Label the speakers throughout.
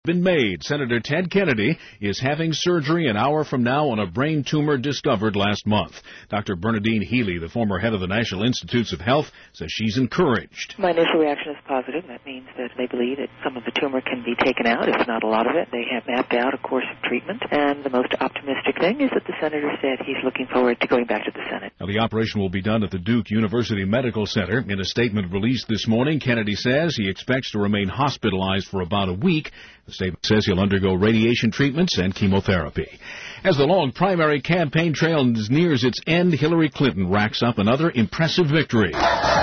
Speaker 1: Been made. Senator Ted Kennedy is having surgery an hour from now on a brain tumor discovered last month. Dr. Bernadine Healy, the former head of the National Institutes of Health, says she's encouraged.
Speaker 2: My initial reaction is positive. That means that they believe that some of the tumor can be taken out, if not a lot of it. They have mapped out a course of treatment, and the most optimistic thing is that the senator said he's looking forward to going back to the Senate.
Speaker 1: Now, the operation will be done at the Duke University Medical Center. In a statement released this morning, Kennedy says he expects to remain hospitalized for about a week. The statement says he'll undergo radiation treatments and chemotherapy. As the long primary campaign trail nears its end, Hillary Clinton racks up another impressive victory.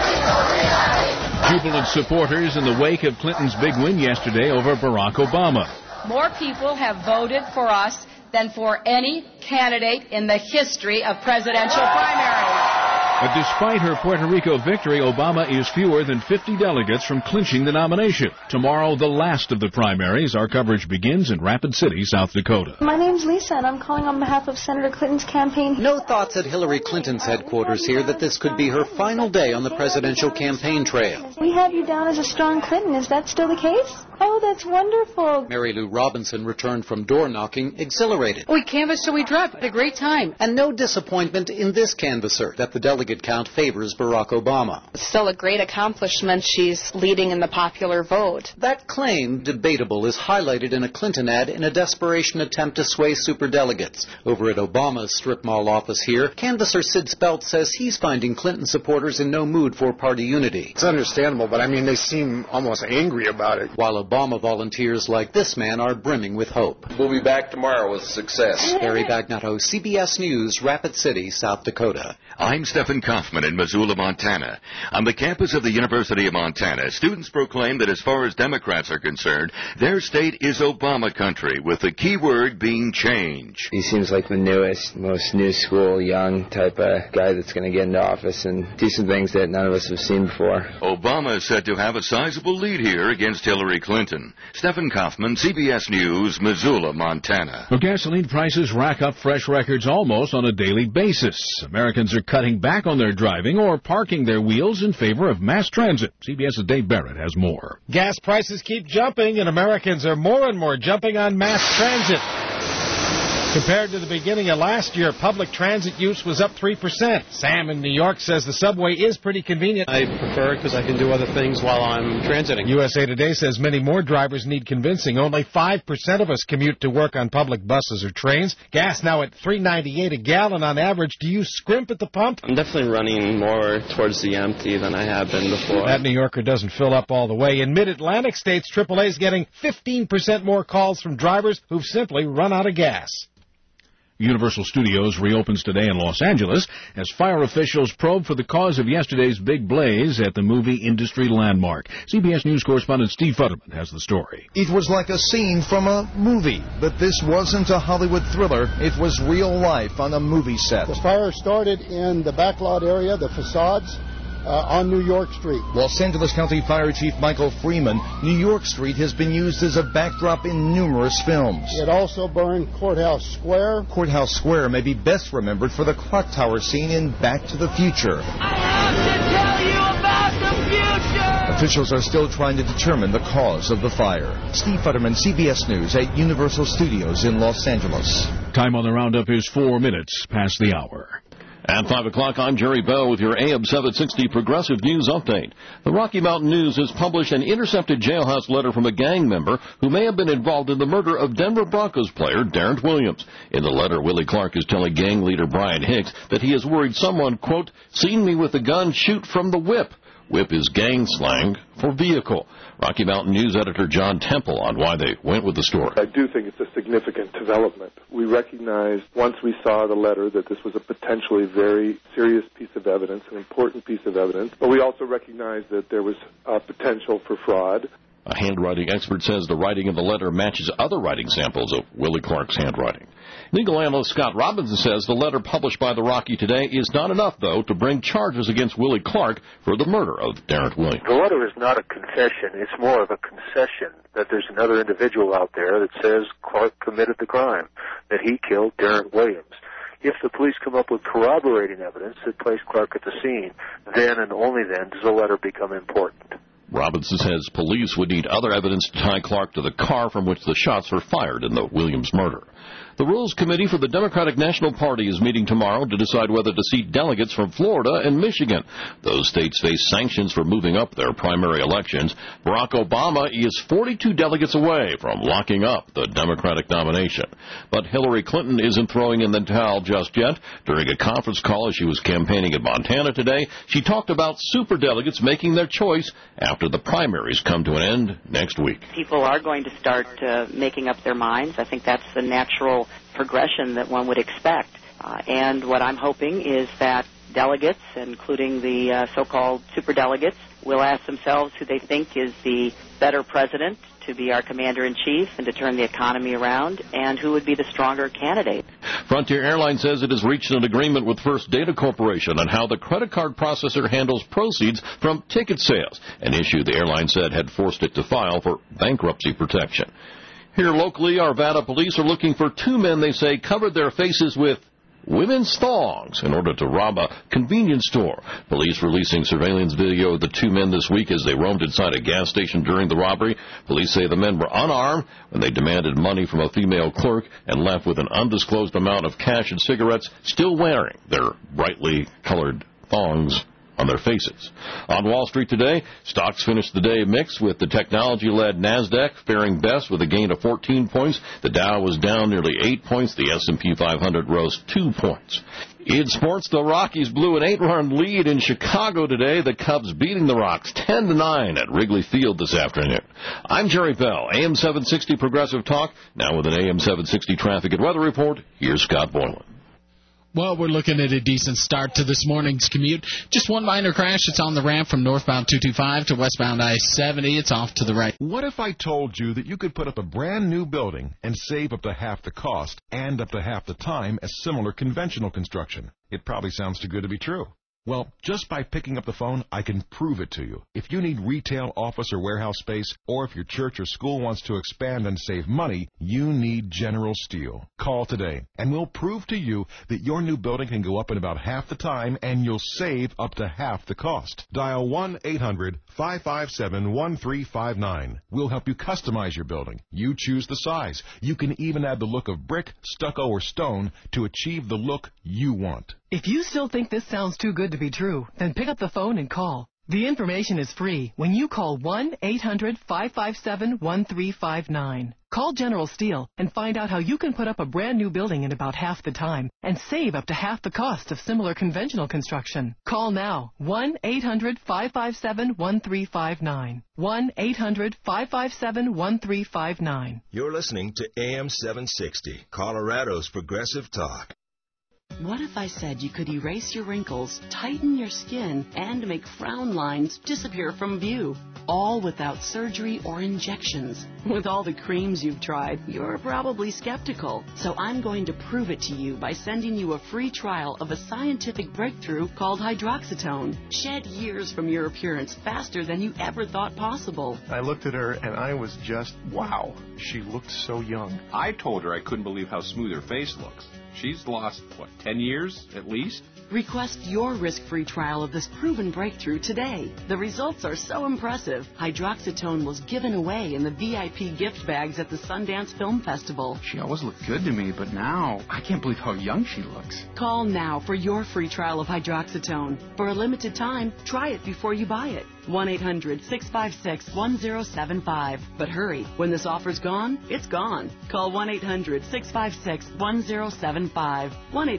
Speaker 1: Jubilant supporters in the wake of Clinton's big win yesterday over Barack Obama.
Speaker 3: More people have voted for us than for any candidate in the history of presidential primaries.
Speaker 1: But despite her Puerto Rico victory, Obama is fewer than 50 delegates from clinching the nomination. Tomorrow, the last of the primaries. Our coverage begins in Rapid City, South Dakota.
Speaker 4: My name's Lisa, and I'm calling on behalf of Senator Clinton's campaign.
Speaker 5: No thoughts at Hillary Clinton's headquarters here that this could be her final day on the presidential campaign trail.
Speaker 4: We have you down as a strong Clinton. Is that still the case? Oh, that's wonderful.
Speaker 5: Mary Lou Robinson returned from door knocking exhilarated.
Speaker 3: We canvassed, so we dropped. Had a great time.
Speaker 5: And no disappointment in this canvasser that the delegate count favors Barack Obama.
Speaker 6: It's still a great accomplishment. She's leading in the popular vote.
Speaker 5: That claim, debatable, is highlighted in a Clinton ad in a desperation attempt to sway superdelegates. Over at Obama's strip mall office here, canvasser Sid Spelt says he's finding Clinton supporters in no mood for party unity.
Speaker 7: It's understandable, but I mean, they seem almost angry about it.
Speaker 5: While Obama volunteers like this man are brimming with hope.
Speaker 8: We'll be back tomorrow with success.
Speaker 5: Harry Bagnotto, CBS News, Rapid City, South Dakota.
Speaker 9: I'm Stephen Kaufman in Missoula, Montana. On the campus of the University of Montana, students proclaim that as far as Democrats are concerned, their state is Obama country, with the key word being change.
Speaker 10: He seems like the newest, most new school, young type of guy that's going to get into office and do some things that none of us have seen before.
Speaker 9: Obama is said to have a sizable lead here against Hillary Clinton. Stephen Kaufman, CBS News, Missoula, Montana.
Speaker 1: Well, gasoline prices rack up fresh records almost on a daily basis. Americans are cutting back on their driving or parking their wheels in favor of mass transit. CBS's Dave Barrett has more.
Speaker 11: Gas prices keep jumping, and Americans are more and more jumping on mass transit. Compared to the beginning of last year, public transit use was up 3%. Sam in New York says the subway is pretty convenient.
Speaker 12: I prefer it because I can do other things while I'm transiting.
Speaker 11: USA Today says many more drivers need convincing. Only 5% of us commute to work on public buses or trains. Gas now at $3.98 a gallon on average. Do you scrimp at the pump?
Speaker 12: I'm definitely running more towards the empty than I have been before.
Speaker 11: That New Yorker doesn't fill up all the way. In mid-Atlantic states, AAA is getting 15% more calls from drivers who've simply run out of gas.
Speaker 1: Universal Studios reopens today in Los Angeles as fire officials probe for the cause of yesterday's big blaze at the movie industry landmark. CBS News correspondent Steve Futterman has the story.
Speaker 13: It was like a scene from a movie, but this wasn't a Hollywood thriller. It was real life on a movie set.
Speaker 14: The fire started in the backlot area, the facades, on New York Street.
Speaker 13: Los Angeles County Fire Chief Michael Freeman, New York Street has been used as a backdrop in numerous films.
Speaker 14: It also burned Courthouse Square.
Speaker 13: Courthouse Square may be best remembered for the clock tower scene in Back to the Future.
Speaker 15: I have to tell you about the future!
Speaker 13: Officials are still trying to determine the cause of the fire. Steve Futterman, CBS News at Universal Studios in Los Angeles.
Speaker 1: Time on the roundup is 4 minutes past the hour.
Speaker 16: At 5 o'clock, I'm Jerry Bell with your AM 760 Progressive News Update. The Rocky Mountain News has published an intercepted jailhouse letter from a gang member who may have been involved in the murder of Denver Broncos player Darren Williams. In the letter, Willie Clark is telling gang leader Brian Hicks that he is worried someone, quote, seen me with the gun shoot from the whip. Whip is gang slang for vehicle. Rocky Mountain News editor John Temple on why they went with the story.
Speaker 17: I do think it's a significant development. We recognized once we saw the letter that this was a potentially very serious piece of evidence, an important piece of evidence, but we also recognized that there was potential for fraud.
Speaker 16: A handwriting expert says the writing of the letter matches other writing samples of Willie Clark's handwriting. Legal analyst Scott Robinson says the letter published by the Rocky today is not enough, though, to bring charges against Willie Clark for the murder of Darren Williams.
Speaker 18: The letter is not a confession. It's more of a concession that there's another individual out there that says Clark committed the crime, that he killed Darren Williams. If the police come up with corroborating evidence that placed Clark at the scene, then and only then does the letter become important.
Speaker 16: Robinson says police would need other evidence to tie Clark to the car from which the shots were fired in the Williams murder. The Rules Committee for the Democratic National Party is meeting tomorrow to decide whether to seat delegates from Florida and Michigan. Those states face sanctions for moving up their primary elections. Barack Obama is 42 delegates away from locking up the Democratic nomination. But Hillary Clinton isn't throwing in the towel just yet. During a conference call as she was campaigning in Montana today, she talked about superdelegates making their choice after the primaries come to an end next week.
Speaker 19: People are going to start making up their minds. I think that's the natural progression that one would expect. And what I'm hoping is that delegates, including the so-called superdelegates, will ask themselves who they think is the better president to be our commander-in-chief and to turn the economy around, and who would be the stronger candidate.
Speaker 16: Frontier Airlines says it has reached an agreement with First Data Corporation on how the credit card processor handles proceeds from ticket sales, an issue the airline said had forced it to file for bankruptcy protection. Here locally, Arvada police are looking for two men they say covered their faces with women's thongs in order to rob a convenience store. Police releasing surveillance video of the two men this week as they roamed inside a gas station during the robbery. Police say the men were unarmed when they demanded money from a female clerk and left with an undisclosed amount of cash and cigarettes, still wearing their brightly colored thongs on their faces. On Wall Street today, stocks finished the day mixed, with the technology-led NASDAQ faring best with a gain of 14 points. The Dow was down nearly 8 points. The S&P 500 rose 2 points. In sports, the Rockies blew an 8-run lead in Chicago today. The Cubs beating the Rocks 10-9 at Wrigley Field this afternoon. I'm Jerry Bell, AM 760 Progressive Talk. Now with an AM 760 traffic and weather report, here's Scott Boylan.
Speaker 20: Well, we're looking at a decent start to this morning's commute. Just one minor crash. It's on the ramp from northbound 225 to westbound I-70. It's off to the right.
Speaker 21: What if I told you that you could put up a brand new building and save up to half the cost and up to half the time as similar conventional construction? It probably sounds too good to be true. Well, just by picking up the phone, I can prove it to you. If you need retail, office, or warehouse space, or if your church or school wants to expand and save money, you need General Steel. Call today, and we'll prove to you that your new building can go up in about half the time, and you'll save up to half the cost. Dial 1-800-557-1359. We'll help you customize your building. You choose the size. You can even add the look of brick, stucco, or stone to achieve the look you want.
Speaker 22: If you still think this sounds too good to be true, then pick up the phone and call. The information is free when you call 1-800-557-1359. Call General Steel and find out how you can put up a brand new building in about half the time and save up to half the cost of similar conventional construction. Call now, 1-800-557-1359. 1-800-557-1359.
Speaker 23: You're listening to AM 760, Colorado's Progressive Talk.
Speaker 24: What if I said you could erase your wrinkles, tighten your skin, and make frown lines disappear from view? All without surgery or injections. With all the creams you've tried, you're probably skeptical. So I'm going to prove it to you by sending you a free trial of a scientific breakthrough called hydroxytone. Shed years from your appearance faster than you ever thought possible.
Speaker 7: I looked at her and I was just, wow. She looked so young.
Speaker 25: I told her I couldn't believe how smooth her face looks. She's lost, 10 years at least?
Speaker 24: Request your risk-free trial of this proven breakthrough today. The results are so impressive, hydroxytone was given away in the VIP gift bags at the Sundance Film Festival.
Speaker 25: She always looked good to me, but now I can't believe how young she looks.
Speaker 24: Call now for your free trial of hydroxytone. For a limited time, try it before you buy it. 1-800-656-1075. But hurry, when this offer's gone, it's gone. Call 1-800-656-1075.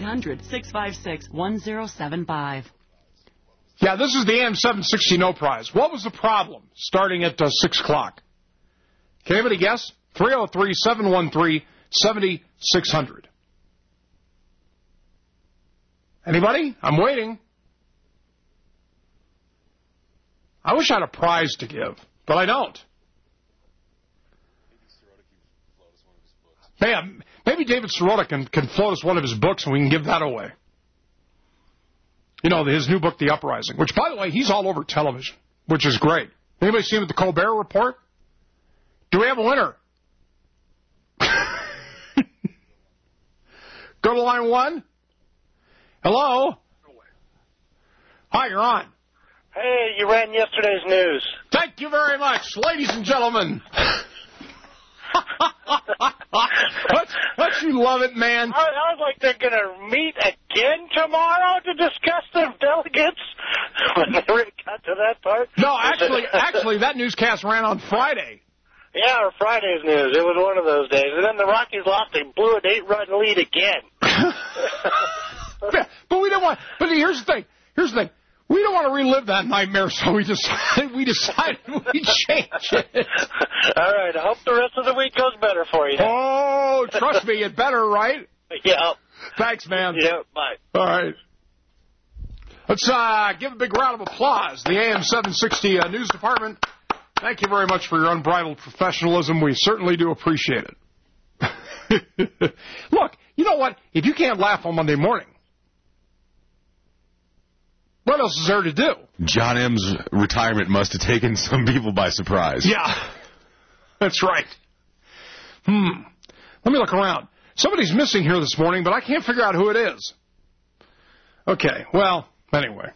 Speaker 24: 1-800-656-1075.
Speaker 7: Yeah, this is the AM 760 No Prize. What was the problem starting at 6 o'clock? Can anybody guess? 303-713-7600. Anybody? I'm waiting. I wish I had a prize to give, but I don't. Maybe David Sirota can float us one of his books and we can give that away. You know, his new book, The Uprising, which, by the way, he's all over television, which is great. Anybody seen the Colbert Report? Do we have a winner? Go to line 1. Hello? Hi, you're on.
Speaker 2: Hey, you ran yesterday's news.
Speaker 7: Thank you very much, ladies and gentlemen. Don't you love it, man?
Speaker 2: I was like, they're going to meet again tomorrow to discuss the delegates? But never got to that part.
Speaker 7: No, actually, that newscast ran on Friday.
Speaker 2: Yeah, or Friday's news. It was one of those days. And then the Rockies lost. They blew an 8-run lead again.
Speaker 7: But we don't want. But here's the thing. We don't want to relive that nightmare, so we decided we'd change it.
Speaker 2: All right. I hope the rest of the week goes better for you.
Speaker 7: Oh, trust me, it better, right?
Speaker 2: Yeah.
Speaker 7: Thanks, man.
Speaker 2: Yeah, bye.
Speaker 7: All right. Let's give a big round of applause. The AM 760 News Department. Thank you very much for your unbridled professionalism. We certainly do appreciate it. Look, you know what? If you can't laugh on Monday morning, what else is there to do?
Speaker 3: John M.'s retirement must have taken some people by surprise.
Speaker 7: Yeah, that's right. Let me look around. Somebody's missing here this morning, but I can't figure out who it is. Okay, well, anyway.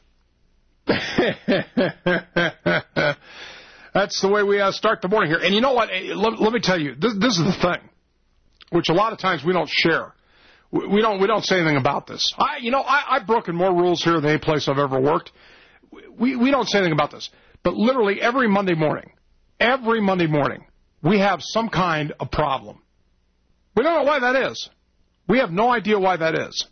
Speaker 7: That's the way we start the morning here. And you know what? Let me tell you, this is the thing, which a lot of times we don't share. We don't say anything about this. I've broken more rules here than any place I've ever worked. We don't say anything about this. But literally every Monday morning, we have some kind of problem. We don't know why that is. We have no idea why that is.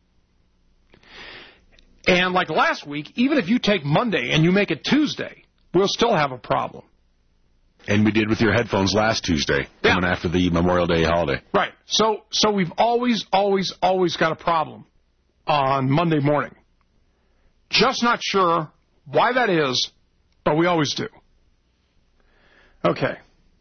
Speaker 7: And like last week, even if you take Monday and you make it Tuesday, we'll still have a problem.
Speaker 3: And we did with your headphones last Tuesday, coming after the Memorial Day holiday.
Speaker 7: Right. So we've always got a problem on Monday morning. Just not sure why that is, but we always do. Okay.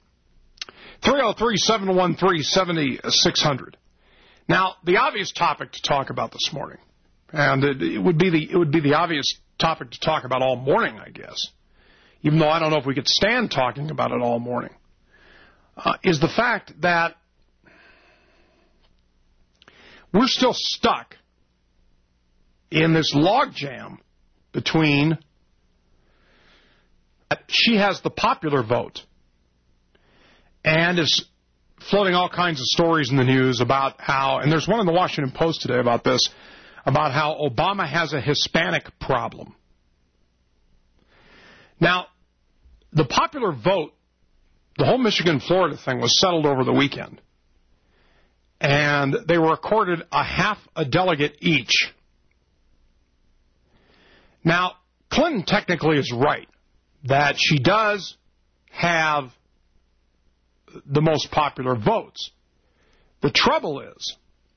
Speaker 7: 303-713-7600. Now, the obvious topic to talk about this morning, and it would be the obvious topic to talk about all morning, I guess, even though I don't know if we could stand talking about it all morning, is the fact that we're still stuck in this logjam between she has the popular vote and is floating all kinds of stories in the news about how, and there's one in the Washington Post today about this, about how Obama has a Hispanic problem. Now, the popular vote, the whole Michigan-Florida thing was settled over the weekend. And they were accorded a half a delegate each. Now, Clinton technically is right that she does have the most popular votes. The trouble is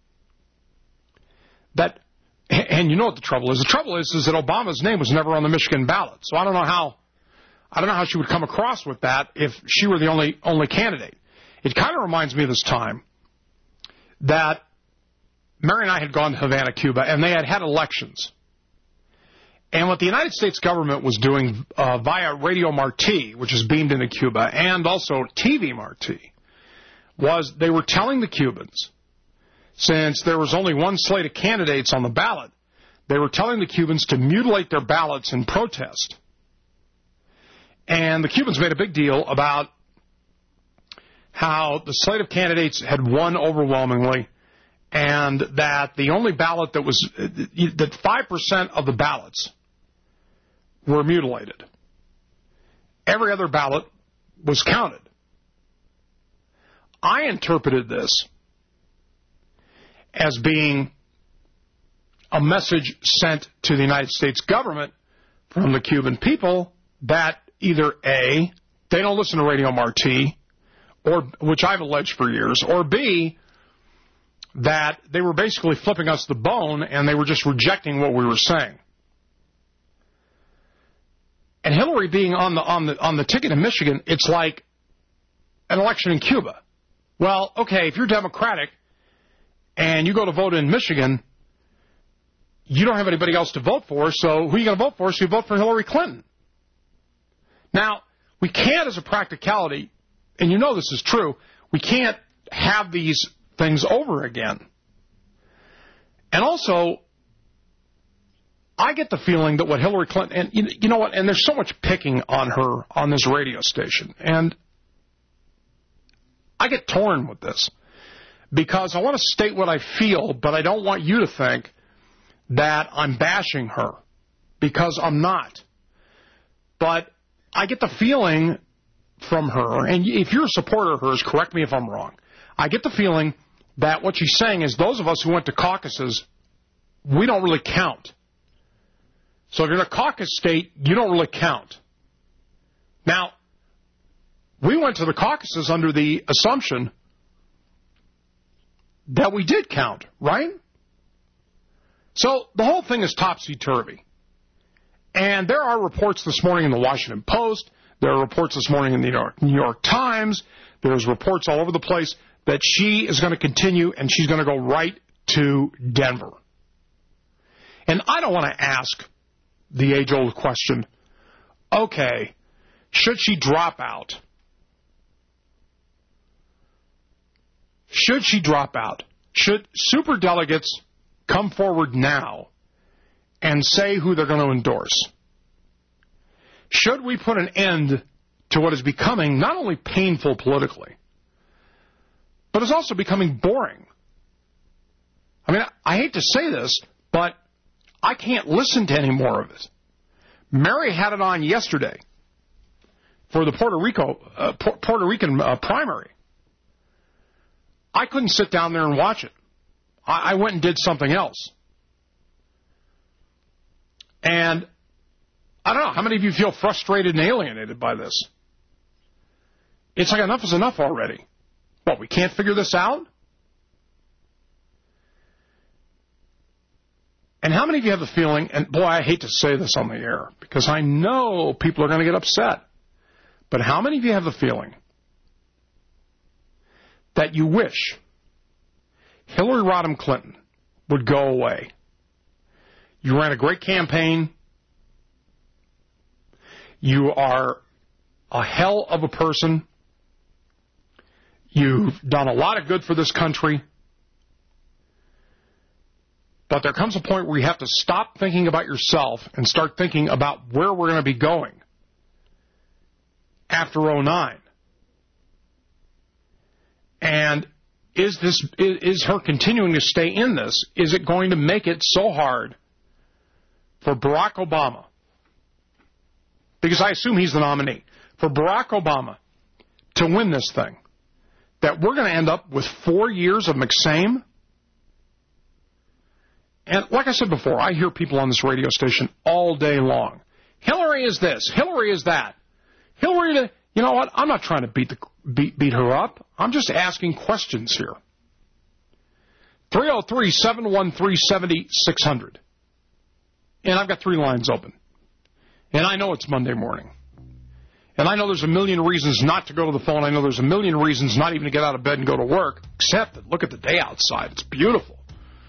Speaker 7: that, and you know what the trouble is. The trouble is that Obama's name was never on the Michigan ballot. So I don't know how she would come across with that if she were the only candidate. It kind of reminds me of this time that Mary and I had gone to Havana, Cuba, and they had elections. And what the United States government was doing via Radio Marti, which is beamed into Cuba, and also TV Marti, was they were telling the Cubans, since there was only one slate of candidates on the ballot, they were telling the Cubans to mutilate their ballots in protest. And the Cubans made a big deal about how the slate of candidates had won overwhelmingly, and that the only ballot that 5% of the ballots were mutilated. Every other ballot was counted. I interpreted this as being a message sent to the United States government from the Cuban people that either A, they don't listen to Radio Marti, or which I've alleged for years, or B, that they were basically flipping us the bone and they were just rejecting what we were saying. And Hillary being on the ticket in Michigan, it's like an election in Cuba. Well, okay, if you're Democratic and you go to vote in Michigan, you don't have anybody else to vote for, so who are you going to vote for? So you vote for Hillary Clinton. Now, we can't, as a practicality, and you know this is true, we can't have these things over again. And also, I get the feeling that what Hillary Clinton, and you know what, and there's so much picking on her on this radio station, and I get torn with this because I want to state what I feel, but I don't want you to think that I'm bashing her, because I'm not. But I get the feeling from her, and if you're a supporter of hers, correct me if I'm wrong, I get the feeling that what she's saying is those of us who went to caucuses, we don't really count. So if you're in a caucus state, you don't really count. Now, we went to the caucuses under the assumption that we did count, right? So the whole thing is topsy-turvy. And there are reports this morning in the Washington Post. There are reports this morning in the New York Times. There's reports all over the place that she is going to continue and she's going to go right to Denver. And I don't want to ask the age-old question, okay, should she drop out? Should she drop out? Should superdelegates come forward now and say who they're going to endorse? Should we put an end to what is becoming not only painful politically, but is also becoming boring? I mean, I hate to say this, but I can't listen to any more of it. Mary had it on yesterday for the Puerto Rican primary. I couldn't sit down there and watch it. I went and did something else. And I don't know, how many of you feel frustrated and alienated by this? It's like enough is enough already. What, we can't figure this out? And how many of you have the feeling, and boy, I hate to say this on the air, because I know people are going to get upset, but how many of you have the feeling that you wish Hillary Rodham Clinton would go away? You ran a great campaign. You are a hell of a person. You've done a lot of good for this country. But there comes a point where you have to stop thinking about yourself and start thinking about where we're going to be going after 2009. And is her continuing to stay in this, is it going to make it so hard for Barack Obama, because I assume he's the nominee, for Barack Obama to win this thing, that we're going to end up with 4 years of McSame? And like I said before, I hear people on this radio station all day long. Hillary is this. Hillary is that. Hillary, you know what? I'm not trying to beat her up. I'm just asking questions here. 303-713-7600. And I've got 3 lines open. And I know it's Monday morning. And I know there's a million reasons not to go to the phone. I know there's a million reasons not even to get out of bed and go to work, except that look at the day outside. It's beautiful.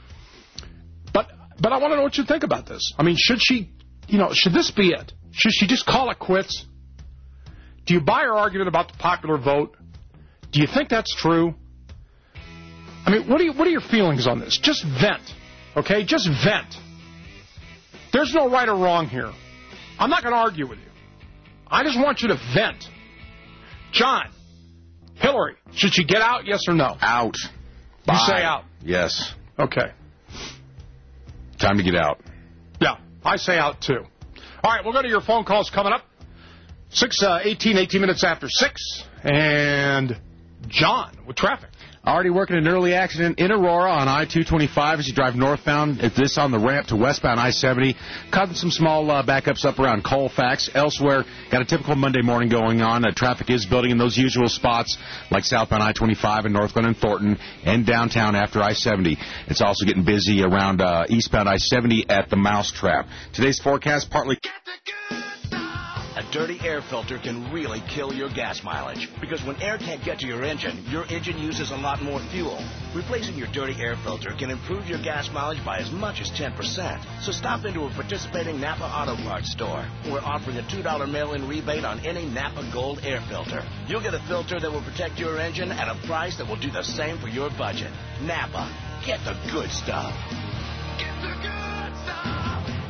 Speaker 7: But I want to know what you think about this. I mean, should this be it? Should she just call it quits? Do you buy her argument about the popular vote? Do you think that's true? I mean, what are your feelings on this? Just vent, okay? Just vent. There's no right or wrong here. I'm not going to argue with you. I just want you to vent. John, Hillary, should she get out, yes or no?
Speaker 3: Out.
Speaker 7: You say out.
Speaker 3: Yes.
Speaker 7: Okay.
Speaker 3: Time to get out.
Speaker 7: Yeah, I say out, too. All right, we'll go to your phone calls coming up. 18 minutes after 6. And John with traffic.
Speaker 4: Already working an early accident in Aurora on I-225 as you drive northbound. This on the ramp to westbound I-70. Causing some small backups up around Colfax. Elsewhere, got a typical Monday morning going on. Traffic is building in those usual spots like southbound I-25 and northbound and Thornton and downtown after I-70. It's also getting busy around eastbound I-70 at the Mousetrap. Today's forecast, partly...
Speaker 5: A dirty air filter can really kill your gas mileage, because when air can't get to your engine uses a lot more fuel. Replacing your dirty air filter can improve your gas mileage by as much as 10%. So stop into a participating Napa Auto Parts store. We're offering a $2 mail-in rebate on any Napa Gold air filter. You'll get a filter that will protect your engine at a price that will do the same for your budget. Napa, get the good stuff. Get the good stuff.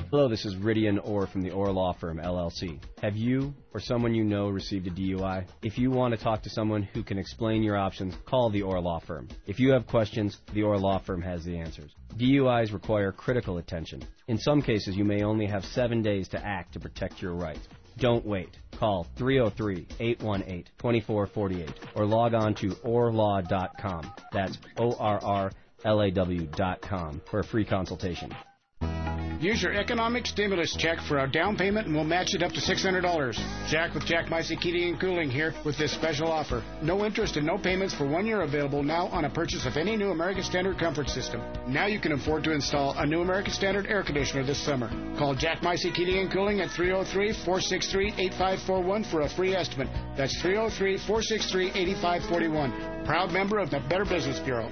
Speaker 6: Hello, this is Ridian Orr from the Orr Law Firm, LLC. Have you or someone you know received a DUI? If you want to talk to someone who can explain your options, call the Orr Law Firm. If you have questions, the Orr Law Firm has the answers. DUIs require critical attention. In some cases, you may only have 7 days to act to protect your rights. Don't wait. Call 303-818-2448 or log on to orrlaw.com. That's ORRLAW.com for a free consultation.
Speaker 8: Use your economic stimulus check for a down payment and we'll match it up to $600. Jack with Jack Micey Heating and Cooling here with this special offer. No interest and no payments for 1 year available now on a purchase of any new American Standard comfort system. Now you can afford to install a new American Standard air conditioner this summer. Call Jack Micey Heating and Cooling at 303-463-8541 for a free estimate. That's 303-463-8541. Proud member of the Better Business Bureau.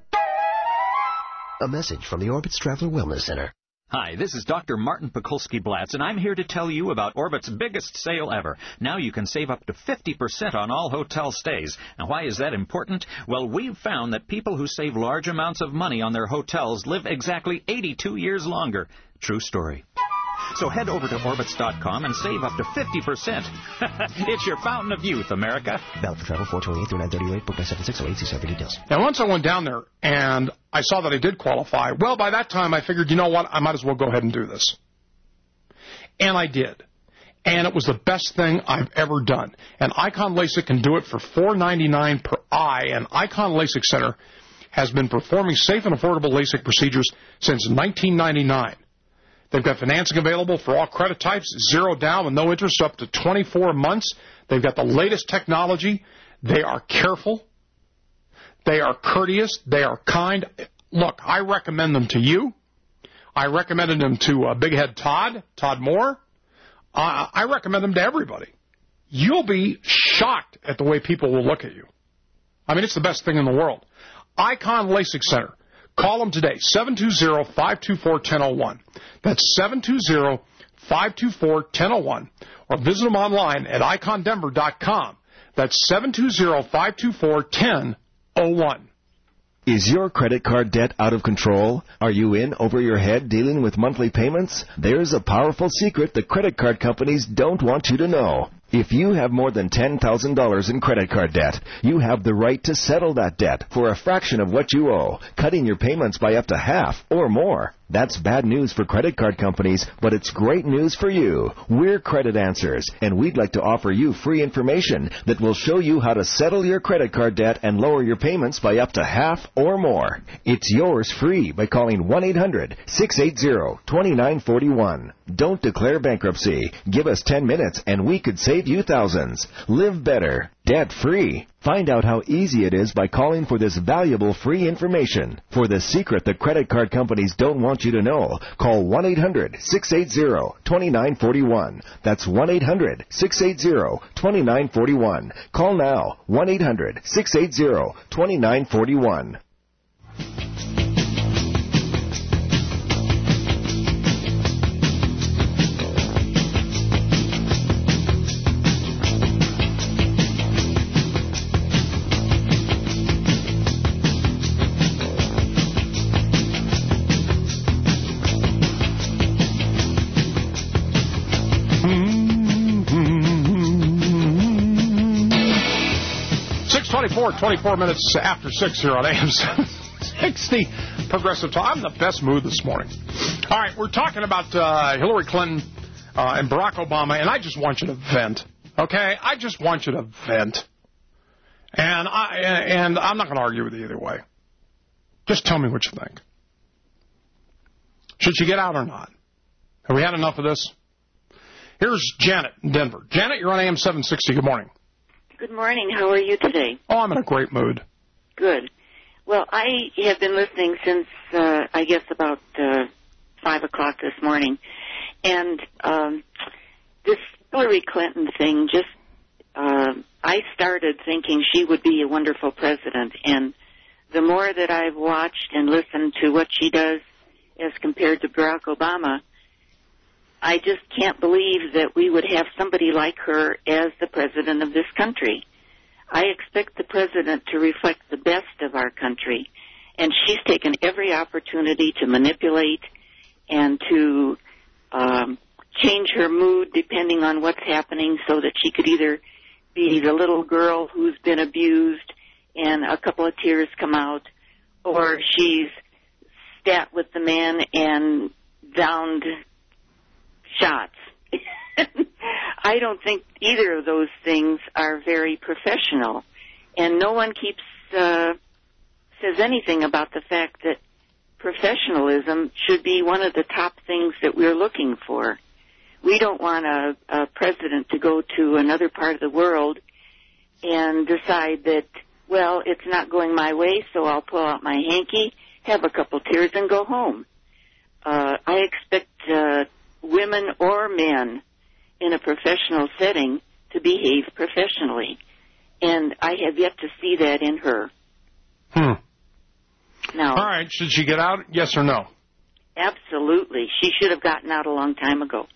Speaker 9: A message from the Orbitz Traveler Wellness Center.
Speaker 10: Hi, this is Dr. Martin Pekulski-Blatz, and I'm here to tell you about Orbit's biggest sale ever. Now you can save up to 50% on all hotel stays. Now, why is that important? Well, we've found that people who save large amounts of money on their hotels live exactly 82 years longer. True story. So head over to Orbitz.com and save up to 50%. It's your fountain of youth, America.
Speaker 9: Valid for travel 4/28 through 9/38. Book by 760 See for details.
Speaker 7: And once I went down there and I saw that I did qualify, well, by that time I figured, you know what, I might as well go ahead and do this. And I did. And it was the best thing I've ever done. And Icon LASIK can do it for $4.99 per eye. And Icon LASIK Center has been performing safe and affordable LASIK procedures since 1999. They've got financing available for all credit types, 0 down with no interest up to 24 months. They've got the latest technology. They are careful. They are courteous. They are kind. Look, I recommend them to you. I recommended them to Big Head Todd Moore. I recommend them to everybody. You'll be shocked at the way people will look at you. I mean, it's the best thing in the world. Icon LASIK Center. Call them today, 720-524-1001. That's 720-524-1001. Or visit them online at icondenver.com. That's 720-524-1001.
Speaker 13: Is your credit card debt out of control? Are you in over your head dealing with monthly payments? There's a powerful secret the credit card companies don't want you to know. If you have more than $10,000 in credit card debt, you have the right to settle that debt for a fraction of what you owe, cutting your payments by up to half or more. That's bad news for credit card companies, but it's great news for you. We're Credit Answers, and we'd like to offer you free information that will show you how to settle your credit card debt and lower your payments by up to half or more. It's yours free by calling 1-800-680-2941. Don't declare bankruptcy. Give us 10 minutes and we could save you thousands. Live better, debt-free. Find out how easy it is by calling for this valuable free information. For the secret the credit card companies don't want you to know, call 1-800-680-2941. That's 1-800-680-2941. Call now, 1-800-680-2941.
Speaker 7: Or 24 minutes after 6 here on AM 760 Progressive Talk. I'm in the best mood this morning. All right, we're talking about Hillary Clinton and Barack Obama, and I just want you to vent, okay? I just want you to vent. And I'm not going to argue with you either way. Just tell me what you think. Should she get out or not? Have we had enough of this? Here's Janet in Denver. Janet, you're on AM 760. Good morning.
Speaker 12: Good morning. How are you today?
Speaker 7: Oh, I'm in a great mood.
Speaker 12: Good. Well, I have been listening since, I guess, about 5 o'clock this morning. And this Hillary Clinton thing, just I started thinking she would be a wonderful president. And the more that I've watched and listened to what she does as compared to Barack Obama, I just can't believe that we would have somebody like her as the president of this country. I expect the president to reflect the best of our country, and she's taken every opportunity to manipulate and to change her mood depending on what's happening so that she could either be the little girl who's been abused and a couple of tears come out, or she's sat with the man and downed shots. I don't think either of those things are very professional. And no one says anything about the fact that professionalism should be one of the top things that we're looking for. We don't want a president to go to another part of the world and decide that, well, it's not going my way, so I'll pull out my hanky, have a couple tears, and go home. I expect women or men in a professional setting to behave professionally, and I have yet to see that in her. Now,
Speaker 7: all right, should she get out, yes or no?
Speaker 12: Absolutely. She should have gotten out a long time ago.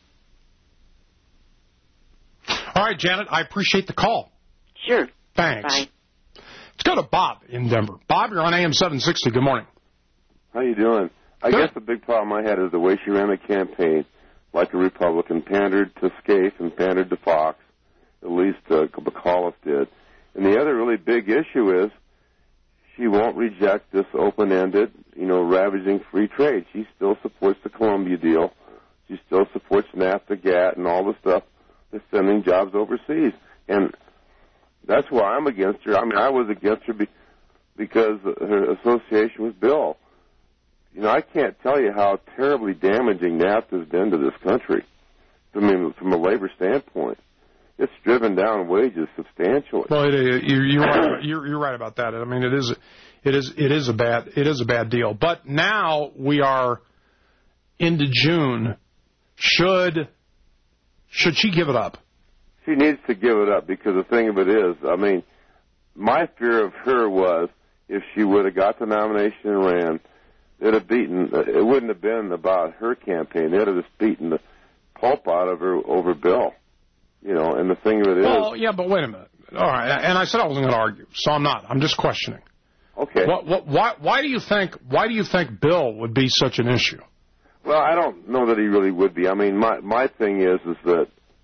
Speaker 7: All right, Janet, I appreciate the call.
Speaker 12: Sure.
Speaker 7: Thanks.
Speaker 12: Bye.
Speaker 7: Let's go to Bob in Denver. Bob, you're on AM 760. Good morning.
Speaker 1: How you doing? I guess the big problem I had is the way she ran the campaign, like a Republican, pandered to Scaife and pandered to Fox, at least McAuliffe did. And the other really big issue is she won't reject this open-ended, ravaging free trade. She still supports the Colombia deal. She still supports NAFTA, GATT, and all the stuff that's sending jobs overseas. And that's why I'm against her. I mean, I was against her because her association with Bill. I can't tell you how terribly damaging NAFTA has been to this country. I mean, from a labor standpoint, it's driven down wages substantially.
Speaker 7: Well, you're right about that. I mean, it is a bad deal. But now we are into June. Should she give it up?
Speaker 1: She needs to give it up, because the thing of it is, I mean, my fear of her was if she would have got the nomination and ran, it wouldn't have been about her campaign. They'd have just beaten the pulp out of her over Bill. And the thing of it is...
Speaker 7: Well, yeah, but wait a minute. All right, and I said I wasn't going to argue, so I'm not. I'm just questioning.
Speaker 1: Okay.
Speaker 7: Why do you think Bill would be such an issue?
Speaker 1: Well, I don't know that he really would be. I mean, my thing is that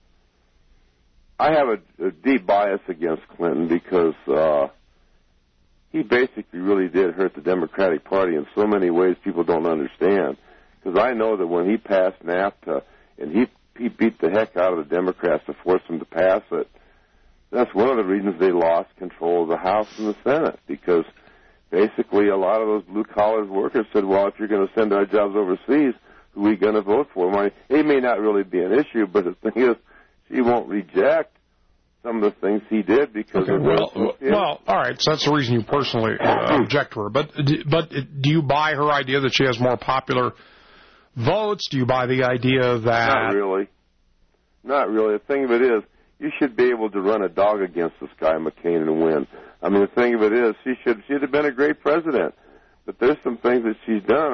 Speaker 1: I have a deep bias against Clinton because he basically really did hurt the Democratic Party in so many ways people don't understand. Because I know that when he passed NAFTA and he beat the heck out of the Democrats to force them to pass it, that's one of the reasons they lost control of the House and the Senate, because basically a lot of those blue-collar workers said, well, if you're going to send our jobs overseas, who are we going to vote for? Well, it may not really be an issue, but the thing is, she won't reject some of the things he did because of
Speaker 7: well, all right, so that's the reason you personally object to her. But do you buy her idea that she has more popular votes? Do you buy the idea that...
Speaker 1: Not really. The thing of it is, you should be able to run a dog against this guy, McCain, and win. I mean, the thing of it is, she'd have been a great president. But there's some things that she's done,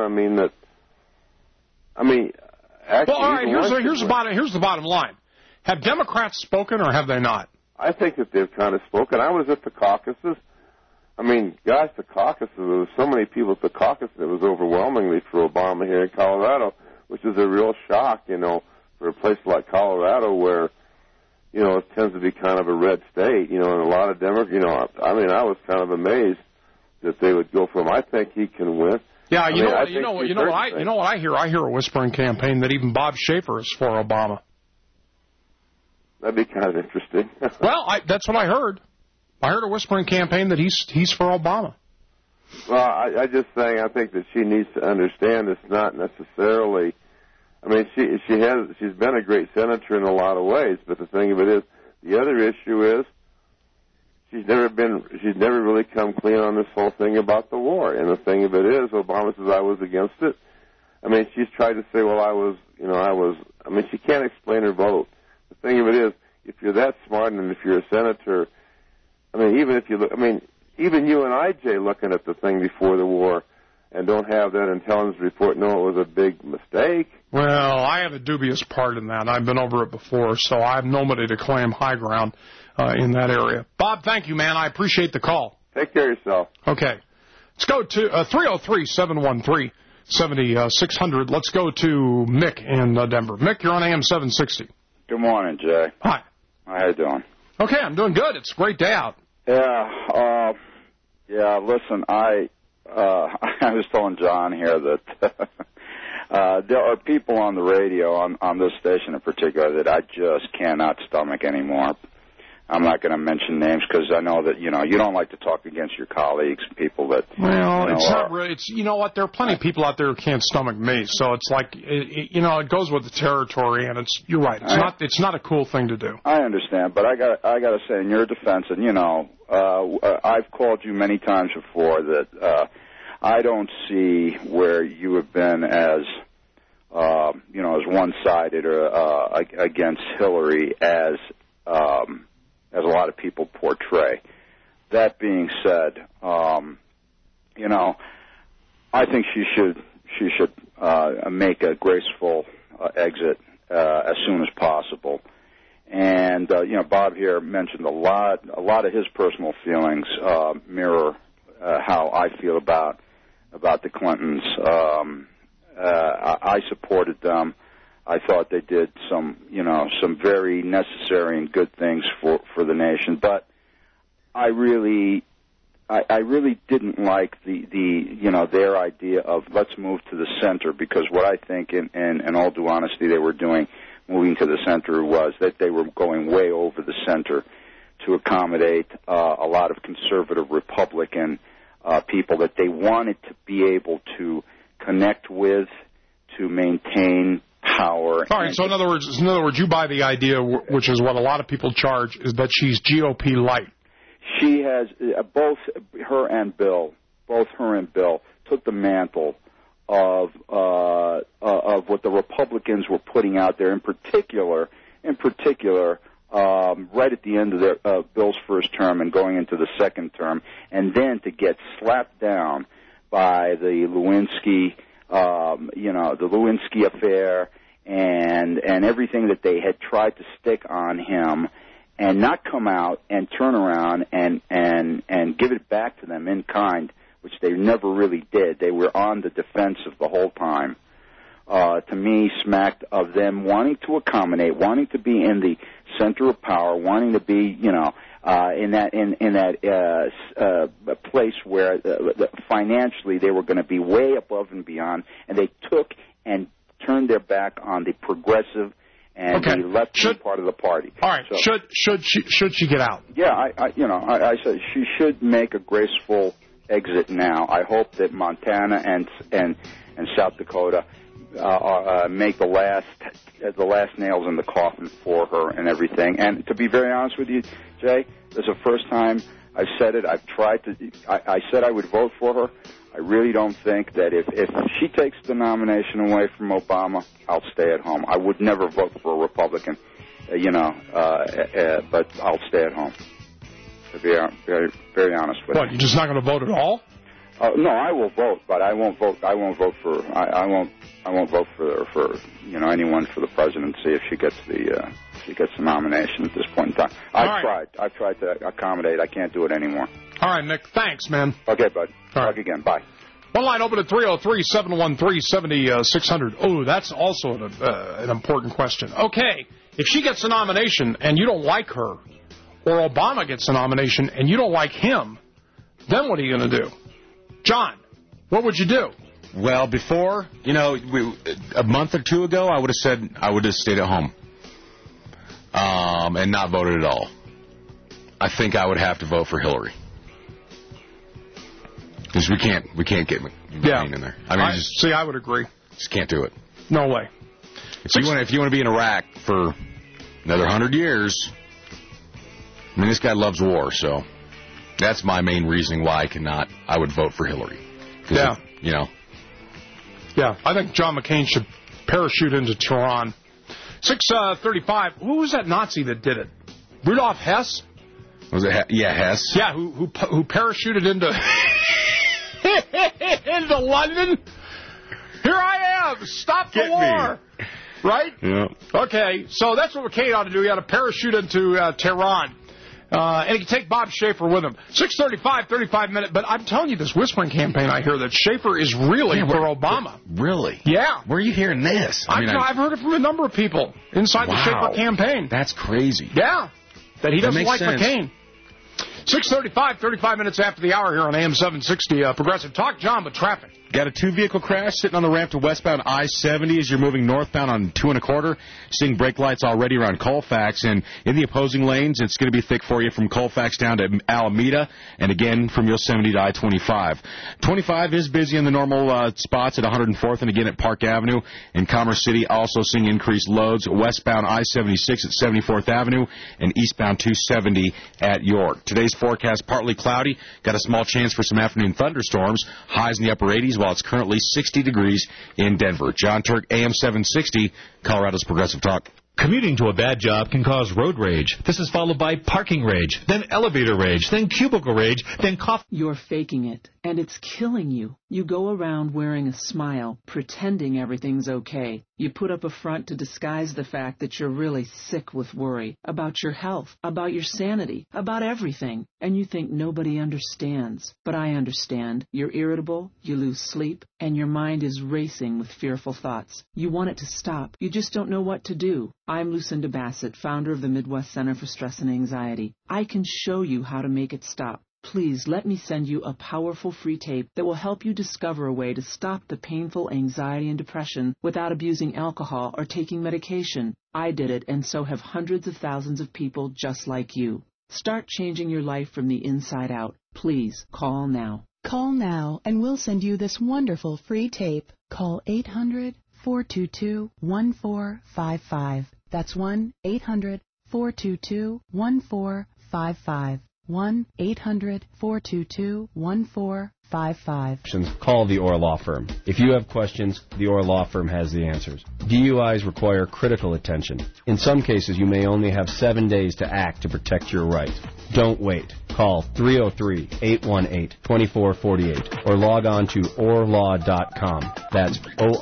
Speaker 1: actually...
Speaker 7: Well, all right, here's the bottom line. Have Democrats spoken or have they not?
Speaker 1: I think that they've kind of spoken. I was at the caucuses. I mean, gosh, the caucuses, there was so many people at the caucus that it was overwhelmingly for Obama here in Colorado, which is a real shock, for a place like Colorado where, it tends to be kind of a red state, and a lot of Democrats, I was kind of amazed that they would go for him. I think he can win.
Speaker 7: Yeah, you know what I hear? I hear a whispering campaign that even Bob Schaefer is for Obama.
Speaker 1: That'd be kind of interesting.
Speaker 7: Well, that's what I heard. I heard a whispering campaign that he's for Obama.
Speaker 1: Well, I just saying, I think that she needs to understand it's not necessarily. I mean, she's been a great senator in a lot of ways, but the thing of it is, the other issue is she's never really come clean on this whole thing about the war. And the thing of it is, Obama says I was against it. I mean, she's tried to say, well, I was. I mean, she can't explain her vote. The thing of it is, if you're that smart and if you're a senator, I mean, even if you look, even you and I, Jay, looking at the thing before the war and don't have that intelligence report, know it was a big mistake.
Speaker 7: Well, I have a dubious part in that. I've been over it before, so I have nobody to claim high ground in that area. Bob, thank you, man. I appreciate the call.
Speaker 1: Take care of yourself.
Speaker 7: Okay. Let's go to 600. Let's go to Mick in Denver. Mick, you're on AM 760.
Speaker 11: Good morning, Jay.
Speaker 7: Hi.
Speaker 11: How you doing?
Speaker 7: Okay, I'm doing good. It's a great day out.
Speaker 11: Yeah. Listen, I was telling John here that there are people on the radio, on this station in particular, that I just cannot stomach anymore. I'm not going to mention names because I know that, you don't like to talk against your colleagues, people that...
Speaker 7: Well, it's not really... You know what? There are plenty of people out there who can't stomach me, so it's like, it goes with the territory, and you're right. It's not a cool thing to do.
Speaker 11: I understand, but I got to say, in your defense, and, I've called you many times before that I don't see where you have been as one-sided or against Hillary as a lot of people portray. That being said, I think she should make a graceful exit as soon as possible. And Bob here mentioned a lot of his personal feelings mirror how I feel about the Clintons. I supported them. I thought they did some very necessary and good things for the nation, but I really didn't like their idea of let's move to the center, because what I think, in all due honesty, they were doing, moving to the center, was that they were going way over the center to accommodate a lot of conservative Republican people that they wanted to be able to connect with to maintain power.
Speaker 7: All right, so in other words, you buy the idea, which is what a lot of people charge, is that she's GOP light.
Speaker 11: She has both her and Bill took the mantle of what the Republicans were putting out there. In particular, right at the end of Bill's first term and going into the second term, and then to get slapped down by the Lewinsky. The Lewinsky affair and everything that they had tried to stick on him, and not come out and turn around and give it back to them in kind, which they never really did. They were on the defensive the whole time. To me, smacked of them wanting to accommodate, wanting to be in the center of power, wanting to be, in that place where financially they were going to be way above and beyond, and they took and turned their back on the progressive and the left part of the party.
Speaker 7: All right. So, should she get out?
Speaker 11: Yeah, I said she should make a graceful exit now. I hope that Montana and South Dakota make the last nails in the coffin for her and everything. And to be very honest with you, Jay, this is the first time I've said it. I've tried to. I said I would vote for her. I really don't think that if she takes the nomination away from Obama, I'll stay at home. I would never vote for a Republican, but I'll stay at home. To be very, very honest with you.
Speaker 7: What? You're just not going to vote at all?
Speaker 11: No, I will vote, but I won't vote. I won't vote for anyone for the presidency if she gets the nomination at this point in time. I've tried to accommodate. I can't do it anymore.
Speaker 7: All right, Nick. Thanks, man.
Speaker 11: Okay, bud. Talk again. Bye.
Speaker 7: One line open at 303-713-7600. Oh, that's also an important question. Okay, if she gets a nomination and you don't like her, or Obama gets a nomination and you don't like him, then what are you going to do? John, what would you do?
Speaker 4: Well, before, a month or two ago, I would have said I would have stayed at home and not voted at all. I think I would have to vote for Hillary. Because we can't get McCain in there.
Speaker 7: I would agree.
Speaker 4: Just can't do it.
Speaker 7: No way.
Speaker 4: If you want to be in Iraq for another 100 years, I mean, this guy loves war, so that's my main reasoning why I would vote for Hillary.
Speaker 7: Yeah.
Speaker 4: Yeah,
Speaker 7: I think John McCain should parachute into Tehran. 6:35. Who was that Nazi that did it? Rudolf Hess?
Speaker 4: Was it? Hess.
Speaker 7: Yeah, who parachuted into into London? Here I am. Stop the war.
Speaker 4: Me.
Speaker 7: Right?
Speaker 4: Yeah.
Speaker 7: Okay, so that's what McCain ought to do. He ought to parachute into Tehran. And he can take Bob Schaefer with him. 6:35, 35 minutes. But I'm telling you, this whispering campaign, I hear that Schaefer is really for Obama.
Speaker 4: Really?
Speaker 7: Yeah.
Speaker 4: Where are you hearing this?
Speaker 7: I've heard it from a number of people inside the Schaefer campaign.
Speaker 4: That's crazy.
Speaker 7: Yeah. That he doesn't like
Speaker 4: sense.
Speaker 7: McCain. 6:35, 35 minutes after the hour here on AM 760 Progressive Talk. John, but traffic.
Speaker 4: Got a two-vehicle crash sitting on the ramp to westbound I-70 as you're moving northbound on 2 1/4. Seeing brake lights already around Colfax. And in the opposing lanes, it's going to be thick for you from Colfax down to Alameda and again from Yosemite to I-25. 25 is busy in the normal spots at 104th and again at Park Avenue. In Commerce City, also seeing increased loads. Westbound I-76 at 74th Avenue and eastbound 270 at York. Today's forecast, partly cloudy. Got a small chance for some afternoon thunderstorms. Highs in the upper 80s. While it's currently 60 degrees in Denver. John Turk, AM 760, Colorado's Progressive Talk.
Speaker 14: Commuting to a bad job can cause road rage. This is followed by parking rage, then elevator rage, then cubicle rage, then cough.
Speaker 15: You're faking it, and it's killing you. You go around wearing a smile, pretending everything's okay. You put up a front to disguise the fact that you're really sick with worry about your health, about your sanity, about everything. And you think nobody understands. But I understand. You're irritable, you lose sleep, and your mind is racing with fearful thoughts. You want it to stop. You just don't know what to do. I'm Lucinda Bassett, founder of the Midwest Center for Stress and Anxiety. I can show you how to make it stop. Please let me send you a powerful free tape that will help you discover a way to stop the painful anxiety and depression without abusing alcohol or taking medication. I did it, and so have hundreds of thousands of people just like you. Start changing your life from the inside out. Please call now.
Speaker 17: Call now, and we'll send you this wonderful free tape. Call 800-422-1455. That's 1-800-422-1455. 1-800-422-1455.
Speaker 6: Call the Orr Law Firm. If you have questions, the Orr Law Firm has the answers. DUIs require critical attention. In some cases, you may only have 7 days to act to protect your rights. Don't wait. Call 303-818-2448 or log on to orrlaw.com. That's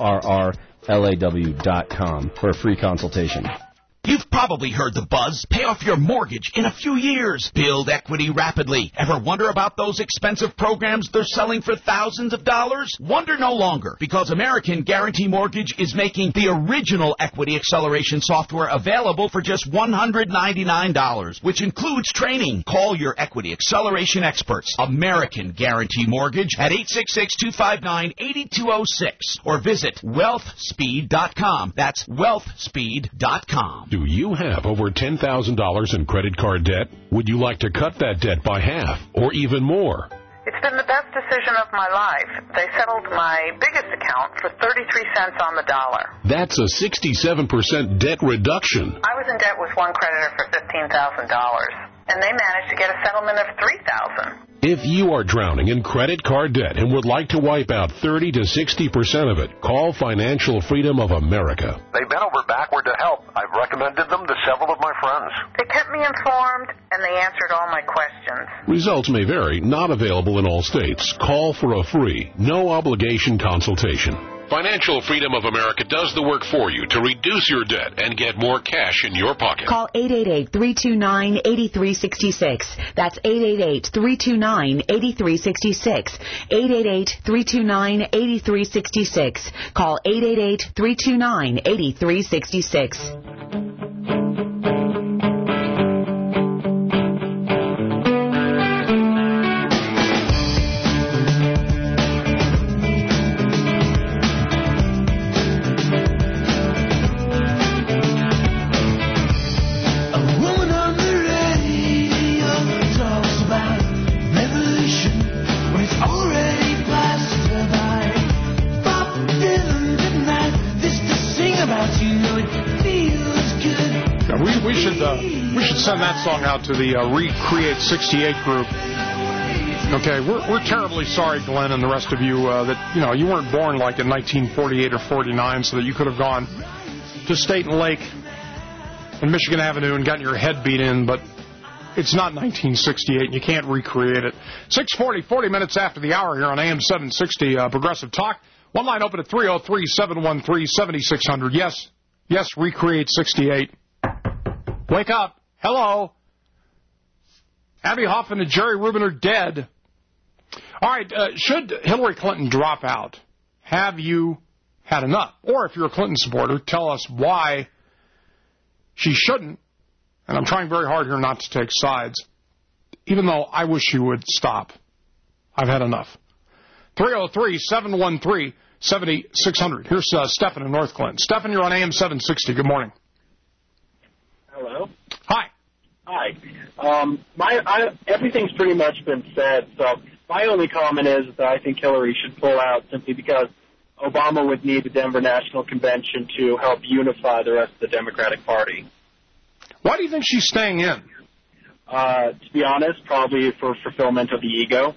Speaker 6: ORRLAW.com for a free consultation.
Speaker 18: You've probably heard the buzz. Pay off your mortgage in a few years. Build equity rapidly. Ever wonder about those expensive programs they're selling for thousands of dollars? Wonder no longer, because American Guarantee Mortgage is making the original equity acceleration software available for just $199, which includes training. Call your equity acceleration experts. American Guarantee Mortgage at 866-259-8206 or visit wealthspeed.com. That's wealthspeed.com.
Speaker 19: Do you have over $10,000 in credit card debt? Would you like to cut that debt by half or even more?
Speaker 26: It's been the best decision of my life. They settled my biggest account for 33 cents on the dollar.
Speaker 19: That's a 67% debt reduction.
Speaker 26: I was in debt with one creditor for $15,000, and they managed to get a settlement of $3,000.
Speaker 19: If you are drowning in credit card debt and would like to wipe out 30 to 60% of it, call Financial Freedom of America.
Speaker 27: They bent over backward to help. I've recommended them to several of my friends.
Speaker 26: They kept me informed, and they answered all my questions.
Speaker 19: Results may vary, not available in all states. Call for a free, no-obligation consultation. Financial Freedom of America does the work for you to reduce your debt and get more cash in your pocket.
Speaker 28: Call 888-329-8366. That's 888-329-8366. 888-329-8366. Call 888-329-8366.
Speaker 7: We should send that song out to the Recreate 68 group. Okay, we're terribly sorry, Glenn, and the rest of you, that you weren't born like in 1948 or 49, so that you could have gone to State and Lake and Michigan Avenue and gotten your head beat in, but it's not 1968, and you can't recreate it. 6:40, 40 minutes after the hour here on AM 760 Progressive Talk. One line open at 303-713-7600. Yes, Recreate 68. Wake up. Hello. Abby Hoffman and Jerry Rubin are dead. All right, should Hillary Clinton drop out? Have you had enough? Or if you're a Clinton supporter, tell us why she shouldn't. And I'm trying very hard here not to take sides, even though I wish she would stop. I've had enough. 303-713-7600. Here's Stephen in North Clinton. Stephen, you're on AM 760. Good morning.
Speaker 2: Hello.
Speaker 7: Hi.
Speaker 2: Hi. Everything's pretty much been said, so my only comment is that I think Hillary should pull out simply because Obama would need the Denver National Convention to help unify the rest of the Democratic Party.
Speaker 7: Why do you think she's staying in?
Speaker 2: To be honest, probably for fulfillment of the ego.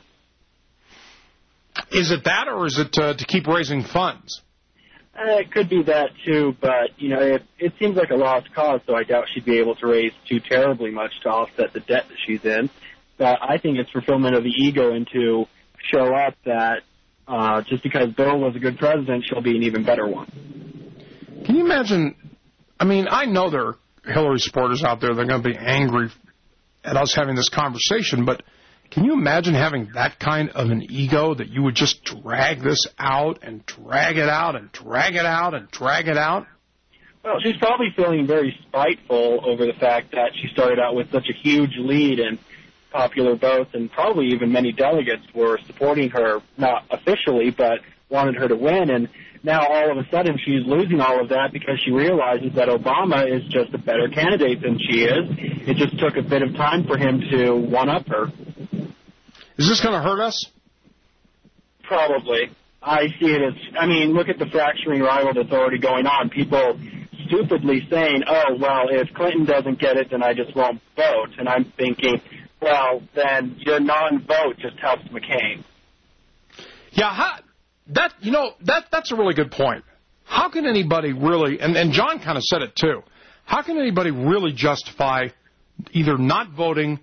Speaker 7: Is it that, or is it to keep raising funds?
Speaker 2: It could be that, too, but, it seems like a lost cause, so I doubt she'd be able to raise too terribly much to offset the debt that she's in. But I think it's fulfillment of the ego and to show up that just because Bill was a good president, she'll be an even better one.
Speaker 7: Can you imagine? I mean, I know there are Hillary supporters out there that are going to be angry at us having this conversation, but can you imagine having that kind of an ego that you would just drag this out and drag it out and drag it out and drag it out?
Speaker 2: Well, she's probably feeling very spiteful over the fact that she started out with such a huge lead in popular votes, and probably even many delegates were supporting her, not officially, but wanted her to win. And now all of a sudden she's losing all of that because she realizes that Obama is just a better candidate than she is. It just took a bit of time for him to one-up her.
Speaker 7: Is this going to hurt us?
Speaker 2: Probably. I see it as, look at the fracturing rival that's already going on. People stupidly saying, oh, well, if Clinton doesn't get it, then I just won't vote. And I'm thinking, well, then your non-vote just helps McCain.
Speaker 7: Yeah, that's a really good point. How can anybody really, and John kind of said it too, how can anybody really justify either not voting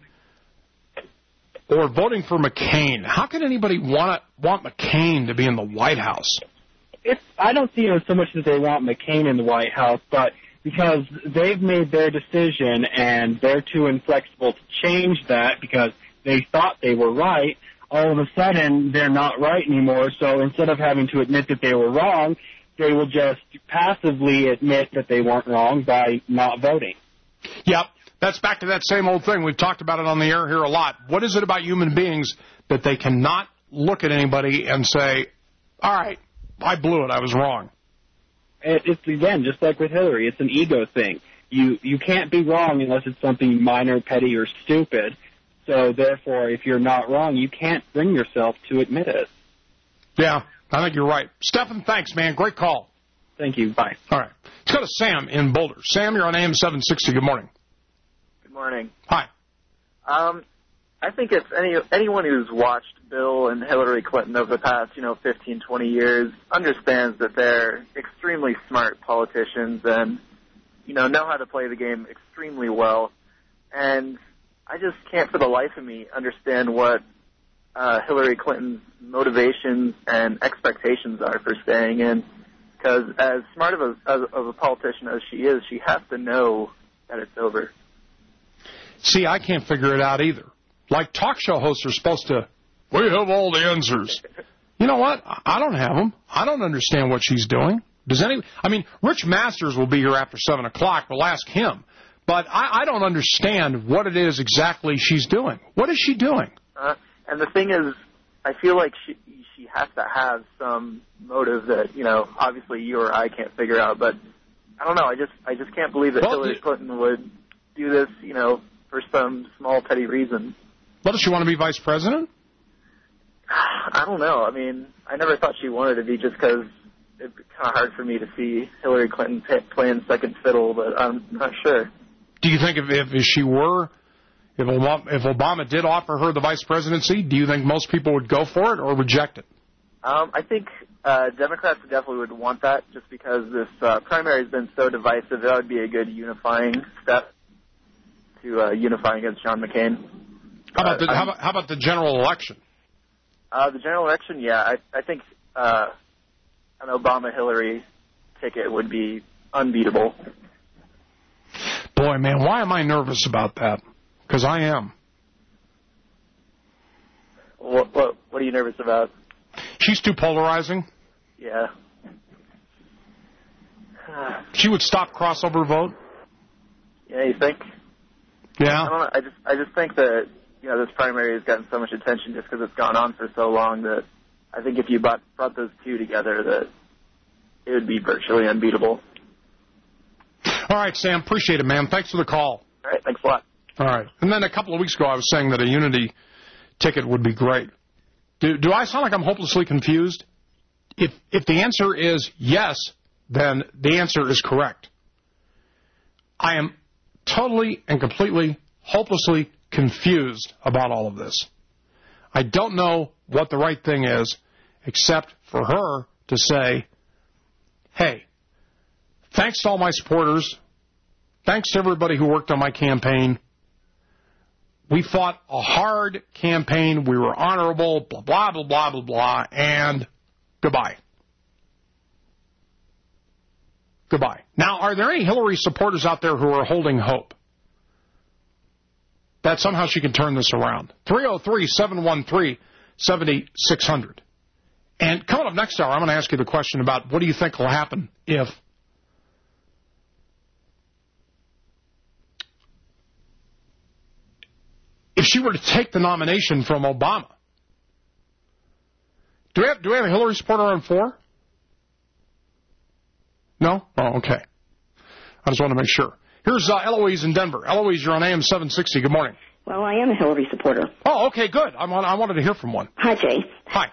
Speaker 7: or voting for McCain? How can anybody want McCain to be in the White House?
Speaker 2: I don't see it so much that they want McCain in the White House, but because they've made their decision and they're too inflexible to change that because they thought they were right, all of a sudden they're not right anymore. So instead of having to admit that they were wrong, they will just passively admit that they weren't wrong by not voting.
Speaker 7: Yep. That's back to that same old thing. We've talked about it on the air here a lot. What is it about human beings that they cannot look at anybody and say, all right, I blew it, I was wrong?
Speaker 2: It's, again, just like with Hillary, it's an ego thing. You can't be wrong unless it's something minor, petty, or stupid. So, therefore, if you're not wrong, you can't bring yourself to admit it.
Speaker 7: Yeah, I think you're right. Stephen, thanks, man. Great call.
Speaker 2: Thank you. Bye.
Speaker 7: All right. Let's go to Sam in Boulder. Sam, you're on AM 760. Good morning.
Speaker 16: Good morning.
Speaker 7: Hi.
Speaker 16: I think if anyone who's watched Bill and Hillary Clinton over the past, 15, 20 years understands that they're extremely smart politicians and, know how to play the game extremely well. And I just can't for the life of me understand what Hillary Clinton's motivations and expectations are for staying in. Because as smart of a politician as she is, she has to know that it's over.
Speaker 7: See, I can't figure it out either. Like talk show hosts are supposed to, we have all the answers. You know what? I don't have them. I don't understand what she's doing. Rich Masters will be here after 7 o'clock. We'll ask him. But I don't understand what it is exactly she's doing. What is she doing?
Speaker 16: And the thing is, I feel like she has to have some motive that, obviously you or I can't figure out. But I don't know. I just can't believe that Hillary Clinton would do this, for some small, petty reason.
Speaker 7: Well, does she want to be vice president?
Speaker 16: I don't know. I never thought she wanted to be just because it's kind of hard for me to see Hillary Clinton playing second fiddle, but I'm not sure.
Speaker 7: Do you think if Obama did offer her the vice presidency, do you think most people would go for it or reject it?
Speaker 16: I think Democrats definitely would want that just because this primary has been so divisive. That would be a good unifying step to unifying against John McCain.
Speaker 7: How about the general election?
Speaker 16: The general election, yeah. I think an Obama-Hillary ticket would be unbeatable.
Speaker 7: Boy, man, why am I nervous about that? Because I am.
Speaker 16: What are you nervous about?
Speaker 7: She's too polarizing.
Speaker 16: Yeah.
Speaker 7: She would stop crossover vote.
Speaker 16: Yeah, you think?
Speaker 7: Yeah.
Speaker 16: I don't know. I just think that this primary has gotten so much attention just because it's gone on for so long that I think if you brought those two together, that it would be virtually unbeatable.
Speaker 7: All right, Sam. Appreciate it, man. Thanks for the call.
Speaker 16: All right. Thanks a lot.
Speaker 7: All right. And then a couple of weeks ago, I was saying that a unity ticket would be great. Do I sound like I'm hopelessly confused? If the answer is yes, then the answer is correct. I am totally and completely, hopelessly confused about all of this. I don't know what the right thing is, except for her to say, hey, thanks to all my supporters, thanks to everybody who worked on my campaign. We fought a hard campaign. We were honorable, blah, blah, blah, blah, blah, blah, and goodbye. Goodbye. Now, are there any Hillary supporters out there who are holding hope that somehow she can turn this around? 303-713-7600. And coming up next hour, I'm going to ask you the question about what do you think will happen if she were to take the nomination from Obama. Do we have a Hillary supporter on 4? No? Oh, okay. I just want to make sure. Here's Eloise in Denver. Eloise, you're on AM 760. Good morning.
Speaker 3: Well, I am a Hillary supporter.
Speaker 7: Oh, okay, good. I wanted to hear from one.
Speaker 3: Hi, Jay.
Speaker 7: Hi.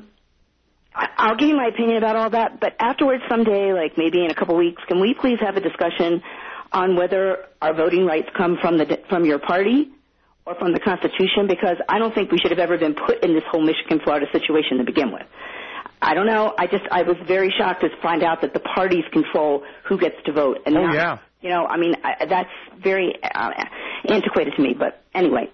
Speaker 3: I'll give you my opinion about all that, but afterwards someday, like maybe in a couple weeks, can we please have a discussion on whether our voting rights come from your party or from the Constitution? Because I don't think we should have ever been put in this whole Michigan-Florida situation to begin with. I don't know. I was very shocked to find out that the parties control who gets to vote. And
Speaker 7: yeah.
Speaker 3: That's very antiquated to me. But anyway,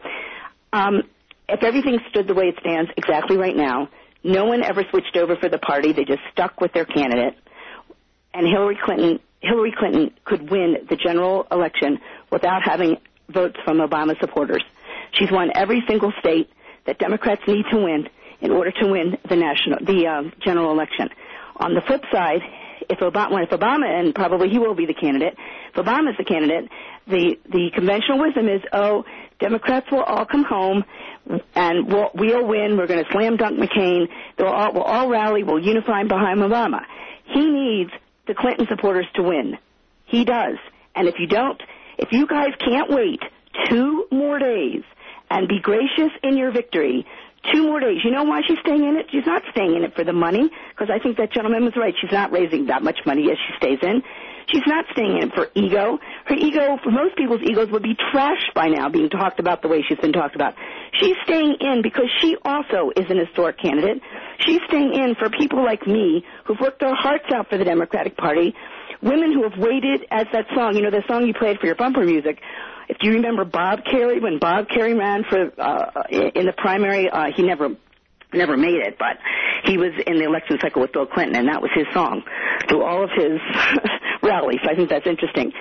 Speaker 3: if everything stood the way it stands exactly right now, no one ever switched over for the party. They just stuck with their candidate. And Hillary Clinton could win the general election without having votes from Obama supporters. She's won every single state that Democrats need to win in order to win the general election. On the flip side, if Obama, and probably he will be the candidate, if Obama's the candidate, the conventional wisdom is, Democrats will all come home and we'll win. We're going to slam dunk McCain. We'll all rally. We'll unify behind Obama. He needs the Clinton supporters to win. He does. And if you guys can't wait 2 more days and be gracious in your victory, 2 more days. You know why she's staying in it? She's not staying in it for the money, because I think that gentleman was right. She's not raising that much money as she stays in. She's not staying in it for ego. Her ego, for most people's egos, would be trashed by now, being talked about the way she's been talked about. She's staying in because she also is an historic candidate. She's staying in for people like me who've worked their hearts out for the Democratic Party, women who have waited, as that song, the song you played for your bumper music. If you remember Bob Kerrey, when Bob Kerrey ran for in the primary, he never made it, but he was in the election cycle with Bill Clinton, and that was his song through all of his rallies. I think that's interesting.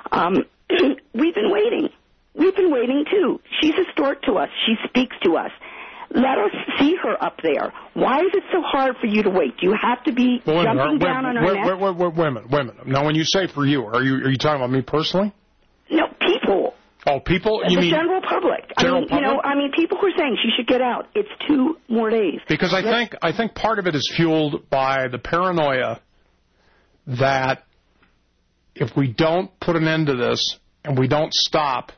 Speaker 3: We've been waiting. We've been waiting, too. She's historic to us. She speaks to us. Let us see her up there. Why is it so hard for you to wait? Do you have to be jumping down on her neck?
Speaker 7: Wait a minute. Now, when you say for you, are you talking about me personally?
Speaker 3: No, people.
Speaker 7: Oh, people? You mean
Speaker 3: general public? People who are saying she should get out. It's 2 more days.
Speaker 7: Because I think part of it is fueled by the paranoia that if we don't put an end to this and we don't stop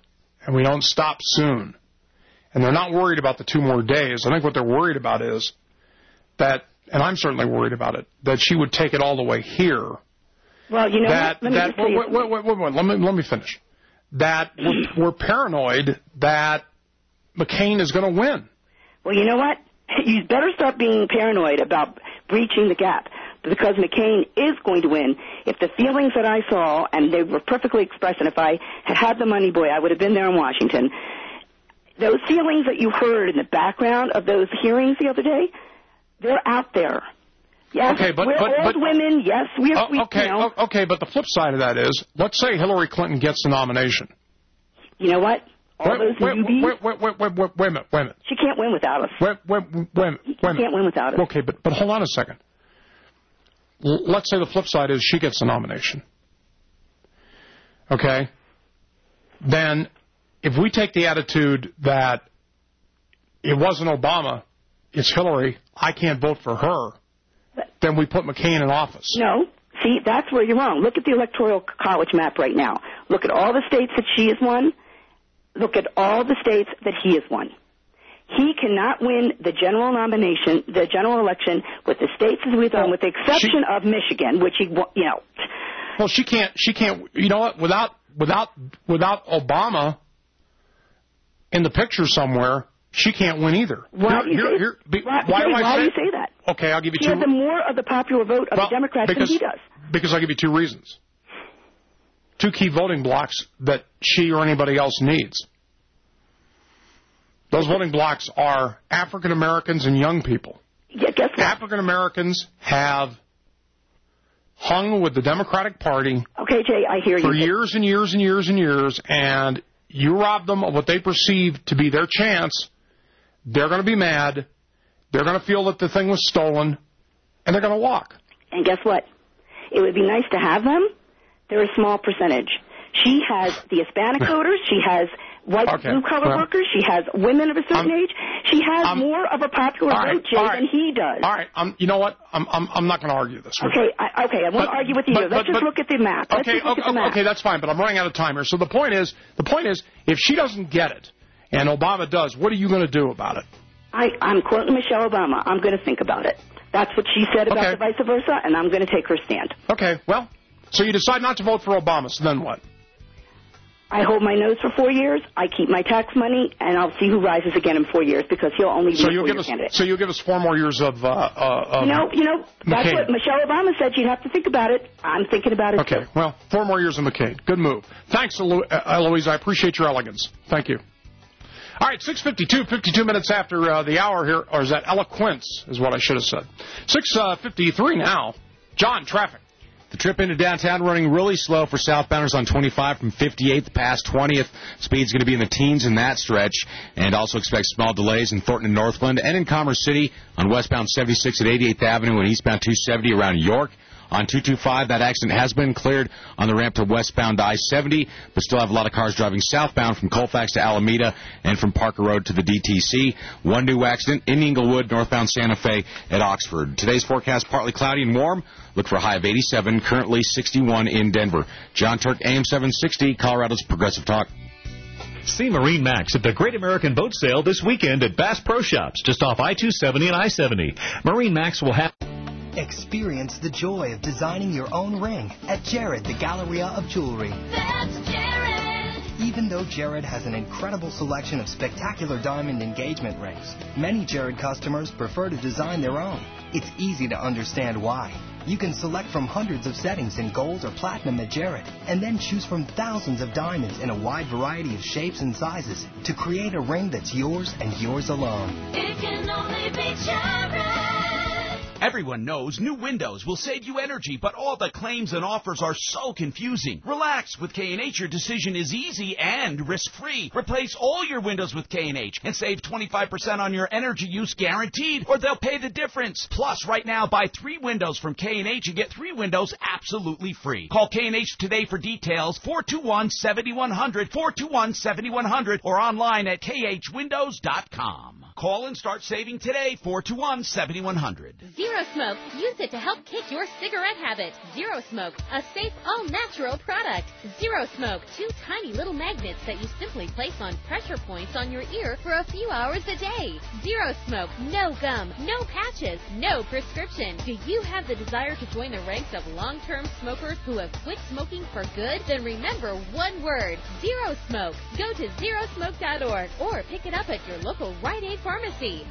Speaker 7: soon, and they're not worried about the 2 more days. I think what they're worried about is that, and I'm certainly worried about it, that she would take it all the way here.
Speaker 3: Well, let
Speaker 7: me finish. That we're paranoid that McCain is going to win.
Speaker 3: Well, you know what? You better start being paranoid about breaching the gap, because McCain is going to win. If the feelings that I saw, and they were perfectly expressed, and if I had had the money, boy, I would have been there in Washington. Those feelings that you heard in the background of those hearings the other day, they're out there. Yes,
Speaker 7: okay,
Speaker 3: we're old women. Yes, we're...
Speaker 7: Okay, but the flip side of that is, let's say Hillary Clinton gets the nomination.
Speaker 3: You know what? All those newbies.
Speaker 7: Wait a minute.
Speaker 3: She can't win without us.
Speaker 7: Wait a minute.
Speaker 3: She can't win without us.
Speaker 7: Okay, but hold on a second. Let's say the flip side is she gets the nomination. Okay? Then, if we take the attitude that it wasn't Obama, it's Hillary, I can't vote for her, then we put McCain in office.
Speaker 3: No. See, that's where you're wrong. Look at the Electoral College map right now. Look at all the states that she has won. Look at all the states that he has won. He cannot win the general nomination, the general election, with the states as we've done, with the exception of Michigan, which he, you know.
Speaker 7: Well, she can't. You know what? Without Obama in the picture somewhere, she can't win either.
Speaker 3: Why do you say that?
Speaker 7: Okay, I'll give you
Speaker 3: two. She has more of the popular vote of the Democrats than he does.
Speaker 7: Because I'll give you two reasons. Two key voting blocks that she or anybody else needs. Those voting blocks are African Americans and young people.
Speaker 3: Yeah, guess what?
Speaker 7: African Americans have hung with the Democratic Party.
Speaker 3: Okay, Jay, I hear you.
Speaker 7: For years and years and years and years, and you rob them of what they perceive to be their chance. They're going to be mad. They're going to feel that the thing was stolen, and they're going to walk.
Speaker 3: And guess what? It would be nice to have them. They're a small percentage. She has the Hispanic voters. She has white blue-collar workers. She has women of a certain age. She has more of a popular vote, Jay, than he does.
Speaker 7: All right. You know what? I'm not going to argue this.
Speaker 3: Okay, I won't argue with you. Let's just look at the map.
Speaker 7: Okay, that's fine, but I'm running out of time here. So the point is, if she doesn't get it, and Obama does, what are you going to do about it?
Speaker 3: I'm quoting Michelle Obama. I'm going to think about it. That's what she said about the vice versa, and I'm going to take her stand.
Speaker 7: Okay, well, so you decide not to vote for Obama, so then what?
Speaker 3: I hold my nose for 4 years, I keep my tax money, and I'll see who rises again in 4 years, because he'll only be a 4-year candidate.
Speaker 7: So you'll give us 4 more years of
Speaker 3: You know, that's
Speaker 7: McCain.
Speaker 3: what Michelle Obama said. You'd have to think about it. I'm thinking about it,
Speaker 7: Okay, well, 4 more years of McCain. Good move. Thanks, Eloise. I appreciate your elegance. Thank you. All right, 6:52, 52 minutes after the hour here, or is that eloquence, is what I should have said. 6:53 now. John, traffic.
Speaker 4: The trip into downtown running really slow for southbounders on 25 from 58th past 20th. Speed's going to be in the teens in that stretch. And also expect small delays in Thornton and Northland and in Commerce City on westbound 76 at 88th Avenue and eastbound 270 around York. On 225, that accident has been cleared on the ramp to westbound I-70, but still have a lot of cars driving southbound from Colfax to Alameda and from Parker Road to the DTC. One new accident in Inglewood, northbound Santa Fe at Oxford. Today's forecast, partly cloudy and warm. Look for a high of 87, currently 61 in Denver. John Turk, AM 760, Colorado's Progressive Talk.
Speaker 14: See Marine Max at the Great American Boat Sale this weekend at Bass Pro Shops, just off I-270 and I-70. Marine Max will have...
Speaker 5: Experience the joy of designing your own ring at Jared, the Galleria of Jewelry.
Speaker 8: That's Jared!
Speaker 5: Even though Jared has an incredible selection of spectacular diamond engagement rings, many Jared customers prefer to design their own. It's easy to understand why. You can select from hundreds of settings in gold or platinum at Jared, and then choose from thousands of diamonds in a wide variety of shapes and sizes to create a ring that's yours and yours alone.
Speaker 8: It can only be Jared!
Speaker 18: Everyone knows new windows will save you energy, but all the claims and offers are so confusing. Relax. With K&H, your decision is easy and risk-free. Replace all your windows with K&H and save 25% on your energy use guaranteed, or they'll pay the difference. Plus, right now, buy 3 windows from K&H and get 3 windows absolutely free. Call K&H today for details, 421-7100, 421-7100, or online at khwindows.com. Call and start saving today, 421-7100.
Speaker 20: Zero Smoke. Use it to help kick your cigarette habit. Zero Smoke, a safe, all-natural product. Zero Smoke, 2 tiny little magnets that you simply place on pressure points on your ear for a few hours a day. Zero Smoke, no gum, no patches, no prescription. Do you have the desire to join the ranks of long-term smokers who have quit smoking for good? Then remember one word, Zero Smoke. Go to zerosmoke.org or pick it up at your local Rite Aid pharmacy.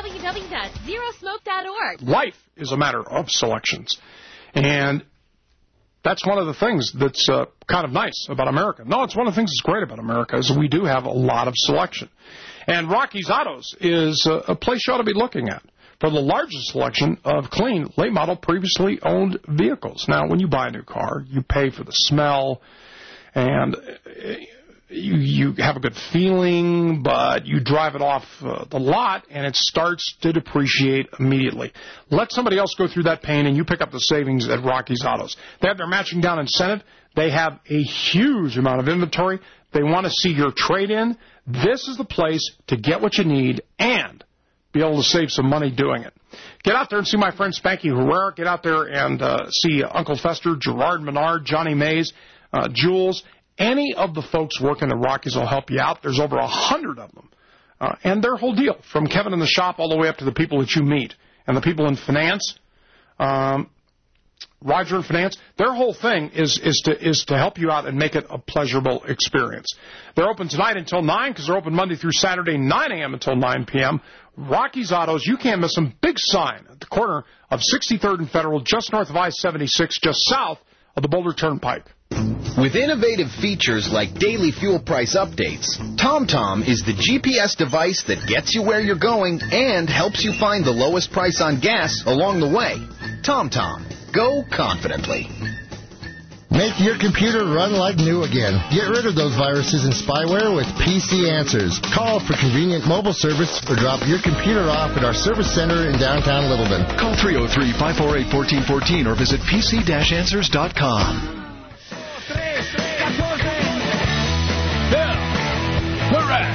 Speaker 20: www.zerosmoke.org.
Speaker 7: Life is a matter of selections. And that's one of the things that's kind of nice about America. No, it's one of the things that's great about America is we do have a lot of selection. And Rocky's Autos is a place you ought to be looking at for the largest selection of clean, late model, previously owned vehicles. Now, when you buy a new car, you pay for the smell, and you have a good feeling, but you drive it off the lot, and it starts to depreciate immediately. Let somebody else go through that pain, and you pick up the savings at Rocky's Autos. They have their matching down incentive. They have a huge amount of inventory. They want to see your trade-in. This is the place to get what you need and be able to save some money doing it. Get out there and see my friend Spanky Herrera. Get out there and see Uncle Fester, Gerard Menard, Johnny Mays, Jules. Any of the folks working at Rockies will help you out. There's over 100 of them. And their whole deal, from Kevin in the shop all the way up to the people that you meet. And the people in finance, Roger in finance, their whole thing is to help you out and make it a pleasurable experience. They're open tonight until 9 because they're open Monday through Saturday, 9 a.m. until 9 p.m. Rocky's Autos, you can't miss them. Big sign at the corner of 63rd and Federal, just north of I-76, just south of the Boulder Turnpike.
Speaker 9: With innovative features like daily fuel price updates, TomTom is the GPS device that gets you where you're going and helps you find the lowest price on gas along the way. TomTom. Go confidently.
Speaker 10: Make your computer run like new again. Get rid of those viruses and spyware with PC Answers. Call for convenient mobile service or drop your computer off at our service center in downtown Littleton.
Speaker 13: Call 303-548-1414 or visit pc-answers.com.
Speaker 7: All right.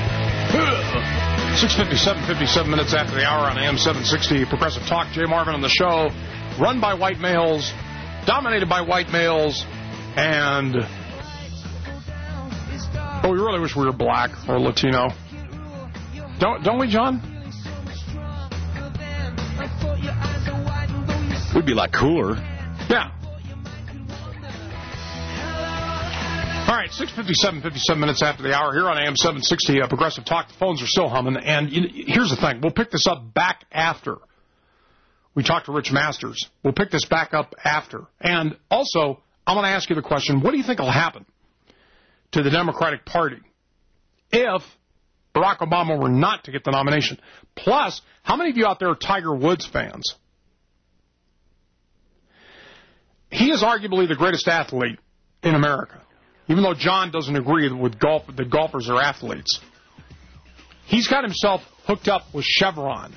Speaker 7: 6:57 minutes after the hour on AM 760 Progressive Talk. Jay Marvin on the show. Run by white males, dominated by white males, and we really wish we were black or Latino. Don't we, John?
Speaker 4: We'd be a lot cooler.
Speaker 7: Yeah. All right, 6:57 minutes after the hour here on AM 760 Progressive Talk. The phones are still humming, and here's the thing. We'll pick this up back after we talk to Rich Masters. We'll pick this back up after. And also, I'm going to ask you the question, what do you think will happen to the Democratic Party if Barack Obama were not to get the nomination? Plus, how many of you out there are Tiger Woods fans? He is arguably the greatest athlete in America, even though John doesn't agree with golf, that golfers are athletes. He's got himself hooked up with Chevron.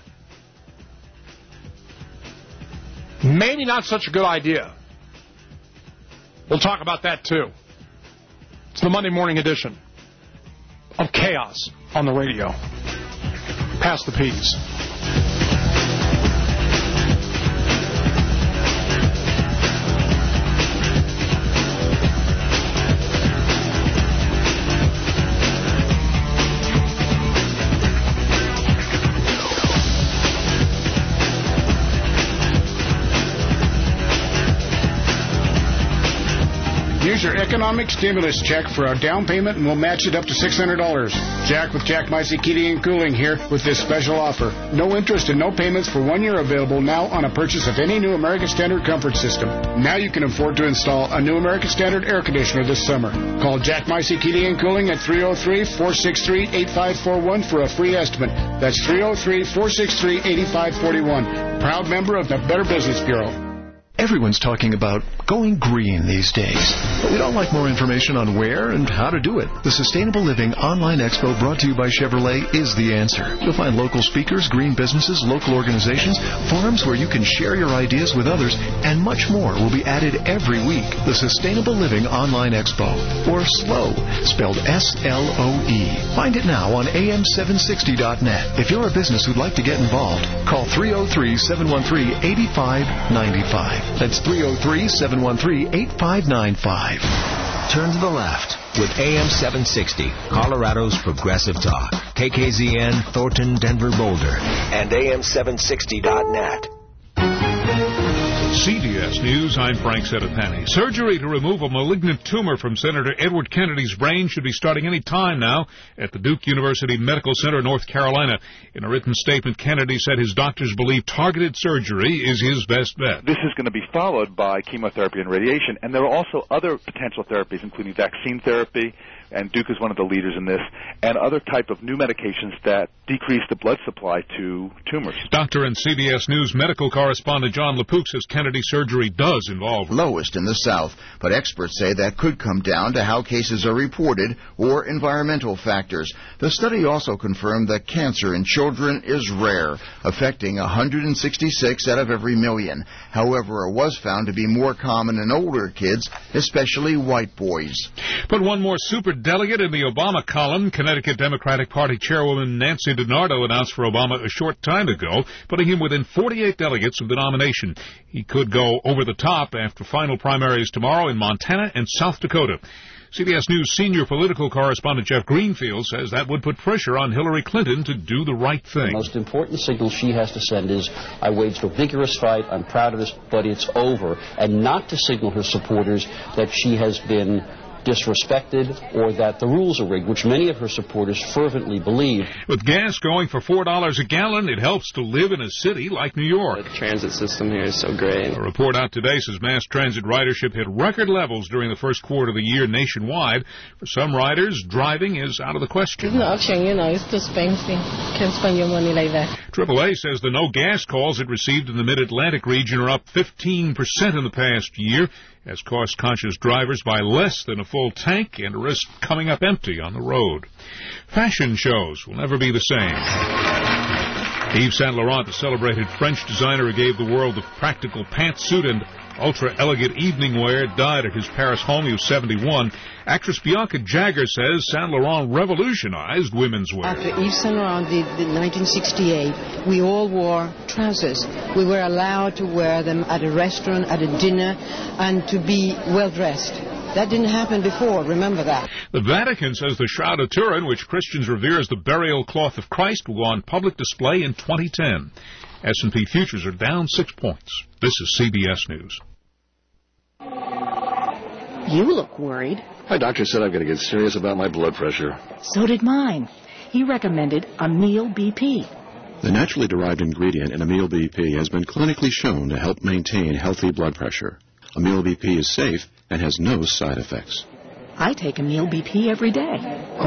Speaker 7: Maybe not such a good idea. We'll talk about that, too. It's the Monday morning edition of Chaos on the radio. Pass the peas.
Speaker 21: Use your economic stimulus check for a down payment and we'll match it up to $600. Jack with Jack Micey Heating and Cooling here with this special offer. No interest and no payments for 1 year available now on a purchase of any new American Standard comfort system. Now you can afford to install a new American Standard air conditioner this summer. Call Jack Micey Heating and Cooling at 303-463-8541 for a free estimate. That's 303-463-8541. Proud member of the Better Business Bureau.
Speaker 13: Everyone's talking about going green these days, but we'd all like more information on where and how to do it. The Sustainable Living Online Expo brought to you by Chevrolet is the answer. You'll find local speakers, green businesses, local organizations, forums where you can share your ideas with others, and much more will be added every week. The Sustainable Living Online Expo, or SLOE, spelled S-L-O-E. Find it now on am760.net. If you're a business who'd like to get involved, call 303-713-8595. That's 303-713-8595.
Speaker 22: Turn to the left with AM 760, Colorado's Progressive Talk. KKZN, Thornton, Denver, Boulder. And AM760.net.
Speaker 23: CBS News, I'm Frank Sedapani. Surgery to remove a malignant tumor from Senator Edward Kennedy's brain should be starting any time now at the Duke University Medical Center, North Carolina. In a written statement, Kennedy said his doctors believe targeted surgery is his best bet.
Speaker 24: This is going to be followed by chemotherapy and radiation, and there are also other potential therapies, including vaccine therapy,
Speaker 1: and Duke is one of the leaders in this, and other type of new medications that decrease the blood supply to tumors.
Speaker 23: Doctor and CBS News medical correspondent John LaPook says Kennedy surgery does involve
Speaker 6: lowest in the South, but experts say that could come down to how cases are reported or environmental factors. The study also confirmed that cancer in children is rare, affecting 166 out of every million. However, it was found to be more common in older kids, especially white boys.
Speaker 23: But one more superdelegate in the Obama column. Connecticut Democratic Party Chairwoman Nancy DiNardo announced for Obama a short time ago, putting him within 48 delegates of the nomination. He could go over the top after final primaries tomorrow in Montana and South Dakota. CBS News senior political correspondent Jeff Greenfield says that would put pressure on Hillary Clinton to do the right thing.
Speaker 11: The most important signal she has to send is, I waged a vigorous fight, I'm proud of this, but it's over, and not to signal her supporters that she has been disrespected or that the rules are rigged, which many of her supporters fervently believe.
Speaker 23: With gas going for $4 a gallon, it helps to live in a city like New York.
Speaker 12: The transit system here is so great.
Speaker 23: A report out today says mass transit ridership hit record levels during the first quarter of the year nationwide. For some riders, driving is out of the question.
Speaker 15: It's an option, it's too expensive. Can't spend your money like that.
Speaker 23: AAA says the no gas calls it received in the Mid-Atlantic region are up 15% in the past year, as cost-conscious drivers buy less than a full tank and risk coming up empty on the road. Fashion shows will never be the same. Yves Saint Laurent, the celebrated French designer who gave the world the practical pantsuit and ultra-elegant evening wear, died at his Paris home. He was 71. Actress Bianca Jagger says Saint Laurent revolutionized women's wear.
Speaker 17: After Yves Saint Laurent did the 1968, we all wore trousers. We were allowed to wear them at a restaurant, at a dinner, and to be well-dressed. That didn't happen before, remember that.
Speaker 23: The Vatican says the Shroud of Turin, which Christians revere as the burial cloth of Christ, will go on public display in 2010. S&P futures are down 6 points. This is CBS News.
Speaker 24: You look worried.
Speaker 25: My doctor said I've got to get serious about my blood pressure.
Speaker 24: So did mine. He recommended Amil BP.
Speaker 29: The naturally derived ingredient in Amil BP has been clinically shown to help maintain healthy blood pressure. Amil BP is safe and has no side effects.
Speaker 24: I take Amil BP every day.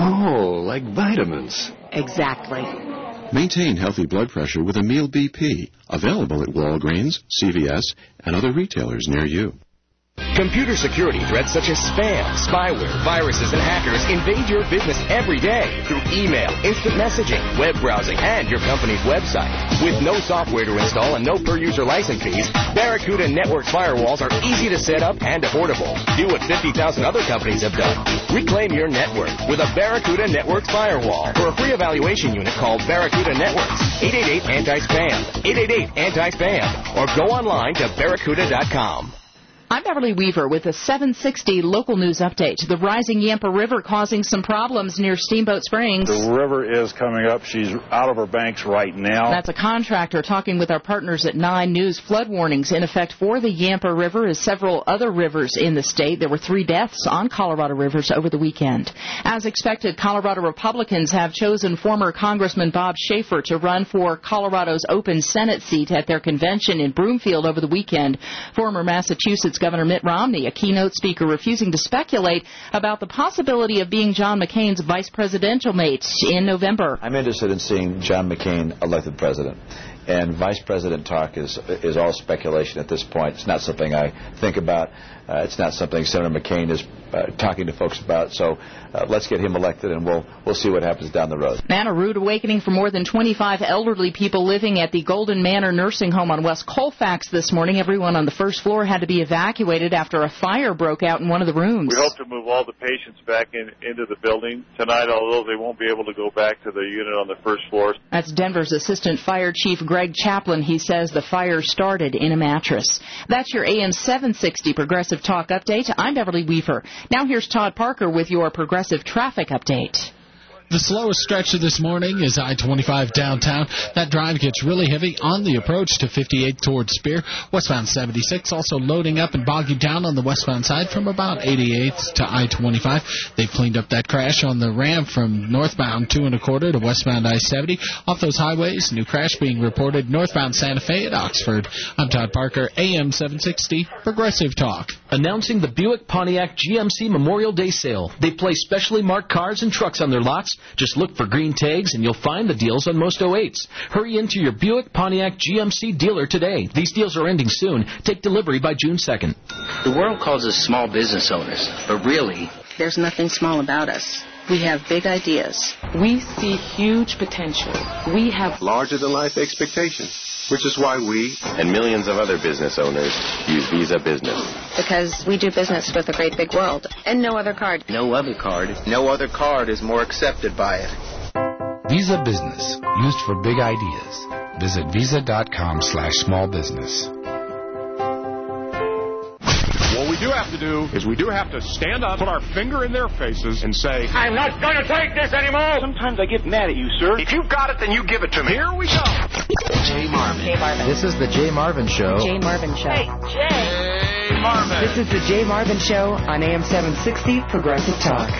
Speaker 25: Oh, like vitamins.
Speaker 24: Exactly.
Speaker 29: Maintain healthy blood pressure with Amil BP, available at Walgreens, CVS, and other retailers near you.
Speaker 30: Computer security threats such as spam, spyware, viruses, and hackers invade your business every day through email, instant messaging, web browsing, and your company's website. With no software to install and no per-user license fees, Barracuda Network firewalls are easy to set up and affordable. Do what 50,000 other companies have done. Reclaim your network with a Barracuda Network firewall. For a free evaluation unit, call Barracuda Networks, 888-ANTI-SPAM, 888-ANTI-SPAM, or go online to barracuda.com.
Speaker 31: I'm Beverly Weaver with a 760 local news update. The rising Yampa River causing some problems near Steamboat Springs.
Speaker 32: The river is coming up. She's out of her banks right now.
Speaker 31: That's a contractor talking with our partners at 9 News. Flood warnings in effect for the Yampa River as several other rivers in the state. There were 3 deaths on Colorado rivers over the weekend. As expected, Colorado Republicans have chosen former Congressman Bob Schaefer to run for Colorado's open Senate seat at their convention in Broomfield over the weekend. Former Massachusetts Governor Mitt Romney, a keynote speaker, refusing to speculate about the possibility of being John McCain's vice presidential mate in November.
Speaker 33: I'm interested in seeing John McCain elected president. And vice president talk is all speculation at this point. It's not something I think about. It's not something Senator McCain is talking to folks about. So let's get him elected, and we'll see what happens down the road.
Speaker 31: And a rude awakening for more than 25 elderly people living at the Golden Manor Nursing Home on West Colfax this morning. Everyone on the first floor had to be evacuated after a fire broke out in one of the rooms.
Speaker 34: We hope to move all the patients back into the building tonight, although they won't be able to go back to the unit on the first floor.
Speaker 31: That's Denver's Assistant Fire Chief Greg Chaplin. He says the fire started in a mattress. That's your AM 760 Progressive Talk update. I'm Beverly Weaver. Now here's Todd Parker with your Progressive Traffic update.
Speaker 2: The slowest stretch of this morning is I-25 downtown. That drive gets really heavy on the approach to 58 towards Spear. Westbound 76 also loading up and bogging down on the westbound side from about 88th to I-25. They've cleaned up that crash on the ramp from northbound 2 1/4 to westbound I-70. Off those highways, new crash being reported northbound Santa Fe at Oxford. I'm Todd Parker, AM 760, Progressive Talk.
Speaker 3: Announcing the Buick Pontiac GMC Memorial Day Sale. They place specially marked cars and trucks on their lots. Just look for green tags and you'll find the deals on most 08s. Hurry into your Buick Pontiac GMC dealer today. These deals are ending soon. Take delivery by June 2nd.
Speaker 5: The world calls us small business owners, but really,
Speaker 8: there's nothing small about us. We have big ideas.
Speaker 24: We see huge potential. We have
Speaker 9: larger-than-life expectations, which is why we and millions of other business owners use Visa Business.
Speaker 8: Because we do business with the great big world, and no other card.
Speaker 5: No other card is more accepted by it.
Speaker 10: Visa Business, used for big ideas. Visit visa.com/smallbusiness.
Speaker 7: What we do have to do is we do have to stand up, put our finger in their faces, and say,
Speaker 14: I'm not going to take this anymore!
Speaker 34: Sometimes I get mad at you, sir.
Speaker 14: If you've got it, then you give it to me.
Speaker 7: Here we go.
Speaker 16: Jay Marvin.
Speaker 18: Jay Marvin.
Speaker 16: This is the Jay Marvin Show.
Speaker 18: Jay Marvin Show.
Speaker 16: Hey, Jay Marvin.
Speaker 18: This is the Jay Marvin Show on AM 760 Progressive Talk.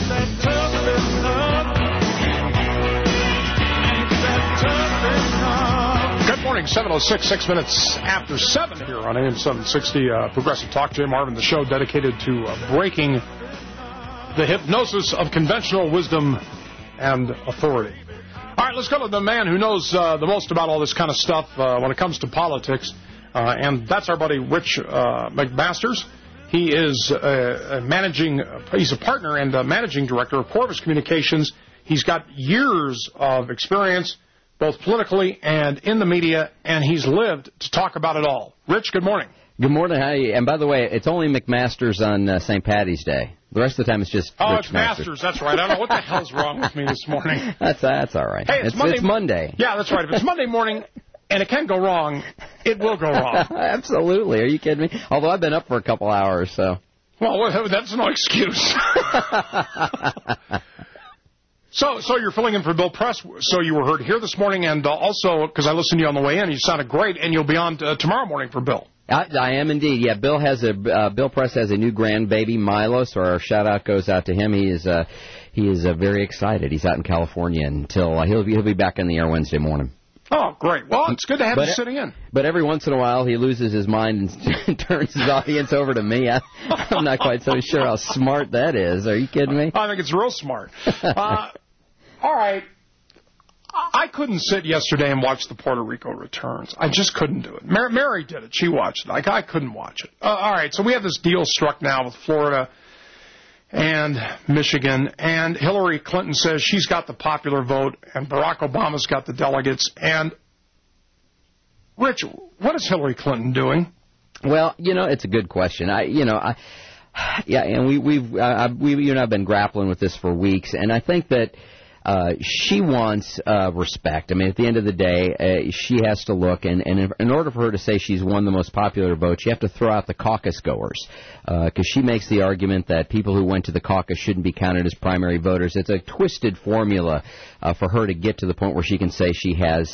Speaker 7: Good morning, 7:06, 6 minutes after 7 here on AM 760 Progressive Talk. Jay Marvin, the show dedicated to breaking the hypnosis of conventional wisdom and authority. All right, let's go to the man who knows the most about all this kind of stuff when it comes to politics, and that's our buddy Rich McMasters. He is he's a partner and managing director of Corvus Communications. He's got years of experience, both politically and in the media, and he's lived to talk about it all. Rich, good morning.
Speaker 19: Good morning. Hi. And by the way, it's only McMasters on St. Patty's Day. The rest of the time it's just Rich
Speaker 7: it's Masters. That's right. I don't know what the hell's wrong with me this morning.
Speaker 19: That's all right.
Speaker 7: Hey,
Speaker 19: it's Monday.
Speaker 7: Yeah, that's right. If it's Monday morning and it can go wrong, it will go wrong.
Speaker 19: Absolutely. Are you kidding me? Although I've been up for a couple hours, so.
Speaker 7: Well, that's no excuse. So you're filling in for Bill Press, so you were heard here this morning, and also, because I listened to you on the way in, you sounded great, and you'll be on tomorrow morning for Bill.
Speaker 19: I am indeed. Yeah, Bill Press has a new grandbaby, Milo, so our shout-out goes out to him. He is very excited. He's out in California until he'll be back on the air Wednesday morning.
Speaker 7: Oh, great. Well, it's good to have you sitting in.
Speaker 19: But every once in a while, he loses his mind and turns his audience over to me. I'm not quite so sure how smart that is. Are you kidding me?
Speaker 7: I think it's real smart. All right. I couldn't sit yesterday and watch the Puerto Rico returns. I just couldn't do it. Mary did it. She watched it. I couldn't watch it. All right. So we have this deal struck now with Florida and Michigan, and Hillary Clinton says she's got the popular vote, and Barack Obama's got the delegates. And, Rich, what is Hillary Clinton doing?
Speaker 19: Well, it's a good question. Yeah, and we you and I have been grappling with this for weeks, and I think that she wants respect. I mean, at the end of the day, she has to look, and in order for her to say she's won the most popular vote, you have to throw out the caucus goers, because she makes the argument that people who went to the caucus shouldn't be counted as primary voters. It's a twisted formula for her to get to the point where she can say she has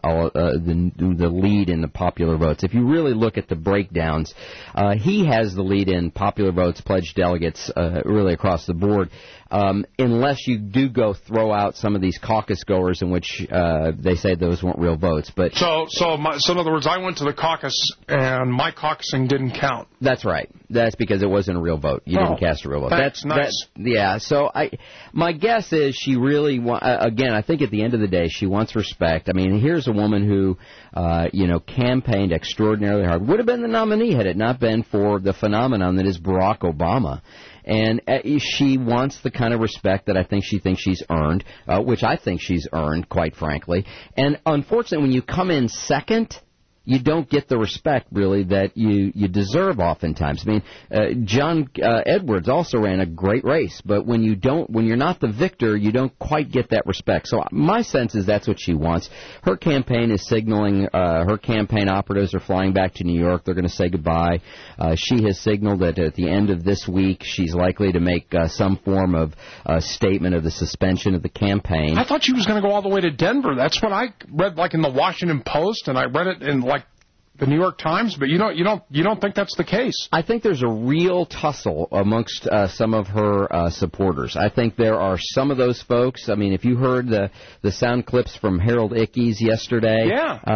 Speaker 19: the lead in the popular votes. If you really look at the breakdowns, he has the lead in popular votes, pledged delegates, really across the board. Unless you do go throw out some of these caucus goers in which they say those weren't real votes. But
Speaker 7: so in other words, I went to the caucus and my caucusing didn't count.
Speaker 19: That's right. That's because it wasn't a real vote. You didn't cast a real vote.
Speaker 7: That's nice.
Speaker 19: Yeah. So my guess is she really again. I think at the end of the day, she wants respect. I mean, here's a woman who campaigned extraordinarily hard. Would have been the nominee had it not been for the phenomenon that is Barack Obama. And she wants the kind of respect that I think she thinks she's earned, which I think she's earned, quite frankly. And unfortunately, when you come in second, you don't get the respect, really, that you deserve oftentimes. I mean, John Edwards also ran a great race, but when you're not the victor, you don't quite get that respect. So my sense is that's what she wants. Her campaign is signaling, her campaign operatives are flying back to New York. They're going to say goodbye. She has signaled that at the end of this week, she's likely to make some form of statement of the suspension of the campaign.
Speaker 7: I thought she was going to go all the way to Denver. That's what I read, like in the Washington Post, and I read it in like the New York Times, but you don't think that's the case?
Speaker 19: I think there's a real tussle amongst some of her supporters. I think there are some of those folks. I mean, if you heard the sound clips from Harold Ickes yesterday,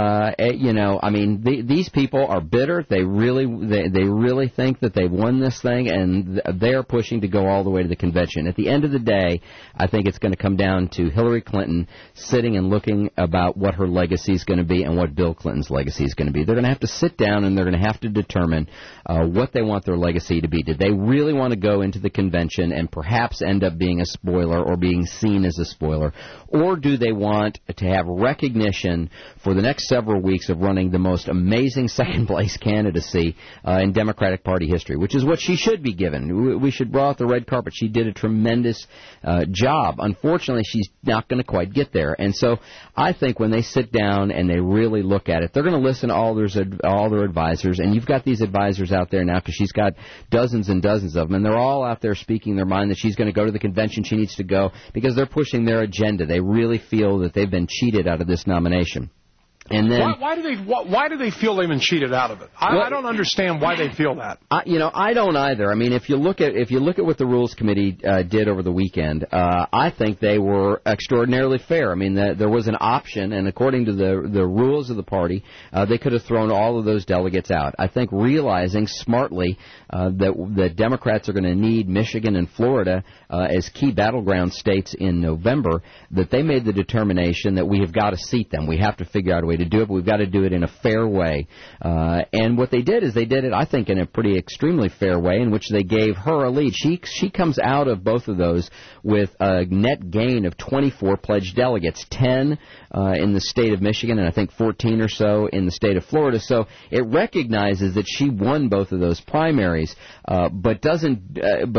Speaker 19: I mean, these people are bitter. They really think that they've won this thing, and they're pushing to go all the way to the convention. At the end of the day, I think it's going to come down to Hillary Clinton sitting and looking about what her legacy is going to be and what Bill Clinton's legacy is going to be. They're going to have to sit down and they're going to have to determine what they want their legacy to be. Did they really want to go into the convention and perhaps end up being a spoiler or being seen as a spoiler? Or do they want to have recognition for the next several weeks of running the most amazing second-place candidacy in Democratic Party history, which is what she should be given. We should draw out the red carpet. She did a tremendous job. Unfortunately, she's not going to quite get there. And so I think when they sit down and they really look at it, they're going to listen to all their advisors, and you've got these advisors out there now because she's got dozens and dozens of them, and they're all out there speaking their mind that she's going to go to the convention she needs to go because they're pushing their agenda. They really feel that they've been cheated out of this nomination. And then,
Speaker 7: why do they feel they've been cheated out of it? I don't understand why they feel that.
Speaker 19: I don't either. I mean, if you look at what the Rules Committee did over the weekend, I think they were extraordinarily fair. I mean, there was an option, and according to the rules of the party, they could have thrown all of those delegates out. I think realizing smartly that Democrats are going to need Michigan and Florida as key battleground states in November, that they made the determination that we have got to seat them. We have to figure out a way to do it, but we've got to do it in a fair way. And what they did is they did it, I think, in a pretty extremely fair way in which they gave her a lead. She comes out of both of those with a net gain of 24 pledged delegates, 10 in the state of Michigan and I think 14 or so in the state of Florida. So it recognizes that she won both of those primaries, but doesn't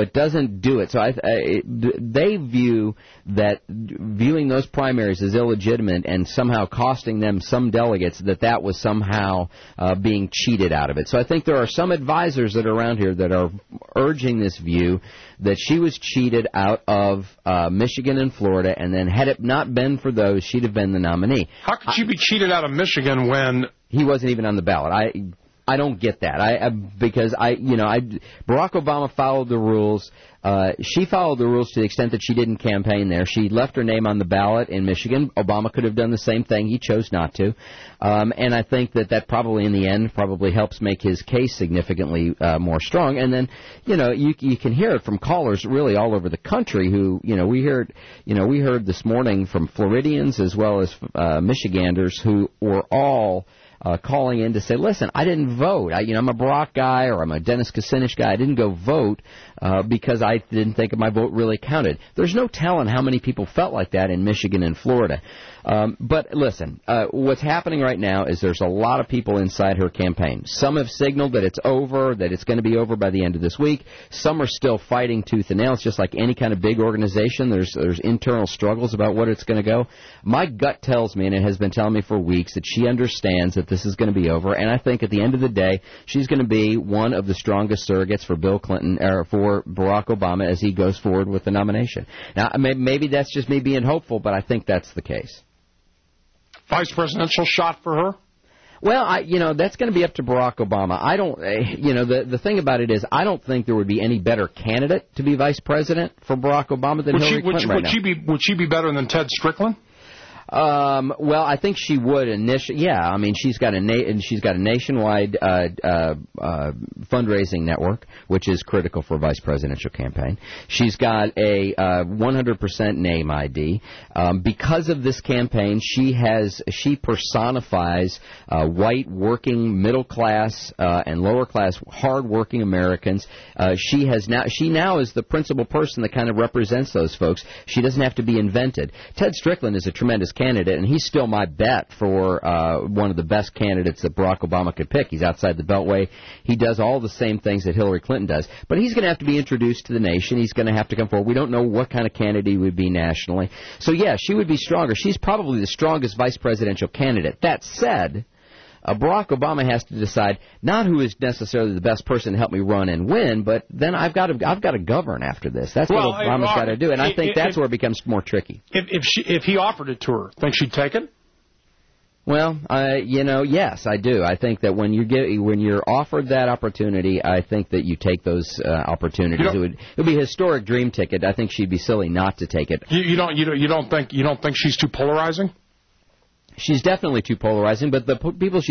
Speaker 19: do it. So they view that viewing those primaries as illegitimate and somehow costing them some delegates, that was somehow being cheated out of it. So I think there are some advisors that are around here that are urging this view that she was cheated out of Michigan and Florida, and then had it not been for those, she'd have been the nominee.
Speaker 7: How could she be cheated out of Michigan when
Speaker 19: he wasn't even on the ballot? I don't get that. Because Barack Obama followed the rules. She followed the rules to the extent that she didn't campaign there. She left her name on the ballot in Michigan. Obama could have done the same thing. He chose not to. And I think that probably in the end probably helps make his case significantly more strong. And then, you can hear it from callers really all over the country who, we heard this morning from Floridians as well as Michiganders who were all calling in to say, listen, I didn't vote. I'm a Barack guy or I'm a Dennis Kucinich guy. I didn't go vote because I didn't think my vote really counted. There's no telling how many people felt like that in Michigan and Florida. But listen, what's happening right now is there's a lot of people inside her campaign. Some have signaled that it's over, that it's going to be over by the end of this week. Some are still fighting tooth and nail. It's just like any kind of big organization. There's internal struggles about what it's going to go. My gut tells me, and it has been telling me for weeks, that she understands that this is going to be over. And I think at the end of the day, she's going to be one of the strongest surrogates for Bill Clinton, or for Barack Obama as he goes forward with the nomination. Now, maybe that's just me being hopeful, but I think that's the case.
Speaker 7: Vice presidential shot for her?
Speaker 19: Well, that's going to be up to Barack Obama. I don't, the thing about it is I don't think there would be any better candidate to be vice president for Barack Obama than Hillary Clinton right now.
Speaker 7: Would she be better than Ted Strickland?
Speaker 19: Well, I think she would initially. Yeah, I mean, she's got a nationwide fundraising network, which is critical for a vice presidential campaign. She's got a 100% name ID. Because of this campaign, she personifies white, working, middle class, and lower class, hard working Americans. She now is the principal person that kind of represents those folks. She doesn't have to be invented. Ted Strickland is a tremendous candidate, and he's still my bet for one of the best candidates that Barack Obama could pick. He's outside the Beltway. He does all the same things that Hillary Clinton does. But he's going to have to be introduced to the nation. He's going to have to come forward. We don't know what kind of candidate he would be nationally. So, yeah, she would be stronger. She's probably the strongest vice presidential candidate. That said, Barack Obama has to decide not who is necessarily the best person to help me run and win, but then I've got to govern after this. That's what Obama's got to do, and I think that's where it becomes more tricky.
Speaker 7: If he offered it to her, think she'd take it?
Speaker 19: Well, yes, I do. I think that when you're offered that opportunity, I think that you take those opportunities. It would be a historic dream ticket. I think she'd be silly not to take it.
Speaker 7: You don't think she's too polarizing?
Speaker 19: She's definitely too polarizing, but the people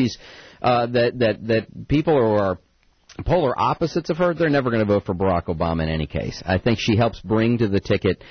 Speaker 19: that people who are polar opposites of her, they're never going to vote for Barack Obama in any case. I think she helps bring to the ticket,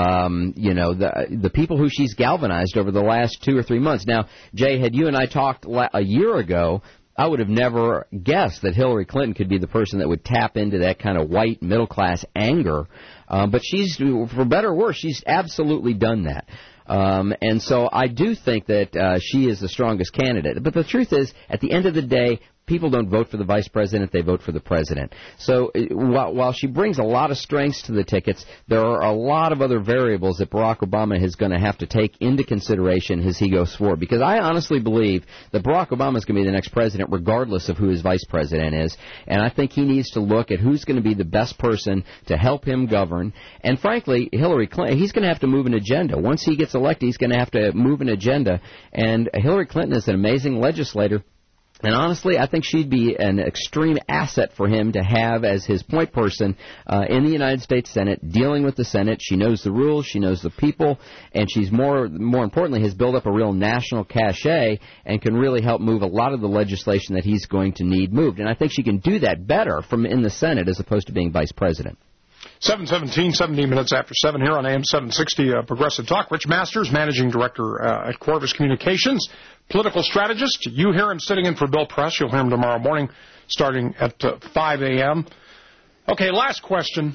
Speaker 19: the people who she's galvanized over the last 2 or 3 months. Now, Jay, had you and I talked a year ago, I would have never guessed that Hillary Clinton could be the person that would tap into that kind of white middle-class anger. But she's, for better or worse, she's absolutely done that. And so I do think that she is the strongest candidate. But the truth is, at the end of the day, people don't vote for the vice president, they vote for the president. So while she brings a lot of strengths to the tickets, there are a lot of other variables that Barack Obama is going to have to take into consideration as he goes forward. Because I honestly believe that Barack Obama is going to be the next president regardless of who his vice president is. And I think he needs to look at who's going to be the best person to help him govern. And frankly, Hillary Clinton, he's going to have to move an agenda. Once he gets elected, he's going to have to move an agenda. And Hillary Clinton is an amazing legislator. And honestly, I think she'd be an extreme asset for him to have as his point person in the United States Senate, dealing with the Senate. She knows the rules, she knows the people, and she's more importantly has built up a real national cachet and can really help move a lot of the legislation that he's going to need moved. And I think she can do that better from in the Senate as opposed to being vice president.
Speaker 7: 7:17, 17 minutes after 7 here on AM 760 Progressive Talk. Rich Masters, Managing Director at Corvus Communications, political strategist. You hear him sitting in for Bill Press. You'll hear him tomorrow morning starting at 5 a.m. Okay, last question.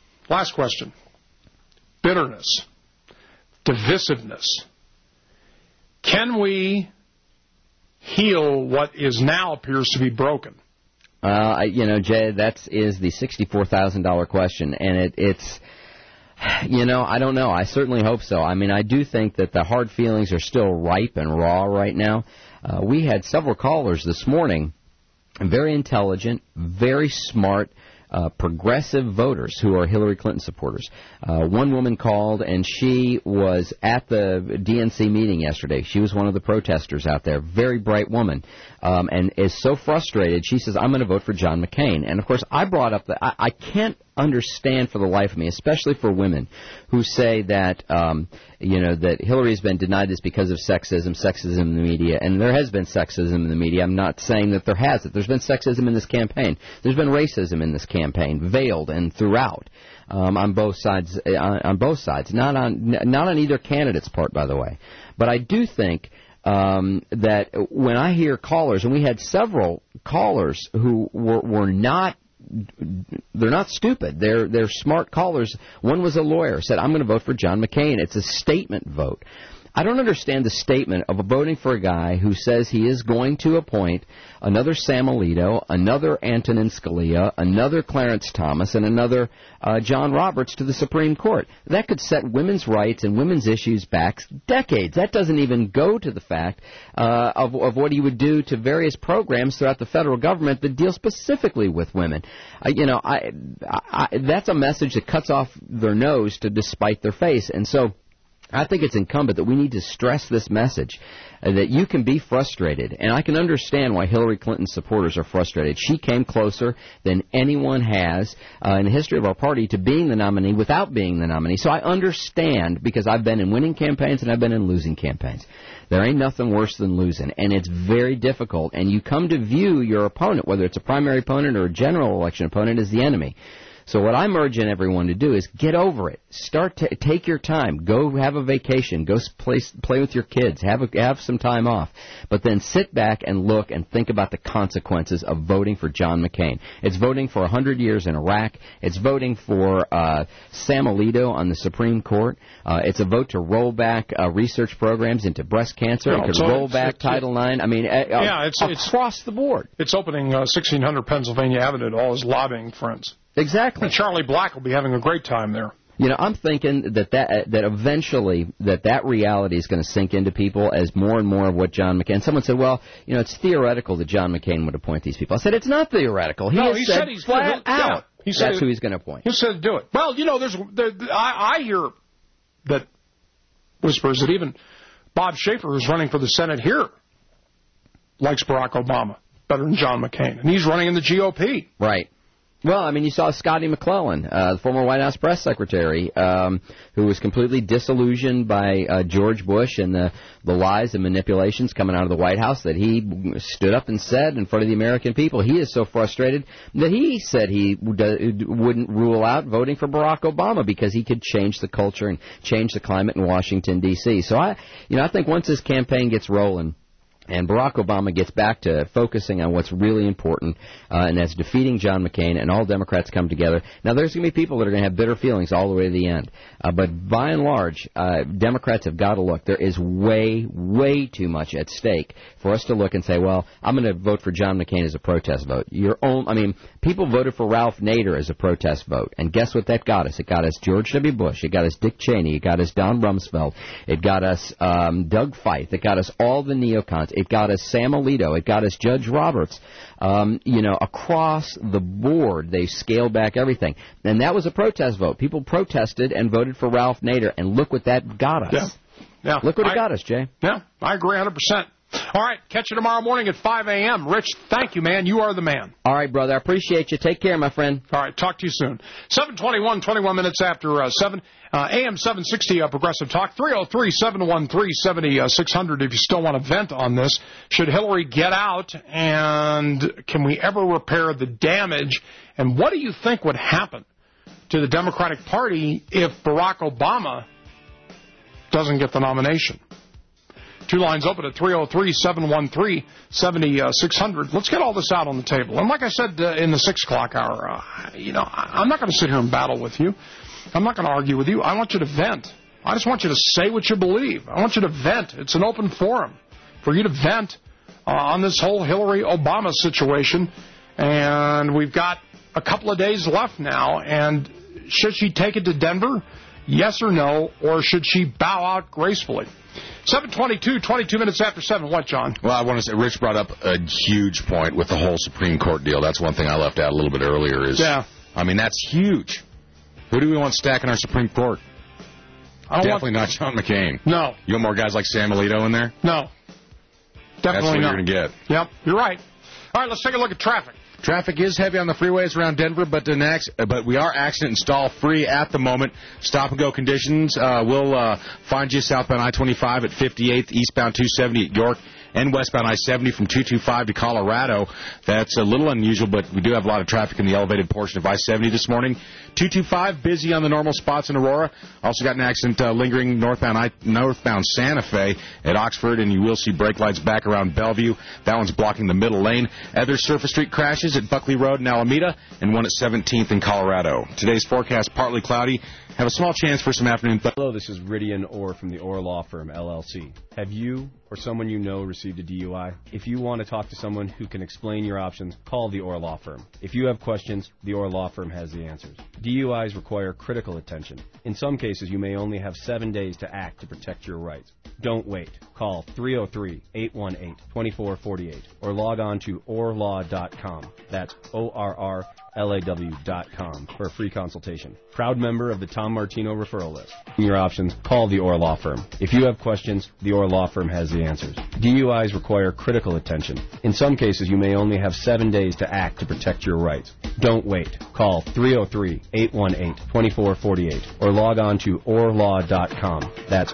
Speaker 7: Bitterness. Divisiveness. Can we heal what now appears to be broken?
Speaker 19: Jay, that is the $64,000 question, and it's, I don't know. I certainly hope so. I mean, I do think that the hard feelings are still ripe and raw right now. We had several callers this morning, very intelligent, very smart, progressive voters who are Hillary Clinton supporters. One woman called, and she was at the DNC meeting yesterday. She was one of the protesters out there. Very bright woman, and is so frustrated. She says, I'm going to vote for John McCain. And, of course, I brought up that I can't understand for the life of me, especially for women who say that, that Hillary has been denied this because of sexism in the media. And there has been sexism in the media. I'm not saying that there hasn't. There's been sexism in this campaign. There's been racism in this campaign, veiled and throughout, on both sides. Not on either candidate's part, by the way. But I do think that when I hear callers, and we had several callers who were not. They're not stupid. They're smart callers. One was a lawyer, said, I'm going to vote for John McCain. It's a statement vote. I don't understand the statement of voting for a guy who says he is going to appoint another Sam Alito, another Antonin Scalia, another Clarence Thomas, and another John Roberts to the Supreme Court. That could set women's rights and women's issues back decades. That doesn't even go to the fact of what he would do to various programs throughout the federal government that deal specifically with women. That's a message that cuts off their nose to despite their face. And so I think it's incumbent that we need to stress this message, that you can be frustrated. And I can understand why Hillary Clinton's supporters are frustrated. She came closer than anyone has in the history of our party to being the nominee without being the nominee. So I understand, because I've been in winning campaigns and I've been in losing campaigns. There ain't nothing worse than losing, and it's very difficult. And you come to view your opponent, whether it's a primary opponent or a general election opponent, as the enemy. So what I'm urging everyone to do is get over it. Take your time. Go have a vacation. Go play with your kids. Have some time off. But then sit back and look and think about the consequences of voting for John McCain. It's voting for 100 years in Iraq. It's voting for Sam Alito on the Supreme Court. It's a vote to roll back research programs into breast cancer. It could roll back Title IX. I mean, it's across the board. It's opening 1600 Pennsylvania Avenue to all his lobbying friends. Exactly. And Charlie Black will be having a great time there. You know, I'm thinking that eventually that reality is going to sink into people as more and more of what John McCain. Someone said, well, you know, it's theoretical that John McCain would appoint these people. I said, it's not theoretical. He said he's flat out. He said that's who he's going to appoint. He said do it. Well, you know, I hear that whispers that even Bob Schaefer, who's running for the Senate here, likes Barack Obama better than John McCain, and he's running in the GOP. Right. Well, I mean, you saw Scotty McClellan, the former White House press secretary, who was completely disillusioned by George Bush and the lies and manipulations coming out of the White House, that he stood up and said in front of the American people. He is so frustrated that he said he wouldn't rule out voting for Barack Obama because he could change the culture and change the climate in Washington, D.C. So I think once this campaign gets rolling, and Barack Obama gets back to focusing on what's really important, and that's defeating John McCain, and all Democrats come together. Now, there's going to be people that are going to have bitter feelings all the way to the end. But by and large, Democrats have got to look. There is way, way too much at stake for us to look and say, well, I'm going to vote for John McCain as a protest vote. People voted for Ralph Nader as a protest vote. And guess what that got us? It got us George W. Bush. It got us Dick Cheney. It got us Don Rumsfeld. It got us Doug Feith. It got us all the neocons. It got us Sam Alito. It got us Judge Roberts. Across the board, they scaled back everything. And that was a protest vote. People protested and voted for Ralph Nader, and look what that got us. Yeah. Look what it got us, Jay. Yeah, I agree 100%. All right, catch you tomorrow morning at 5 a.m. Rich, thank you, man. You are the man. All right, brother. I appreciate you. Take care, my friend. All right, talk to you soon. 7:21, 21 minutes after 7. AM 760 Progressive Talk, 303-713-7600 if you still want to vent on this. Should Hillary get out, and can we ever repair the damage? And what do you think would happen to the Democratic Party if Barack Obama doesn't get the nomination? Two lines open at 303-713-7600. Let's get all this out on the table. And like I said in the 6 o'clock hour, I'm not going to sit here and battle with you. I'm not going to argue with you. I want you to vent. I just want you to say what you believe. I want you to vent. It's an open forum for you to vent on this whole Hillary-Obama situation. And we've got a couple of days left now. And should she take it to Denver? Yes or no? Or should she bow out gracefully? 7:22, 22 minutes after 7. What, John?
Speaker 1: Well, I want to say Rich brought up a huge point with the whole Supreme Court deal. That's one thing I left out a little bit earlier. That's huge. Who do we want stacking our Supreme Court? Definitely not John McCain. No. You want more guys like Sam Alito in there? No. Definitely not. That's what you're going to get. Yep, you're right. All right, let's take a look at traffic. Traffic is heavy on the freeways around Denver, but we are accident and stall free at the moment. Stop and go conditions will find you southbound I-25 at 58th, eastbound 270 at York, and westbound I-70 from 225 to Colorado. That's a little unusual, but we do have a lot of traffic in the elevated portion of I-70 this morning. 225 busy on the normal spots in Aurora. Also got an accident lingering northbound Santa Fe at Oxford, and you will see brake lights back around Bellevue. That one's blocking the middle lane. Other surface street crashes at Buckley Road in Alameda, and one at 17th in Colorado. Today's forecast partly cloudy. Have a small chance for some afternoon.
Speaker 4: Hello, this is Ridian Orr from the Orr Law Firm, LLC. Have you or someone you know received a DUI? If you want to talk to someone who can explain your options, call the Orr Law Firm. If you have questions, the Orr Law Firm has the answers. DUIs require critical attention. In some cases, you may only have 7 days to act to protect your rights. Don't wait. Call 303-818-2448 or log on to orrlaw.com. That's ORRLAW.com for a free consultation. Proud member of the Tom Martino referral list. Your options, call the Orr Law Firm. If you have questions, the Orr Law Firm has the answers. DUIs require critical attention. In some cases, you may only have 7 days to act to protect your rights. Don't wait. Call 303-818-2448 or log on to orrlaw.com. That's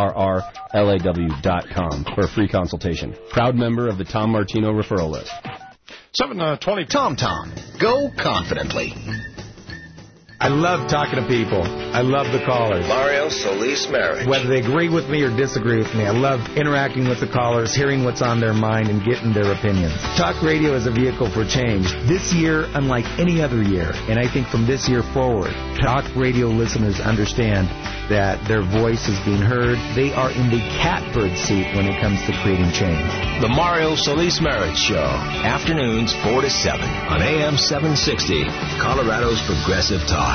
Speaker 4: ORRLAW.com for a free consultation. Proud member of the Tom Martino referral list.
Speaker 7: 7:20.
Speaker 6: TomTom. Go confidently. I love talking to people. I love the callers.
Speaker 11: Mario Solis Marriage.
Speaker 6: Whether they agree with me or disagree with me, I love interacting with the callers, hearing what's on their mind, and getting their opinions. Talk radio is a vehicle for change. This year, unlike any other year, and I think from this year forward, talk radio listeners understand that their voice is being heard. They are in the catbird seat when it comes to creating change.
Speaker 11: The Mario Solis Marriage Show. Afternoons 4 to 7 on AM 760. Colorado's Progressive Talk.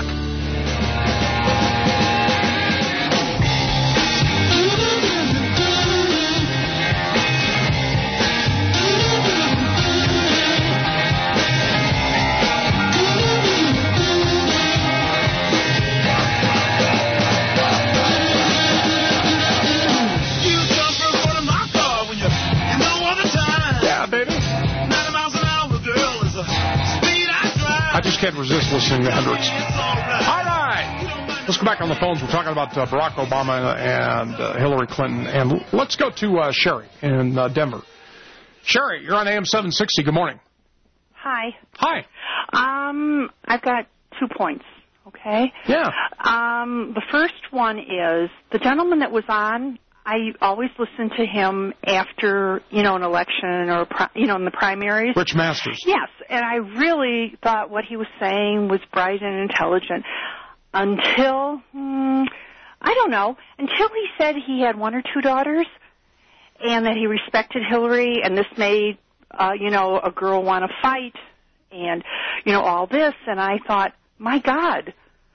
Speaker 7: I just can't resist listening to Hendrix. All right. Let's go back on the phones. We're talking about Barack Obama and Hillary Clinton. And let's go to Sherry in Denver. Sherry, you're on AM 760. Good morning.
Speaker 12: Hi.
Speaker 7: Hi.
Speaker 12: I've got 2 points, okay?
Speaker 7: Yeah.
Speaker 12: The first one is the gentleman that was on, I always listen to him after, an election or, in the primaries.
Speaker 7: Rich Masters.
Speaker 12: Yes, and I really thought what he was saying was bright and intelligent until, I don't know, until he said he had 1 or 2 daughters and that he respected Hillary and this made, a girl want to fight and, all this. And I thought, my God,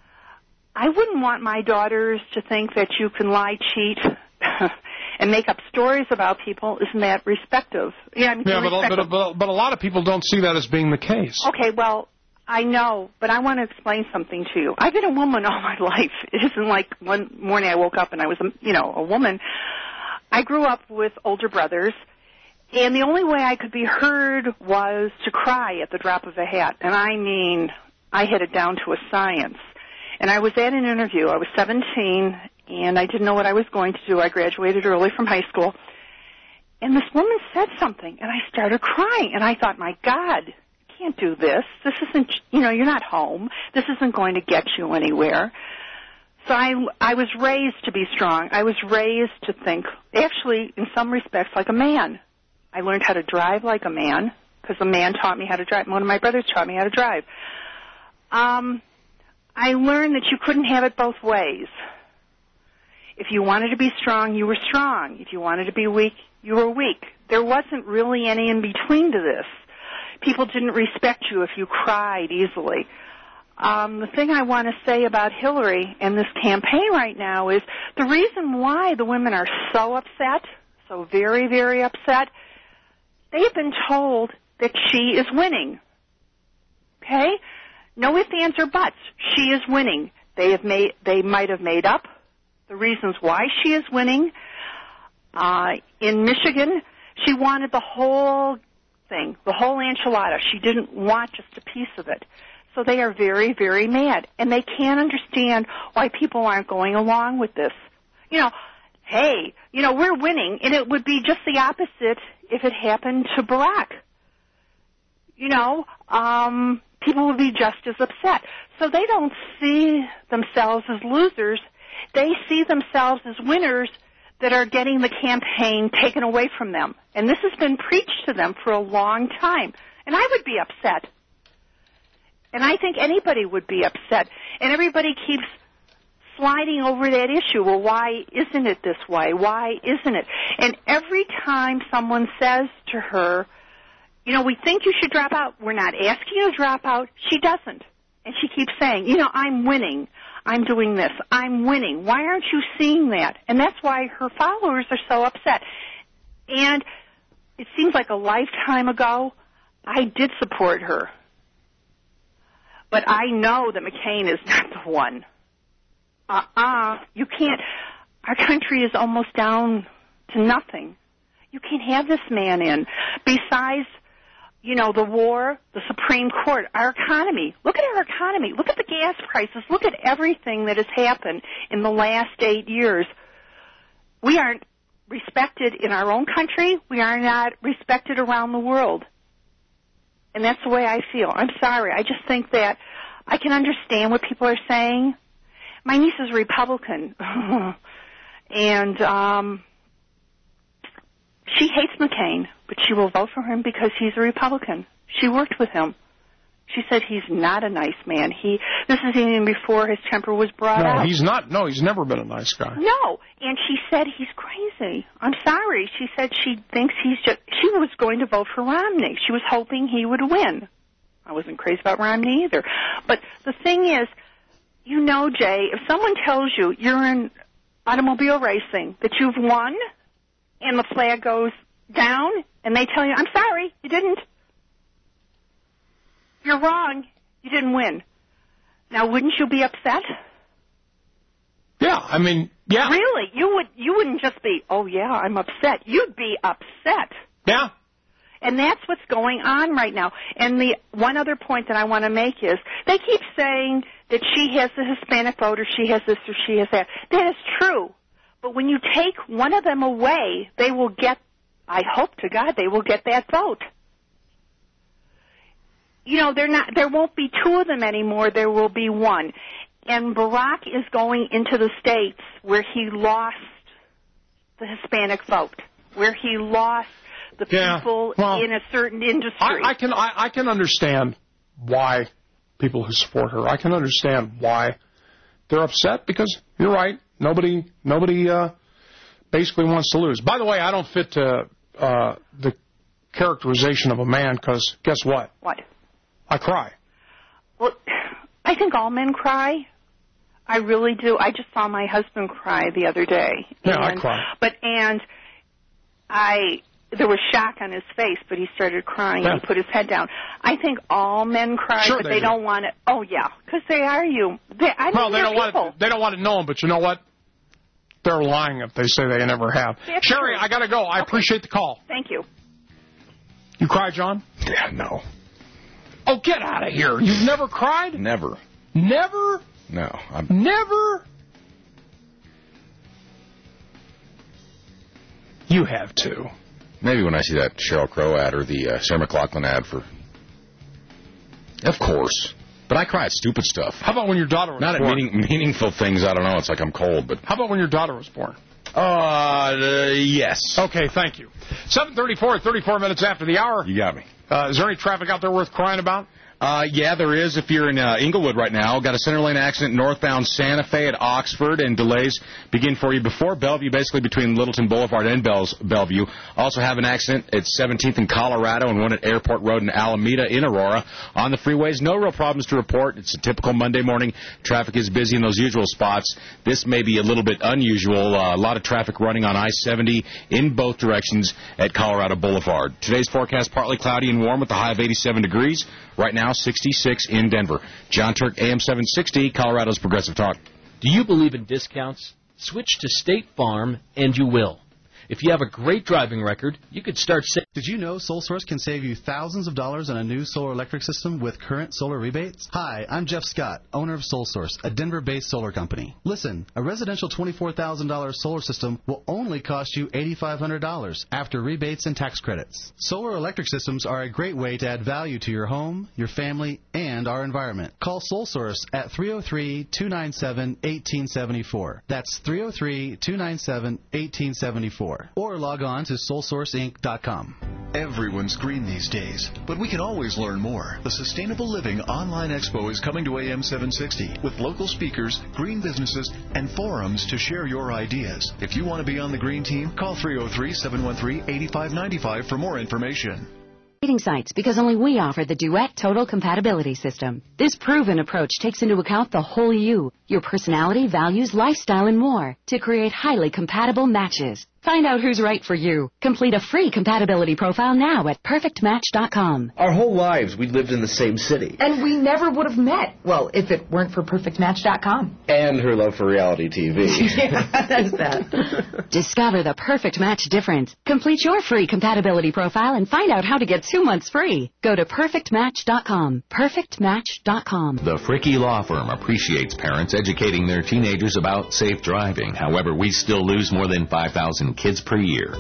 Speaker 12: I wouldn't want my daughters to think that you can lie, cheat, and make up stories about people. Isn't that respective? Yeah,
Speaker 7: but a lot of people don't see that as being the case.
Speaker 12: Okay, well, I know, but I want to explain something to you. I've been a woman all my life. It isn't like one morning I woke up and I was, a woman. I grew up with older brothers, and the only way I could be heard was to cry at the drop of a hat. And I mean, I had it down to a science. And I was at an interview. I was 17, and I didn't know what I was going to do. I graduated early from high school. And this woman said something, and I started crying. And I thought, my God, you can't do this. This isn't, you're not home. This isn't going to get you anywhere. So I was raised to be strong. I was raised to think, actually, in some respects, like a man. I learned how to drive like a man because a man taught me how to drive. One of my brothers taught me how to drive. I learned that you couldn't have it both ways. If you wanted to be strong, you were strong. If you wanted to be weak, you were weak. There wasn't really any in between to this. People didn't respect you if you cried easily. The thing I want to say about Hillary and this campaign right now is the reason why the women are so upset, so very, very upset, they have been told that she is winning. Okay? No ifs, ands, or buts. She is winning. They might have made up the reasons why she is winning. In Michigan, she wanted the whole thing, the whole enchilada. She didn't want just a piece of it. So they are very, very mad. And they can't understand why people aren't going along with this. Hey, we're winning. And it would be just the opposite if it happened to Barack. People would be just as upset. So they don't see themselves as losers. They see themselves as winners that are getting the campaign taken away from them. And this has been preached to them for a long time. And I would be upset. And I think anybody would be upset. And everybody keeps sliding over that issue. Well, why isn't it this way? Why isn't it? And every time someone says to her, we think you should drop out. We're not asking you to drop out. She doesn't. And she keeps saying, I'm winning. I'm doing this. I'm winning. Why aren't you seeing that? And that's why her followers are so upset. And it seems like a lifetime ago, I did support her. But I know that McCain is not the one. You can't. Our country is almost down to nothing. You can't have this man in. Besides, the war, the Supreme Court, our economy. Look at our economy. Look at the gas prices. Look at everything that has happened in the last 8 years. We aren't respected in our own country. We are not respected around the world. And that's the way I feel. I'm sorry. I just think that I can understand what people are saying. My niece is a Republican, and she hates McCain, but she will vote for him because he's a Republican. She worked with him. She said he's not a nice man. This is even before his temper was brought out.
Speaker 7: No, he's not. No, he's never been a nice guy.
Speaker 12: No, and she said he's crazy. I'm sorry. She said she thinks he's just... She was going to vote for Romney. She was hoping he would win. I wasn't crazy about Romney either. But the thing is, you know, Jay, if someone tells you you're in automobile racing, that you've won, and the flag goes down, and they tell you, I'm sorry, you didn't. You're wrong. You didn't win. Now, wouldn't you be upset?
Speaker 7: Yeah, I mean, yeah.
Speaker 12: Really? You wouldn't just be, oh, yeah, I'm upset. You'd be upset.
Speaker 7: Yeah.
Speaker 12: And that's what's going on right now. And the one other point that I want to make is they keep saying that she has the Hispanic vote or she has this or she has that. That is true. But when you take one of them away, they will get, I hope to God, they will get that vote. You know, there won't be two of them anymore. There will be one. And Barack is going into the states where he lost the Hispanic vote, where he lost the people in a certain industry.
Speaker 7: I can understand why people who support her, I can understand why they're upset, because you're right, nobody basically wants to lose. By the way, I don't fit the characterization of a man, because guess what?
Speaker 12: What?
Speaker 7: I cry.
Speaker 12: Well, I think all men cry. I really do. I just saw my husband cry the other day.
Speaker 7: Yeah, I cry.
Speaker 12: There was shock on his face, but he started crying.
Speaker 7: Yeah.
Speaker 12: He put his head down. I think all men cry,
Speaker 7: sure
Speaker 12: but they don't want to. Oh yeah, because they are you. They don't
Speaker 7: want to know him, but you know what? They're lying if they say they never have.
Speaker 12: That's
Speaker 7: Sherry,
Speaker 12: true.
Speaker 7: I got to go. I appreciate the call.
Speaker 12: Thank you.
Speaker 7: You cry, John?
Speaker 1: Yeah, no.
Speaker 7: Oh, get out of here. You've never cried?
Speaker 1: Never.
Speaker 7: Never?
Speaker 1: No.
Speaker 7: Never? You have to.
Speaker 1: Maybe when I see that Sheryl Crow ad or the Sarah McLachlan ad for... Of course. But I cry at stupid stuff.
Speaker 7: How about when your daughter was born?
Speaker 1: Not at meaningful things, I don't know. It's like I'm cold, but...
Speaker 7: How about when your daughter was born?
Speaker 1: Yes.
Speaker 7: Okay, thank you. 7:34, 34 minutes after the hour.
Speaker 1: You got me.
Speaker 7: Is there any traffic out there worth crying about?
Speaker 1: Yeah, there is. If you're in Inglewood right now, got a center lane accident northbound Santa Fe at Oxford, and delays begin for you before Bellevue, basically between Littleton Boulevard and Bellevue. Also have an accident at 17th in Colorado and one at Airport Road in Alameda in Aurora. On the freeways, no real problems to report. It's a typical Monday morning. Traffic is busy in those usual spots. This may be a little bit unusual. A lot of traffic running on I-70 in both directions at Colorado Boulevard. Today's forecast, partly cloudy and warm with a high of 87 degrees. Right now, 66 in Denver. John Turk, AM 760, Colorado's Progressive Talk.
Speaker 3: Do you believe in discounts? Switch to State Farm, and you will. If you have a great driving record, you could start saving.
Speaker 13: Did you know SolSource can save you thousands of dollars on a new solar electric system with current solar rebates? Hi, I'm Jeff Scott, owner of SolSource, a Denver-based solar company. Listen, a residential $24,000 solar system will only cost you $8,500 after rebates and tax credits. Solar electric systems are a great way to add value to your home, your family, and our environment. Call SolSource at 303-297-1874. That's 303-297-1874. Or log on to SolSourceInc.com.
Speaker 15: Everyone's green these days, but we can always learn more. The Sustainable Living Online Expo is coming to AM 760 with local speakers, green businesses, and forums to share your ideas. If you want to be on the green team, call 303-713-8595 for more information.
Speaker 17: Dating sites because only we offer the Duet Total Compatibility System. This proven approach takes into account the whole you, your personality, values, lifestyle, and more to create highly compatible matches. Find out who's right for you. Complete a free compatibility profile now at PerfectMatch.com.
Speaker 20: Our whole lives, we lived in the same city.
Speaker 24: And we never would have met. Well, if it weren't for PerfectMatch.com.
Speaker 20: And her love for reality TV.
Speaker 24: Yeah, there's that.
Speaker 17: Discover the Perfect Match difference. Complete your free compatibility profile and find out how to get 2 months free. Go to PerfectMatch.com. PerfectMatch.com.
Speaker 21: The Fricke Law Firm appreciates parents educating their teenagers about safe driving. However, we still lose more than 5,000 kids per year.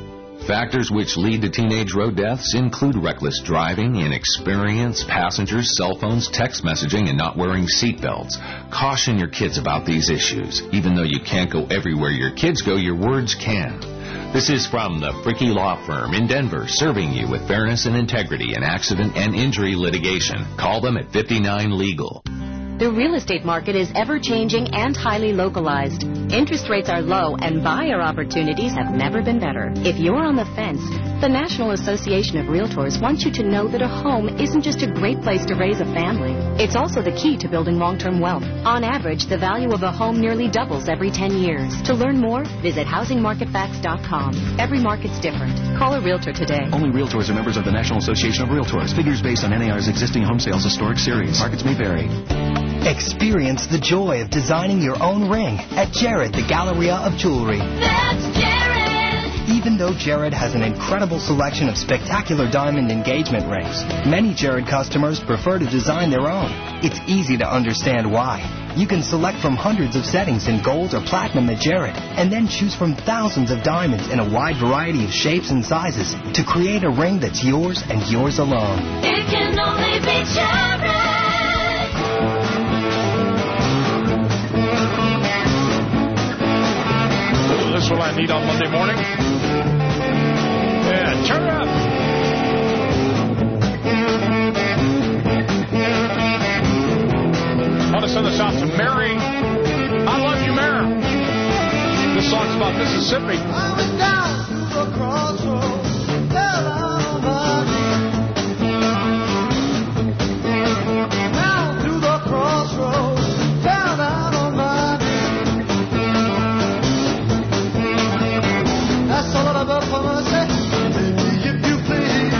Speaker 21: factors which lead to teenage road deaths include reckless driving, inexperienced passengers, cell phones, text messaging, and not wearing seatbelts. Caution your kids about these issues. Even though you can't go everywhere your kids go, your words can. This is from the Fricke Law Firm in Denver, serving you with fairness and integrity in accident and injury litigation. Call them at 59 Legal.
Speaker 17: The real estate market is ever-changing and highly localized. Interest rates are low and buyer opportunities have never been better. If you're on the fence, the National Association of Realtors wants you to know that a home isn't just a great place to raise a family. It's also the key to building long-term wealth. On average, the value of a home nearly doubles every 10 years. To learn more, visit housingmarketfacts.com. Every market's different. Call a realtor today.
Speaker 2: Only realtors are members of the National Association of Realtors. Figures based on NAR's existing home sales historic series. Markets may vary.
Speaker 8: Experience the joy of designing your own ring at Jared, the Galleria of Jewelry.
Speaker 9: That's Jared!
Speaker 8: Even though Jared has an incredible selection of spectacular diamond engagement rings, many Jared customers prefer to design their own. It's easy to understand why. You can select from hundreds of settings in gold or platinum at Jared, and then choose from thousands of diamonds in a wide variety of shapes and sizes to create a ring that's yours and yours alone.
Speaker 9: It can only be Jared!
Speaker 7: This is what I need on Monday morning. Yeah, turn it up. I want to send this out to Mary. I love you, Mary. This song's about Mississippi.
Speaker 22: I was down to the crossroads, fell on my knees. Down to the crossroads, fell down on my knees. That's all I've ever for myself. Take me if you please.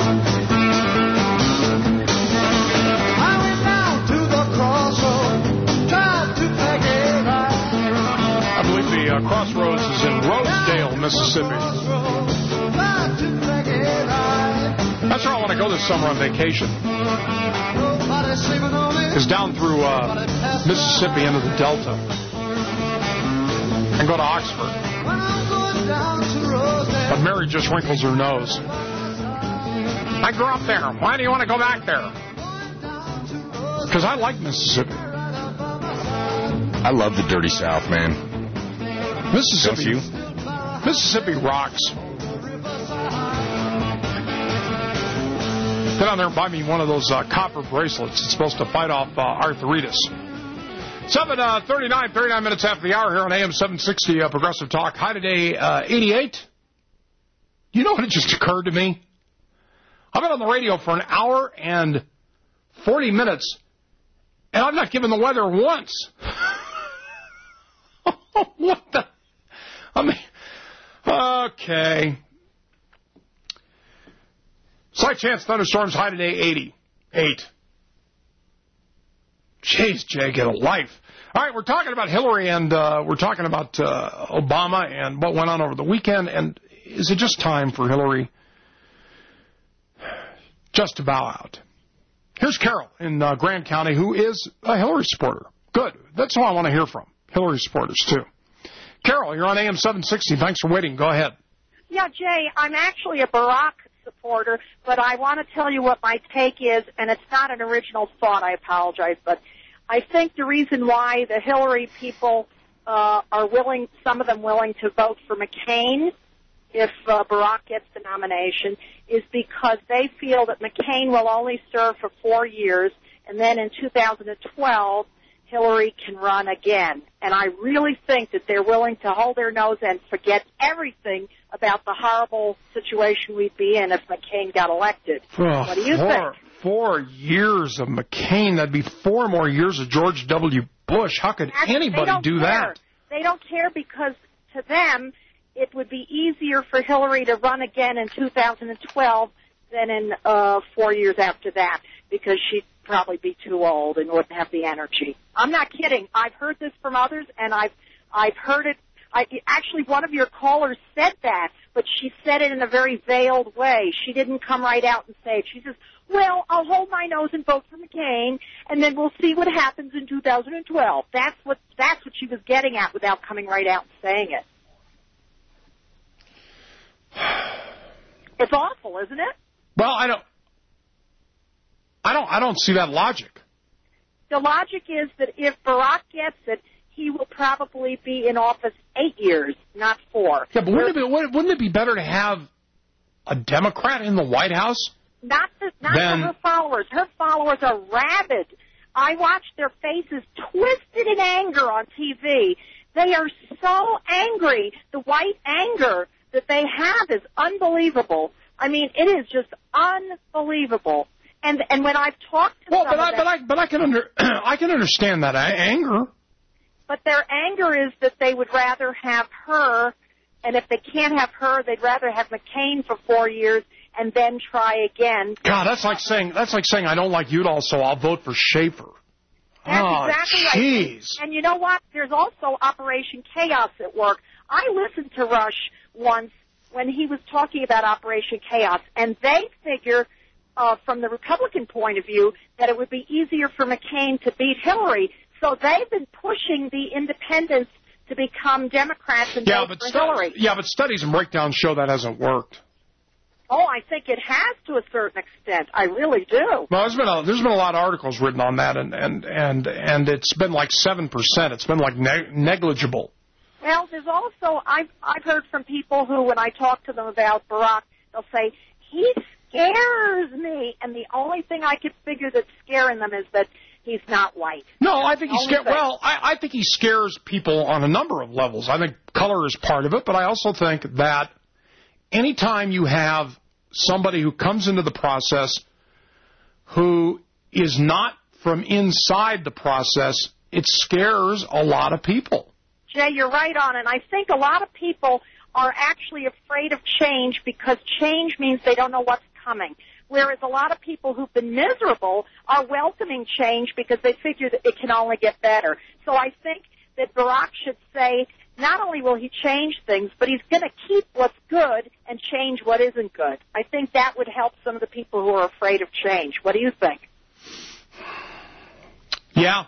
Speaker 22: I went down to the crossroads, tried to pack it right.
Speaker 7: I believe the crossroads is in Rosedale, Mississippi. That's where I want to go this summer on vacation. Is down through Mississippi into the Delta and go to Oxford. But Mary just wrinkles her nose. I grew up there. Why do you want to go back there? Because I like Mississippi.
Speaker 1: I love the dirty South, man.
Speaker 7: Mississippi. Mississippi rocks. Get on there and buy me one of those copper bracelets. It's supposed to fight off arthritis. 7:39 minutes after the hour here on AM 760 Progressive Talk. High today, 88. You know what just occurred to me? I've been on the radio for an hour and 40 minutes, and I've not given the weather once. What the? I mean, okay. Slight chance thunderstorms, high today, 88. Jeez, Jay, get a life. All right, we're talking about Hillary, and we're talking about Obama and what went on over the weekend, and is it just time for Hillary just to bow out? Here's Carol in Grand County, who is a Hillary supporter. Good. That's who I want to hear from. Hillary supporters, too. Carol, you're on AM 760. Thanks for waiting. Go ahead.
Speaker 12: Yeah, Jay, I'm actually a Barack supporter, but I want to tell you what my take is, and it's not an original thought. I apologize, but I think the reason why the Hillary people are willing, some of them willing to vote for McCain if Barack gets the nomination, is because they feel that McCain will only serve for 4 years, and then in 2012, Hillary can run again. And I really think that they're willing to hold their nose and forget everything about the horrible situation we'd be in if McCain got elected. What do you think?
Speaker 7: 4 years of McCain, that'd be 4 more years of George W. Bush. How could anybody do that?
Speaker 12: They don't care because to them, it would be easier for Hillary to run again in 2012 than in 4 years after that, because she'd probably be too old and wouldn't have the energy. I'm not kidding. I've heard this from others, and I've heard it. Actually, one of your callers said that, but she said it in a very veiled way. She didn't come right out and say it. She says, well, I'll hold my nose and vote for McCain, and then we'll see what happens in 2012. That's what she was getting at without coming right out and saying it.
Speaker 5: It's awful, isn't it?
Speaker 7: Well, I don't see that logic.
Speaker 5: The logic is that if Barack gets it, he will probably be in office 8 years, not 4.
Speaker 7: Yeah, but wouldn't it be better to have a Democrat in the White House?
Speaker 5: Not for her followers. Her followers are rabid. I watched their faces twisted in anger on TV. They are so angry. The white anger that they have is unbelievable. I mean, it is just unbelievable. And when I've talked to them,
Speaker 7: I can understand that anger.
Speaker 5: But their anger is that they would rather have her, and if they can't have her, they'd rather have McCain for 4 years and then try again.
Speaker 7: God, that's like saying I don't like Udall, so I'll vote for Schaefer.
Speaker 5: That's exactly
Speaker 7: geez.
Speaker 5: Right. And you know what? There's also Operation Chaos at work. I listened to Rush once when he was talking about Operation Chaos, and they figure, from the Republican point of view, that it would be easier for McCain to beat Hillary. So they've been pushing the independents to become Democrats and vote for Hillary.
Speaker 7: Yeah, but studies and breakdowns show that hasn't worked.
Speaker 5: Oh, I think it has to a certain extent. I really do.
Speaker 7: Well, there's been a lot of articles written on that, and it's been like 7%. It's been like negligible.
Speaker 5: Well, there's also I've heard from people who, when I talk to them about Barack, they'll say he scares me, and the only thing I could figure that's scaring them is that he's not white.
Speaker 7: No, I think he's scared. Well, I think he scares people on a number of levels. I think color is part of it, but I also think that anytime you have somebody who comes into the process who is not from inside the process, it scares a lot of people.
Speaker 5: Jay, you're right on, and I think a lot of people are actually afraid of change because change means they don't know what's coming. Whereas a lot of people who've been miserable are welcoming change because they figure that it can only get better. So I think that Barack should say, not only will he change things, but he's going to keep what's good and change what isn't good. I think that would help some of the people who are afraid of change. What do you think?
Speaker 7: Yeah.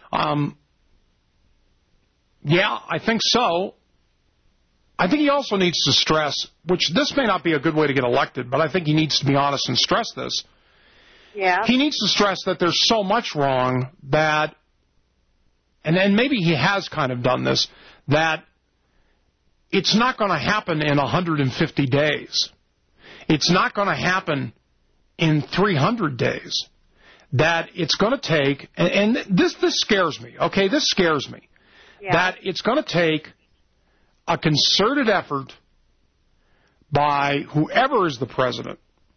Speaker 7: Yeah, I think so. I think he also needs to stress, which this may not be a good way to get elected, but I think he needs to be honest and stress this.
Speaker 5: Yeah.
Speaker 7: He needs to stress that there's so much wrong that, and then maybe he has kind of done this, that it's not going to happen in 150 days. It's not going to happen in 300 days. That it's going to take, and this scares me, okay? This scares me. Yeah. That it's going to take a concerted effort by whoever is the president,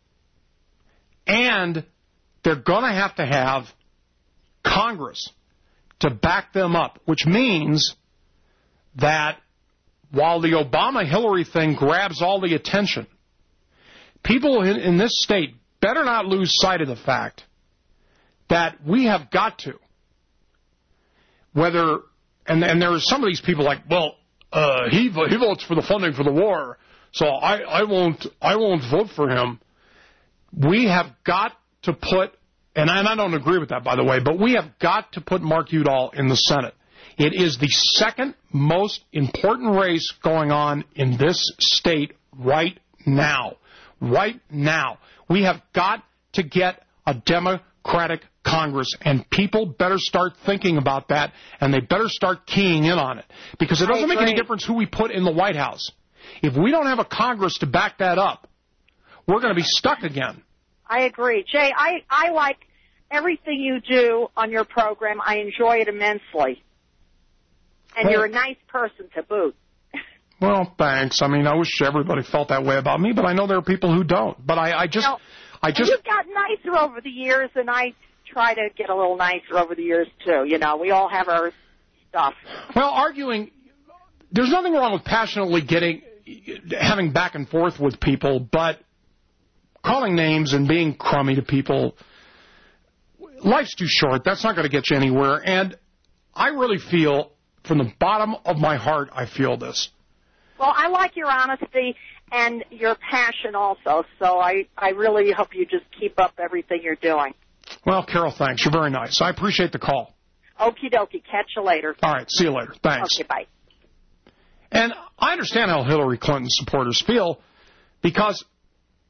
Speaker 7: and they're going to have Congress to back them up, which means that while the Obama-Hillary thing grabs all the attention, people in this state better not lose sight of the fact that we have got to, whether, and there are some of these people like, well, he votes for the funding for the war, so I won't vote for him. We have got to put, and I don't agree with that, by the way, but we have got to put Mark Udall in the Senate. It is the second most important race going on in this state right now. Right now. We have got to get a Democratic Congress, and people better start thinking about that, and they better start keying in on it. Because it doesn't make any difference who we put in the White House. If we don't have a Congress to back that up, we're going to be stuck again.
Speaker 5: I agree. Jay, I like everything you do on your program. I enjoy it immensely. And you're a nice person to boot.
Speaker 7: Well, thanks. I mean, I wish everybody felt that way about me, but I know there are people who don't. But I just... You've gotten
Speaker 5: nicer over the years, and I try to get a little nicer over the years, too. You know, we all have our stuff.
Speaker 7: Well, arguing... There's nothing wrong with passionately having back and forth with people, but calling names and being crummy to people, life's too short. That's not going to get you anywhere. And I really feel, from the bottom of my heart, I feel this.
Speaker 5: Well, I like your honesty and your passion also, so I really hope you just keep up everything you're doing.
Speaker 7: Well, Carol, thanks. You're very nice. I appreciate the call.
Speaker 5: Okie dokie. Catch you later.
Speaker 7: All right. See you later. Thanks.
Speaker 5: Okay, bye.
Speaker 7: And I understand how Hillary Clinton supporters feel, because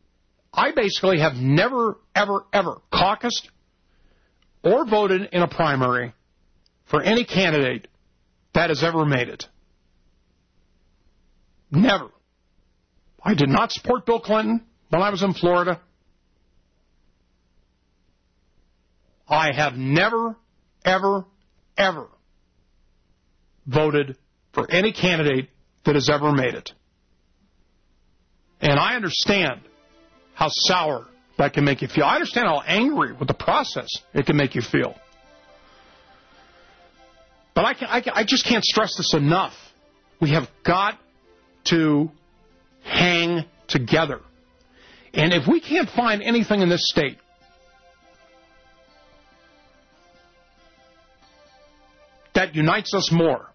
Speaker 7: I basically have never, ever, ever caucused or voted in a primary for any candidate that has ever made it. Never. I did not support Bill Clinton when I was in Florida. I have never, ever, ever voted for any candidate that has ever made it. And I understand how sour that can make you feel. I understand how angry with the process it can make you feel. But I just can't stress this enough. We have got to hang together. And if we can't find anything in this state that unites us more,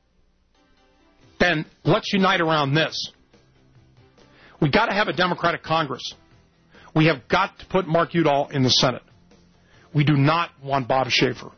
Speaker 7: then let's unite around this. We've got to have a Democratic Congress. We have got to put Mark Udall in the Senate. We do not want Bob Schaefer,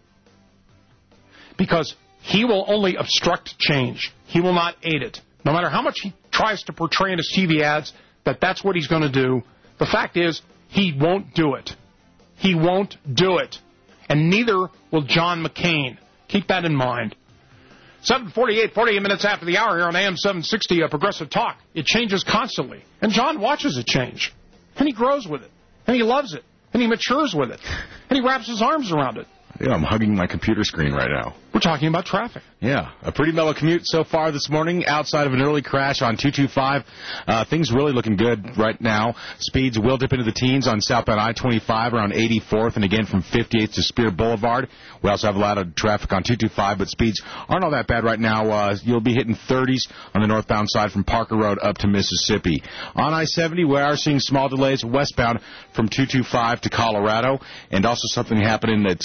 Speaker 7: because he will only obstruct change. He will not aid it. No matter how much he tries to portray in his TV ads that that's what he's going to do, the fact is he won't do it. He won't do it. And neither will John McCain. Keep that in mind. 7:48, 48 minutes after the hour here on AM 760, Progressive Talk. It changes constantly. And John watches it change. And he grows with it. And he loves it. And he matures with it. And he wraps his arms around it.
Speaker 1: Yeah, I'm hugging my computer screen right now.
Speaker 7: We're talking about traffic.
Speaker 1: Yeah, a pretty mellow commute so far this morning outside of an early crash on 225. Things really looking good right now. Speeds will dip into the teens on southbound I-25 around 84th and again from 58th to Spear Boulevard. We also have a lot of traffic on 225, but speeds aren't all that bad right now. You'll be hitting 30s on the northbound side from Parker Road up to Mississippi. On I-70, we are seeing small delays westbound from 225 to Colorado, and also something happening at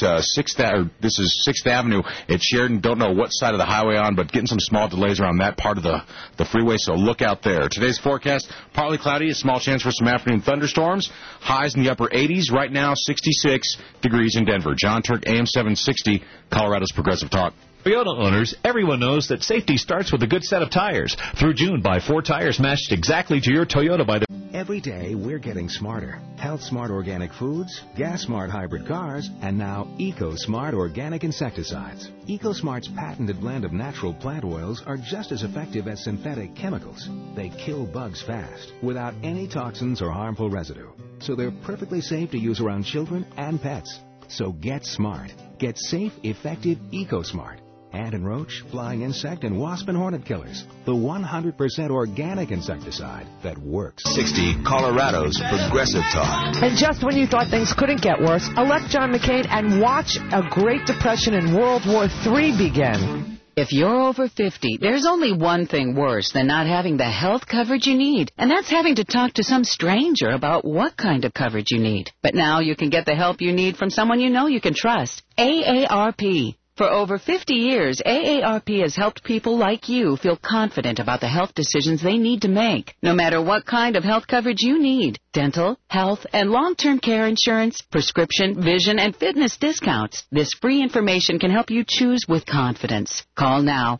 Speaker 1: 6th Avenue at Sheridan. Don't know what side of the highway on, but getting some small delays around that part of the freeway, so look out there. Today's forecast, partly cloudy, a small chance for some afternoon thunderstorms. Highs in the upper 80s. Right now, 66 degrees in Denver. John Turk, AM 760, Colorado's Progressive Talk.
Speaker 10: Toyota owners, everyone knows that safety starts with a good set of tires. Through June, buy 4 tires matched exactly to your Toyota by the...
Speaker 2: Every day, we're getting smarter. Health Smart Organic Foods, Gas Smart Hybrid Cars, and now Eco Smart Organic Insecticides. Eco Smart's patented blend of natural plant oils are just as effective as synthetic chemicals. They kill bugs fast, without any toxins or harmful residue. So they're perfectly safe to use around children and pets. So get smart. Get safe, effective Eco Smart. Ant and roach, flying insect, and wasp and hornet killers. The 100% organic insecticide that works.
Speaker 11: 60 Colorado's Progressive Talk.
Speaker 18: And just when you thought things couldn't get worse, elect John McCain and watch a Great Depression and World War III begin.
Speaker 17: If you're over 50, there's only one thing worse than not having the health coverage you need, and that's having to talk to some stranger about what kind of coverage you need. But now you can get the help you need from someone you know you can trust. AARP. For over 50 years, AARP has helped people like you feel confident about the health decisions they need to make, no matter what kind of health coverage you need. Dental, health, and long-term care insurance, prescription, vision, and fitness discounts. This free information can help you choose with confidence. Call now,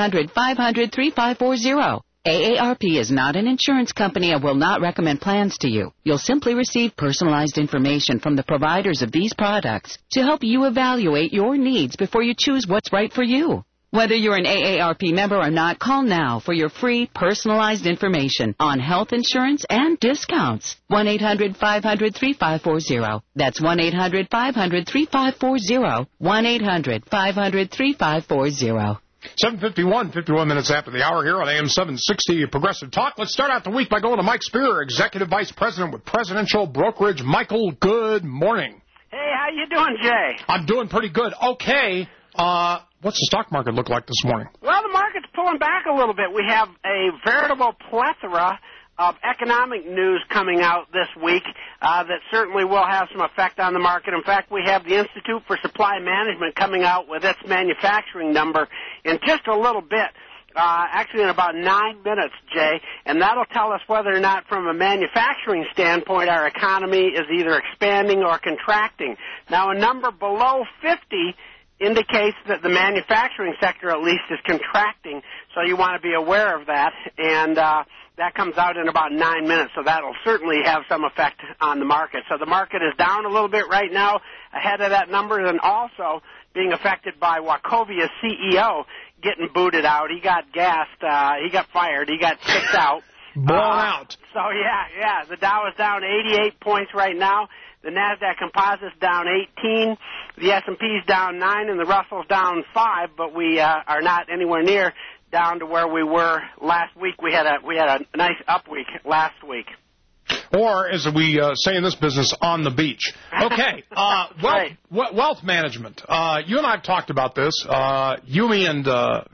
Speaker 17: 1-800-500-3540. AARP is not an insurance company and will not recommend plans to you. You'll simply receive personalized information from the providers of these products to help you evaluate your needs before you choose what's right for you. Whether you're an AARP member or not, call now for your free personalized information on health insurance and discounts. 1-800-500-3540. That's 1-800-500-3540. 1-800-500-3540.
Speaker 7: 7:51, 51 minutes after the hour here on AM 760 Progressive Talk. Let's start out the week by going to Mike Spear, Executive Vice President with Presidential Brokerage. Michael, good morning.
Speaker 14: Hey, how you doing, Jay?
Speaker 7: I'm doing pretty good. Okay, what's the stock market look like this morning?
Speaker 14: Well, the market's pulling back a little bit. We have a veritable plethora of economic news coming out this week that certainly will have some effect on the market. In fact, we have the Institute for Supply Management coming out with its manufacturing number in just a little bit, actually in about 9 minutes, Jay, and that'll tell us whether or not from a manufacturing standpoint our economy is either expanding or contracting. Now, a number below 50 indicates that the manufacturing sector at least is contracting, so you want to be aware of that. And That comes out in about 9 minutes, so that'll certainly have some effect on the market. So the market is down a little bit right now ahead of that number, and also being affected by Wachovia's CEO getting booted out. He got gassed. He got fired. He got kicked out.
Speaker 7: Blown out.
Speaker 14: So, yeah, the Dow is down 88 points right now. The NASDAQ Composite's down 18. The S&P's down 9, and the Russell's down 5, but we are not anywhere near down to where we were last week. We had a nice up week last week.
Speaker 7: Or, as we say in this business, on the beach. Okay, wealth management. You and I have talked about this. You, Mary, and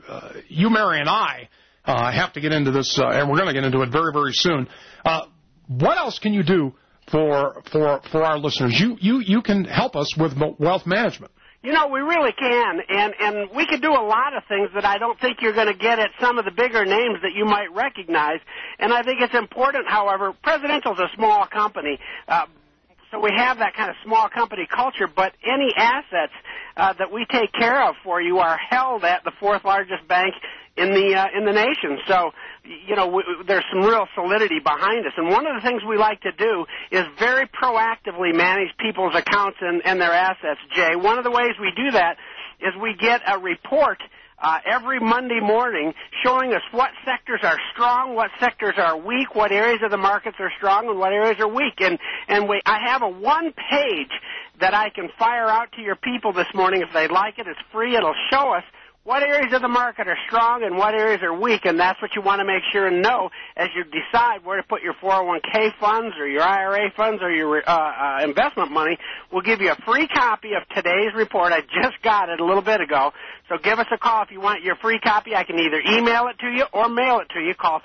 Speaker 7: I have to get into this, and we're going to get into it very, very soon. What else can you do for our listeners? You can help us with wealth management.
Speaker 14: You know, we really can, and we can do a lot of things that I don't think you're going to get at some of the bigger names that you might recognize. And I think it's important, however, Presidential's a small company, so we have that kind of small company culture, but any assets that we take care of for you are held at the fourth largest bank in the nation. So, you know, there's some real solidity behind us. And one of the things we like to do is very proactively manage people's accounts and their assets, Jay. One of the ways we do that is we get a report every Monday morning showing us what sectors are strong, what sectors are weak, what areas of the markets are strong, and what areas are weak. And I have a one-page that I can fire out to your people this morning if they'd like it. It's free. It'll show us what areas of the market are strong and what areas are weak, and that's what you want to make sure and know as you decide where to put your 401k funds or your IRA funds or your investment money. We'll give you a free copy of today's report. I just got it a little bit ago. So give us a call if you want your free copy. I can either email it to you or mail it to you. Call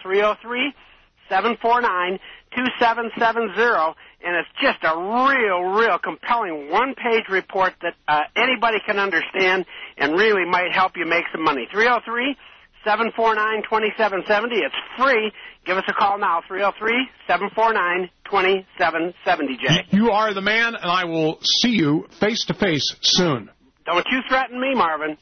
Speaker 14: 303-749-2770. And it's just a real compelling one-page report that anybody can understand and really might help you make some money. 303-749-2770. It's free. Give us a call now, 303-749-2770, Jay.
Speaker 7: You are the man, and I will see you face-to-face soon.
Speaker 14: Don't you threaten me, Marvin.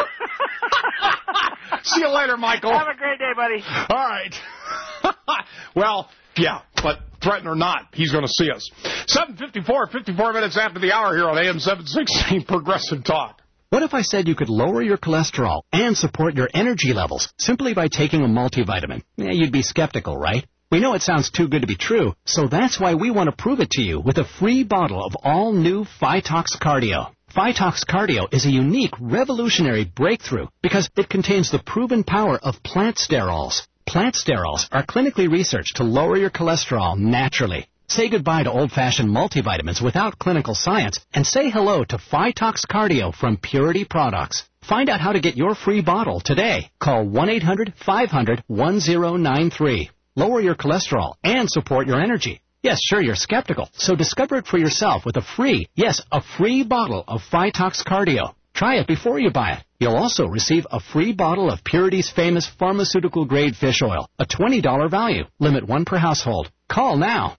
Speaker 7: See you later, Michael.
Speaker 14: Have a great day, buddy.
Speaker 7: All right. Well, yeah, but threaten or not, he's going to see us. 7:54, 54 minutes after the hour here on AM 716 Progressive Talk.
Speaker 4: What if I said you could lower your cholesterol and support your energy levels simply by taking a multivitamin? You'd be skeptical, right? We know it sounds too good to be true, so that's why we want to prove it to you with a free bottle of all-new Phytox Cardio. Phytox Cardio is a unique, revolutionary breakthrough because it contains the proven power of plant sterols. Plant sterols are clinically researched to lower your cholesterol naturally. Say goodbye to old-fashioned multivitamins without clinical science and say hello to Phytox Cardio from Purity Products. Find out how to get your free bottle today. Call 1-800-500-1093. Lower your cholesterol and support your energy. Yes, sure, you're skeptical, so discover it for yourself with a free bottle of Phytox Cardio. Try it before you buy it. You'll also receive a free bottle of Purity's famous pharmaceutical-grade fish oil, a $20 value. Limit one per household. Call now,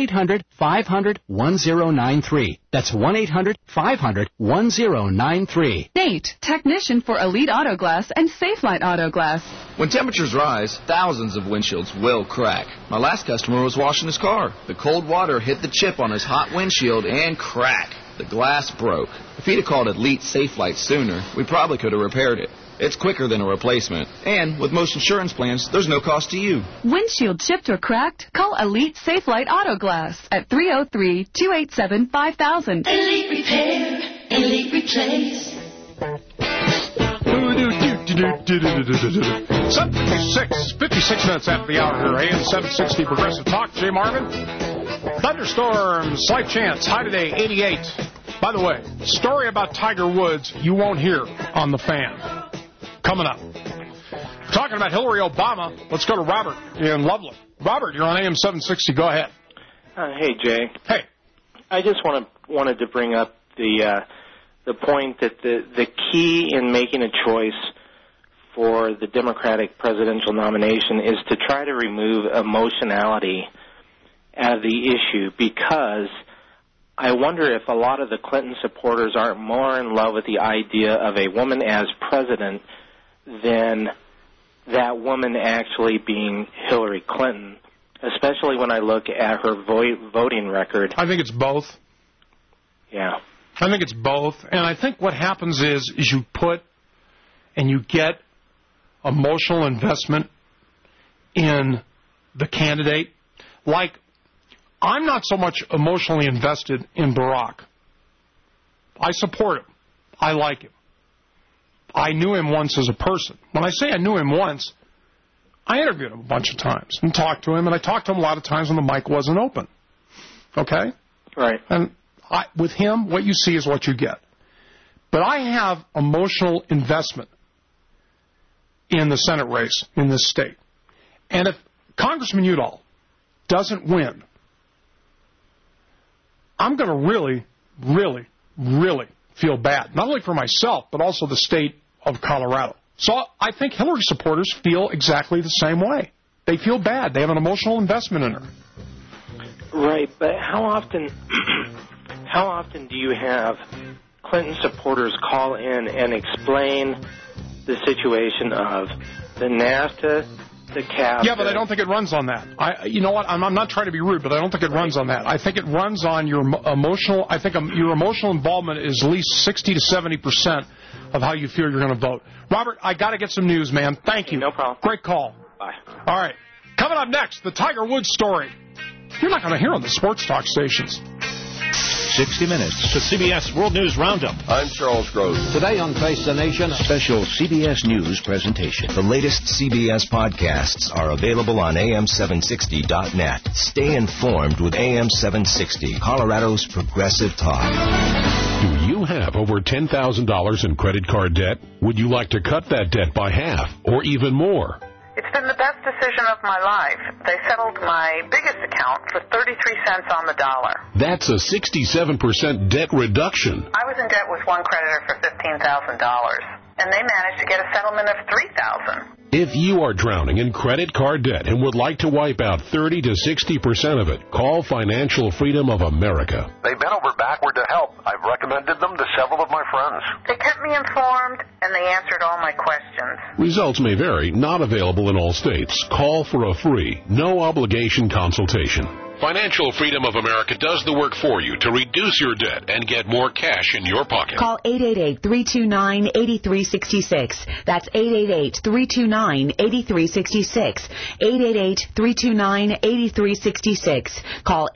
Speaker 4: 1-800-500-1093. That's 1-800-500-1093.
Speaker 16: Nate, technician for Elite Auto Glass and Safelite Auto Glass.
Speaker 19: When temperatures rise, thousands of windshields will crack. My last customer was washing his car. The cold water hit the chip on his hot windshield and crack. The glass broke. If he'd have called Elite Safelite sooner, we probably could have repaired it. It's quicker than a replacement. And with most insurance plans, there's no cost to you.
Speaker 16: Windshield chipped or cracked? Call Elite Safelite Auto Glass at 303-287-5000.
Speaker 9: Elite Repair, Elite Replace.
Speaker 7: 56 minutes after the hour here, AM 760 Progressive Talk. Jay Marvin. Thunderstorms, slight chance. High today, 88. By the way, story about Tiger Woods you won't hear on The Fan. Coming up. Talking about Hillary Obama, let's go to Robert in Loveland. Robert, you're on AM 760. Go ahead.
Speaker 23: Hey, Jay.
Speaker 7: Hey.
Speaker 23: I just wanted to bring up the point that the key in making a choice for the Democratic presidential nomination is to try to remove emotionality out of the issue, because I wonder if a lot of the Clinton supporters aren't more in love with the idea of a woman as president than that woman actually being Hillary Clinton, especially when I look at her voting record.
Speaker 7: I think it's both.
Speaker 23: Yeah.
Speaker 7: I think it's both. And I think what happens is you put and you get emotional investment in the candidate. Like, I'm not so much emotionally invested in Barack. I support him. I like him. I knew him once as a person. When I say I knew him once, I interviewed him a bunch of times and talked to him, and I talked to him a lot of times when the mic wasn't open. Okay?
Speaker 23: Right.
Speaker 7: And with him, what you see is what you get. But I have emotional investment in the Senate race in this state. And if Congressman Udall doesn't win, I'm going to really, really, really feel bad. Not only for myself, but also the state of Colorado. So I think Hillary supporters feel exactly the same way. They feel bad. They have an emotional investment in her.
Speaker 23: Right, but how often do you have Clinton supporters call in and explain the situation of the NAFTA, the CAFTA?
Speaker 7: Yeah, but I don't think it runs on that. You know what? I'm not trying to be rude, but I don't think it runs on that. I think it runs on your emotional. I think your emotional involvement is at least 60 to 70% of how you feel you're going to vote. Robert, I got to get some news, man. Thank you.
Speaker 23: No problem.
Speaker 7: Great call.
Speaker 23: Bye.
Speaker 7: All right. Coming up next, the Tiger Woods story. You're not going to hear on the sports talk stations.
Speaker 10: 60 Minutes, the CBS World News Roundup.
Speaker 3: I'm Charles Grodin.
Speaker 2: Today on Face the Nation,
Speaker 11: Special CBS News presentation. The latest CBS podcasts are available on AM760.net. Stay informed with AM760, Colorado's progressive talk.
Speaker 6: Do you have over $10,000 in credit card debt? Would you like to cut that debt by half or even more?
Speaker 13: It's been the best decision of my life. They settled my biggest account for 33 cents on the dollar.
Speaker 6: That's a 67% debt reduction.
Speaker 13: I was in debt with one creditor for $15,000, and they managed to get a settlement of $3,000.
Speaker 6: If you are drowning in credit card debt and would like to wipe out 30 to 60% of it, call Financial Freedom of America.
Speaker 3: They bent over backward to help. I've recommended them to several of my friends.
Speaker 13: They kept me informed, and they answered all my questions.
Speaker 6: Results may vary, not available in all states. Call for a free, no-obligation consultation. Financial Freedom of America does the work for you to reduce your debt and get more cash in your pocket.
Speaker 16: Call 888-329-8366. That's 888-329-8366. 888-329-8366. Call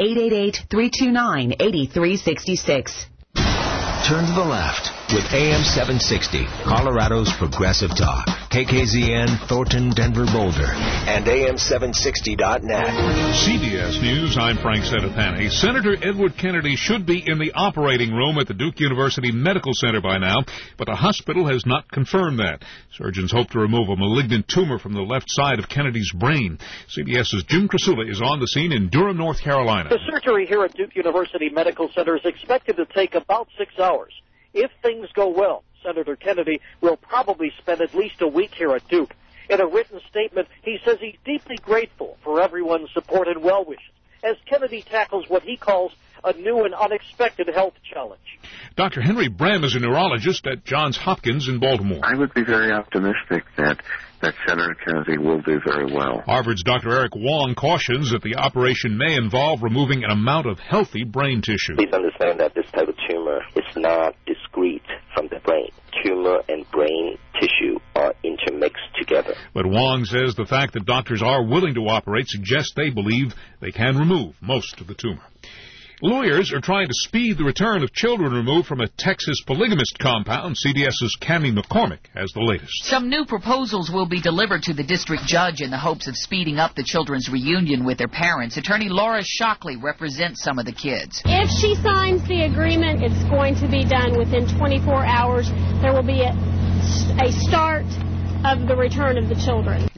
Speaker 16: 888-329-8366.
Speaker 11: Turn to the left with AM 760, Colorado's progressive talk. KKZN, Thornton, Denver, Boulder, and AM760.net.
Speaker 15: CBS News, I'm Frank Sedapani. Senator Edward Kennedy should be in the operating room at the Duke University Medical Center by now, but the hospital has not confirmed that. Surgeons hope to remove a malignant tumor from the left side of Kennedy's brain. CBS's Jim Krasula is on the scene in Durham, North Carolina.
Speaker 25: The surgery here at Duke University Medical Center is expected to take about 6 hours. If things go well, Senator Kennedy will probably spend at least a week here at Duke. In a written statement, he says he's deeply grateful for everyone's support and well wishes as Kennedy tackles what he calls a new and unexpected health challenge.
Speaker 15: Dr. Henry Brem is a neurologist at Johns Hopkins in Baltimore.
Speaker 26: I would be very optimistic that Senator Kennedy will do very well.
Speaker 15: Harvard's Dr. Eric Wong cautions that the operation may involve removing an amount of healthy brain tissue.
Speaker 27: Please understand that this type of tumor is not discrete from the brain. Tumor and brain tissue are intermixed together.
Speaker 15: But Wong says the fact that doctors are willing to operate suggests they believe they can remove most of the tumor. Lawyers are trying to speed the return of children removed from a Texas polygamist compound. CBS's Cammie McCormick has the latest.
Speaker 28: Some new proposals will be delivered to the district judge in the hopes of speeding up the children's reunion with their parents. Attorney Laura Shockley represents some of the kids.
Speaker 29: If she signs the agreement, it's going to be done within 24 hours. There will be a start of the return of the children.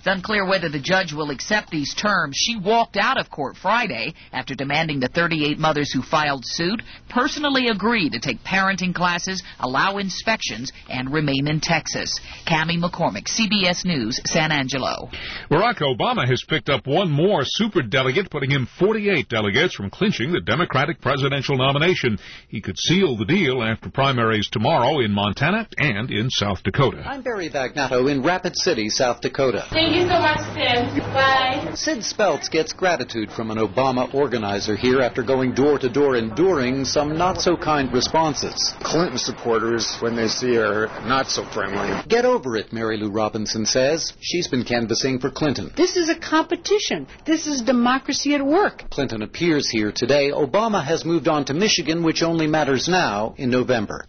Speaker 28: It's unclear whether the judge will accept these terms. She walked out of court Friday after demanding the 38 mothers who filed suit personally agree to take parenting classes, allow inspections, and remain in Texas. Cammie McCormick, CBS News, San Angelo.
Speaker 15: Barack Obama has picked up one more superdelegate, putting him 48 delegates from clinching the Democratic presidential nomination. He could seal the deal after primaries tomorrow in Montana and in South Dakota.
Speaker 1: I'm Barry Bagnato in Rapid City, South Dakota.
Speaker 29: Thank you so much, Sid. Bye.
Speaker 1: Sid Speltz gets gratitude from an Obama organizer here after going door to door enduring some not-so-kind responses.
Speaker 5: Clinton supporters, when they see her, not so friendly.
Speaker 1: Get over it, Mary Lou Robinson says. She's been canvassing for Clinton.
Speaker 8: This is a competition. This is democracy at work.
Speaker 1: Clinton appears here today. Obama has moved on to Michigan, which only matters now in November.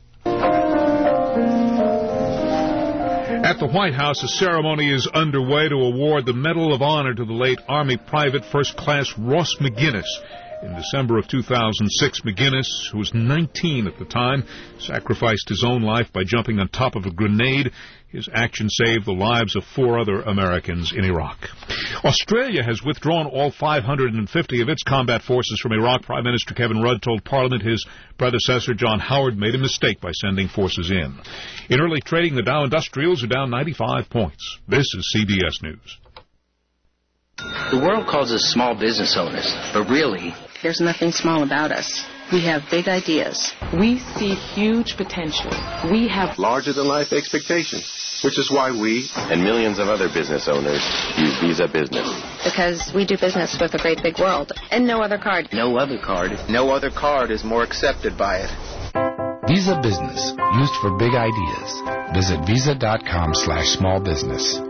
Speaker 15: At the White House, a ceremony is underway to award the Medal of Honor to the late Army Private First Class Ross McGinnis. In December of 2006, McGinnis, who was 19 at the time, sacrificed his own life by jumping on top of a grenade. His action saved the lives of 4 other Americans in Iraq. Australia has withdrawn all 550 of its combat forces from Iraq. Prime Minister Kevin Rudd told Parliament his predecessor John Howard made a mistake by sending forces in. In early trading, the Dow Industrials are down 95 points. This is CBS News.
Speaker 12: The world calls us small business owners, but really,
Speaker 18: there's nothing small about us. We have big ideas.
Speaker 20: We see huge potential. We have
Speaker 21: larger-than-life expectations, which is why we and millions of other business owners use Visa Business.
Speaker 18: Because we do business with a great big world, and no other card.
Speaker 12: No other card is more accepted by it.
Speaker 22: Visa Business, used for big ideas. Visit visa.com/smallbusiness.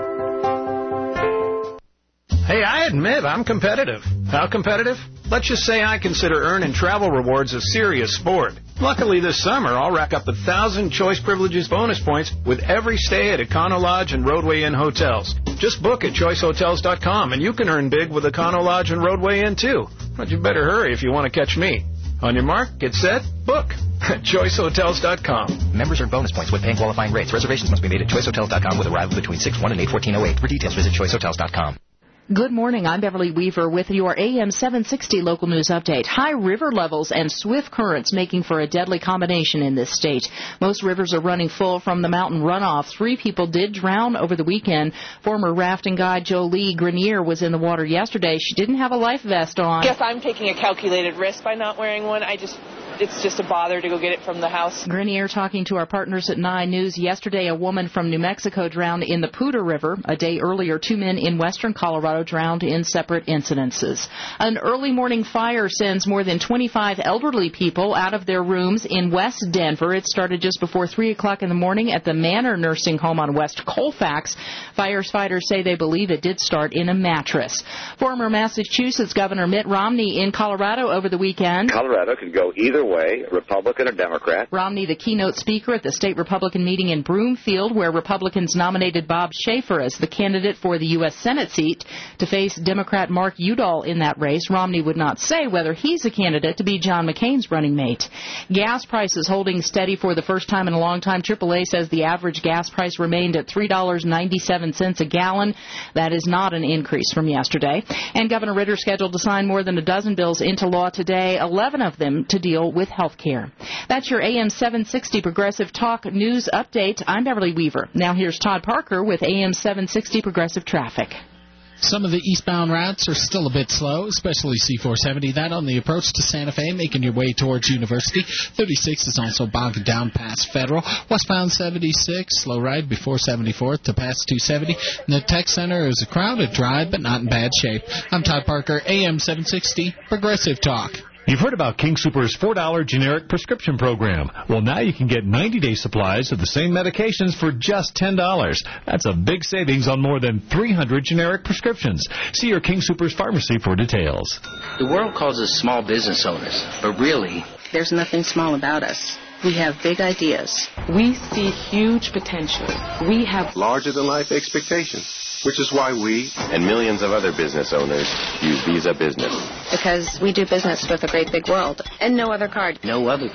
Speaker 24: Hey, I admit I'm competitive. How competitive? Let's just say I consider earning travel rewards a serious sport. Luckily this summer, I'll rack up 1,000 Choice Privileges bonus points with every stay at Econo Lodge and Roadway Inn hotels. Just book at choicehotels.com and you can earn big with Econo Lodge and Roadway Inn too. But you better hurry if you want to catch me. On your mark, get set, book at choicehotels.com.
Speaker 30: Members earn bonus points with paying qualifying rates. Reservations must be made at choicehotels.com with arrival between 6/1 and 8/14/08. For details, visit choicehotels.com.
Speaker 31: Good morning. I'm Beverly Weaver with your AM 760 local news update. High river levels and swift currents making for a deadly combination in this state. Most rivers are running full from the mountain runoff. 3 people did drown over the weekend. Former rafting guide Jolie Grenier was in the water yesterday. She didn't have a life vest on.
Speaker 32: I guess I'm taking a calculated risk by not wearing one. It's just a bother to go get it from the house.
Speaker 31: Grenier talking to our partners at 9 News. Yesterday, a woman from New Mexico drowned in the Poudre River. A day earlier, 2 men in western Colorado drowned in separate incidences. An early morning fire sends more than 25 elderly people out of their rooms in West Denver. It started just before 3 o'clock in the morning at the Manor Nursing Home on West Colfax. Firefighters say they believe it did start in a mattress. Former Massachusetts Governor Mitt Romney in Colorado over the weekend.
Speaker 33: Colorado could go either way, Republican or Democrat.
Speaker 31: Romney, the keynote speaker at the state Republican meeting in Broomfield, where Republicans nominated Bob Schaefer as the candidate for the U.S. Senate seat to face Democrat Mark Udall in that race. Romney would not say whether he's a candidate to be John McCain's running mate. Gas prices holding steady for the first time in a long time. AAA says the average gas price remained at $3.97 a gallon. That is not an increase from yesterday. And Governor Ritter scheduled to sign more than a dozen bills into law today, 11 of them to deal with health care. That's your AM 760 Progressive Talk News Update. I'm Beverly Weaver. Now here's Todd Parker with AM 760 Progressive Traffic.
Speaker 34: Some of the eastbound routes are still a bit slow, especially C470. That on the approach to Santa Fe, making your way towards University. 36 is also bogged down past Federal. Westbound 76, slow ride before 74th to past 270. And the Tech Center is a crowded drive, but not in bad shape. I'm Todd Parker, AM 760 Progressive Talk.
Speaker 10: You've heard about King Super's $4 generic prescription program. Well, now you can get 90-day supplies of the same medications for just $10. That's a big savings on more than 300 generic prescriptions. See your King Super's pharmacy for details.
Speaker 12: The world calls us small business owners, but really,
Speaker 18: there's nothing small about us. We have big ideas.
Speaker 20: We see huge potential. We have
Speaker 21: larger-than-life expectations, which is why we and millions of other business owners use Visa Business.
Speaker 18: Because we do business with a great big world, and no other card.
Speaker 12: No other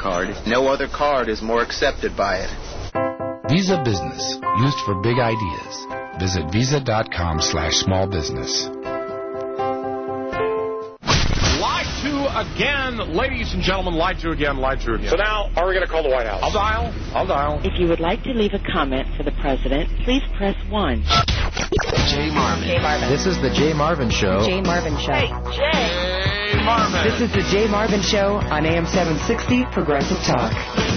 Speaker 12: card is more accepted by it.
Speaker 22: Visa Business, used for big ideas. Visit visa.com/smallbusiness.
Speaker 2: Lied to again, ladies and gentlemen, lied to again.
Speaker 3: So now, are we going to call the White House?
Speaker 2: I'll dial.
Speaker 4: If you would like to leave a comment for the president, please press 1.
Speaker 30: Jay Marvin. This is the Jay Marvin Show.
Speaker 4: Jay Marvin Show. Hey, Jay
Speaker 2: Marvin.
Speaker 4: This is the Jay Marvin Show on AM 760 Progressive Talk.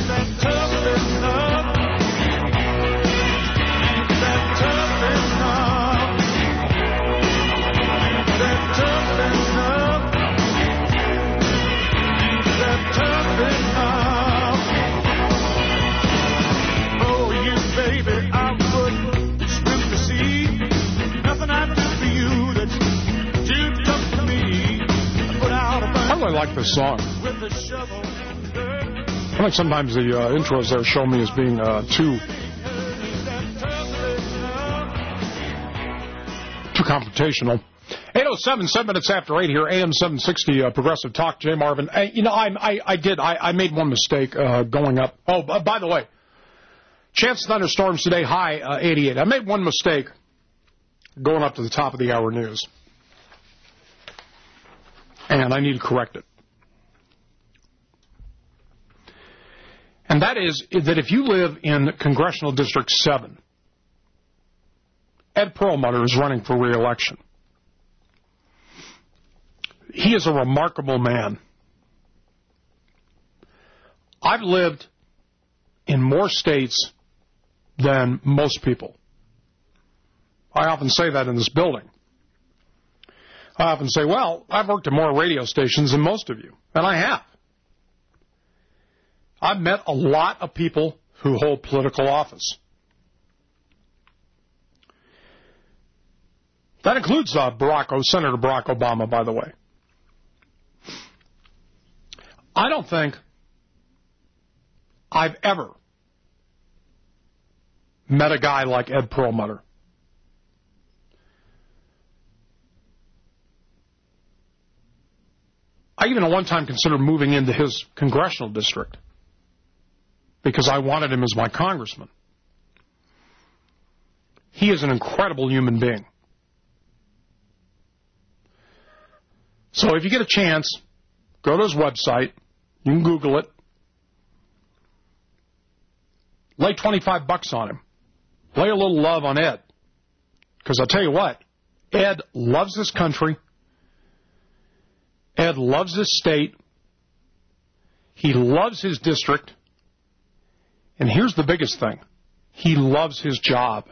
Speaker 2: I really like this song. I think sometimes the intros there show me as being too confrontational. 8:07, 7 minutes after 8 here, AM 760 Progressive Talk. Jay Marvin. I made one mistake going up. Oh, by the way, chance of thunderstorms today, high 88. I made one mistake going up to the top of the hour news, and I need to correct it. And that is that if you live in Congressional District 7, Ed Perlmutter is running for re-election. He is a remarkable man. I've lived in more states than most people. I often say that in this building. I often say, well, I've worked at more radio stations than most of you, and I have. I've met a lot of people who hold political office. That includes Senator Barack Obama, by the way. I don't think I've ever met a guy like Ed Perlmutter. I even at one time considered moving into his congressional district because I wanted him as my congressman. He is an incredible human being. So if you get a chance, go to his website. You can Google it. Lay $25 on him. Lay a little love on Ed. Because I'll tell you what, Ed loves this country. Ed loves this state. He loves his district. And here's the biggest thing. He loves his job.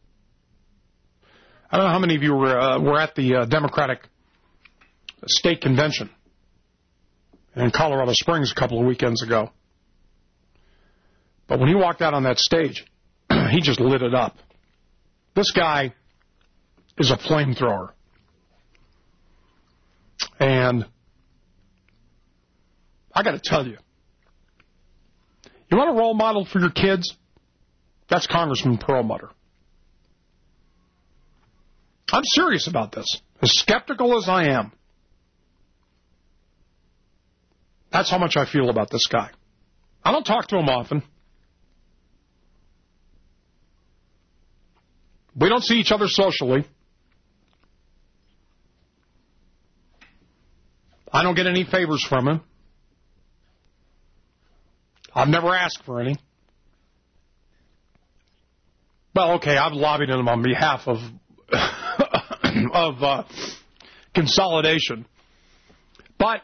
Speaker 2: I don't know how many of you were at the Democratic State Convention in Colorado Springs a couple of weekends ago. But when he walked out on that stage, he just lit it up. This guy is a flamethrower. And I got to tell you, you want a role model for your kids? That's Congressman Perlmutter. I'm serious about this. As skeptical as I am, that's how much I feel about this guy. I don't talk to him often. We don't see each other socially. I don't get any favors from him. I've never asked for any. Well, okay, I've lobbied him on behalf of consolidation. But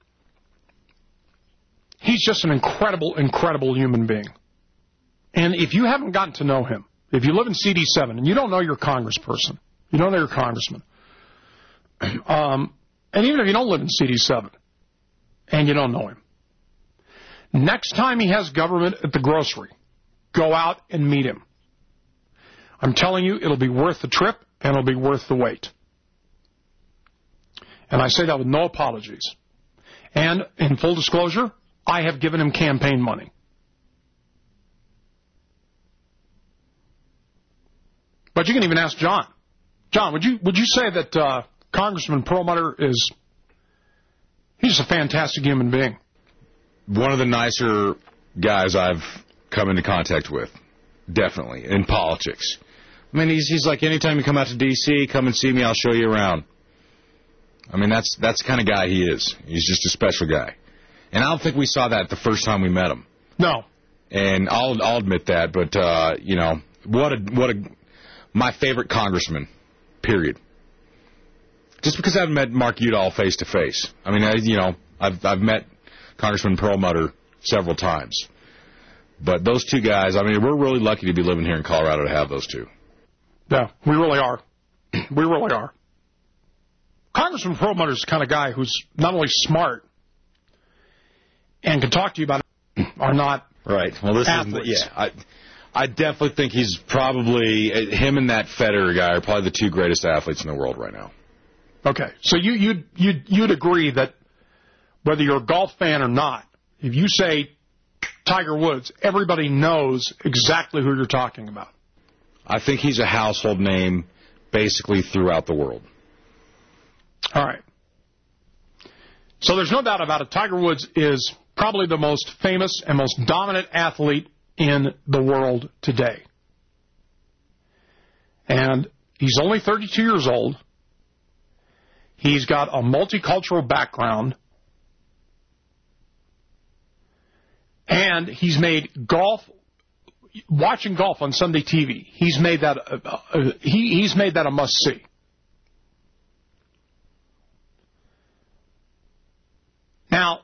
Speaker 2: he's just an incredible, incredible human being. And if you haven't gotten to know him, if you live in CD7 and you don't know your congressperson, you don't know your congressman, and even if you don't live in CD7 and you don't know him, next time he has government at the grocery, go out and meet him. I'm telling you, it'll be worth the trip and it'll be worth the wait. And I say that with no apologies. And in full disclosure, I have given him campaign money. But you can even ask John. John, would you say that Congressman Perlmutter he's a fantastic human being?
Speaker 6: One of the nicer guys I've come into contact with, definitely, in politics. I mean, he's like, anytime you come out to D.C., come and see me, I'll show you around. I mean, that's the kind of guy he is. He's just a special guy. And I don't think we saw that the first time we met him.
Speaker 2: No.
Speaker 6: And I'll admit that, but, you know, my favorite congressman, period. Just because I've met Mark Udall face to face. I mean, I've met Congressman Perlmutter several times. But those two guys, I mean, we're really lucky to be living here in Colorado to have those two.
Speaker 2: Yeah, we really are. We really are. Congressman Perlmutter is the kind of guy who's not only smart and can talk to you about it, are not
Speaker 6: right. Well, this athletes. I definitely think he's probably, him and that Federer guy are probably the two greatest athletes in the world right now.
Speaker 2: Okay, so you'd agree that whether you're a golf fan or not, if you say Tiger Woods, everybody knows exactly who you're talking about.
Speaker 6: I think he's a household name basically throughout the world.
Speaker 2: All right. So there's no doubt about it. Tiger Woods is probably the most famous and most dominant athlete in the world today. And he's only 32 years old. He's got a multicultural background. And he's made watching golf on Sunday TV, he's made that a must-see. Now,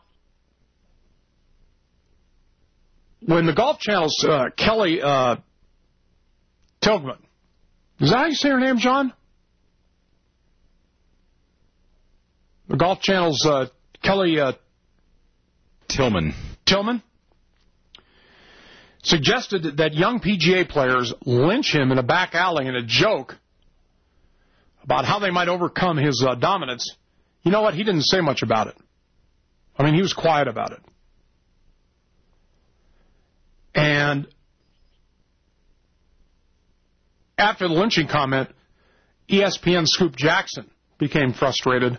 Speaker 2: when the Golf Channel's Kelly Tilghman, is that how you say her name, John? The Golf Channel's Kelly
Speaker 6: Tillman
Speaker 2: suggested that young PGA players lynch him in a back alley in a joke about how they might overcome his dominance. You know what? He didn't say much about it. I mean, he was quiet about it. And after the lynching comment, ESPN Scoop Jackson became frustrated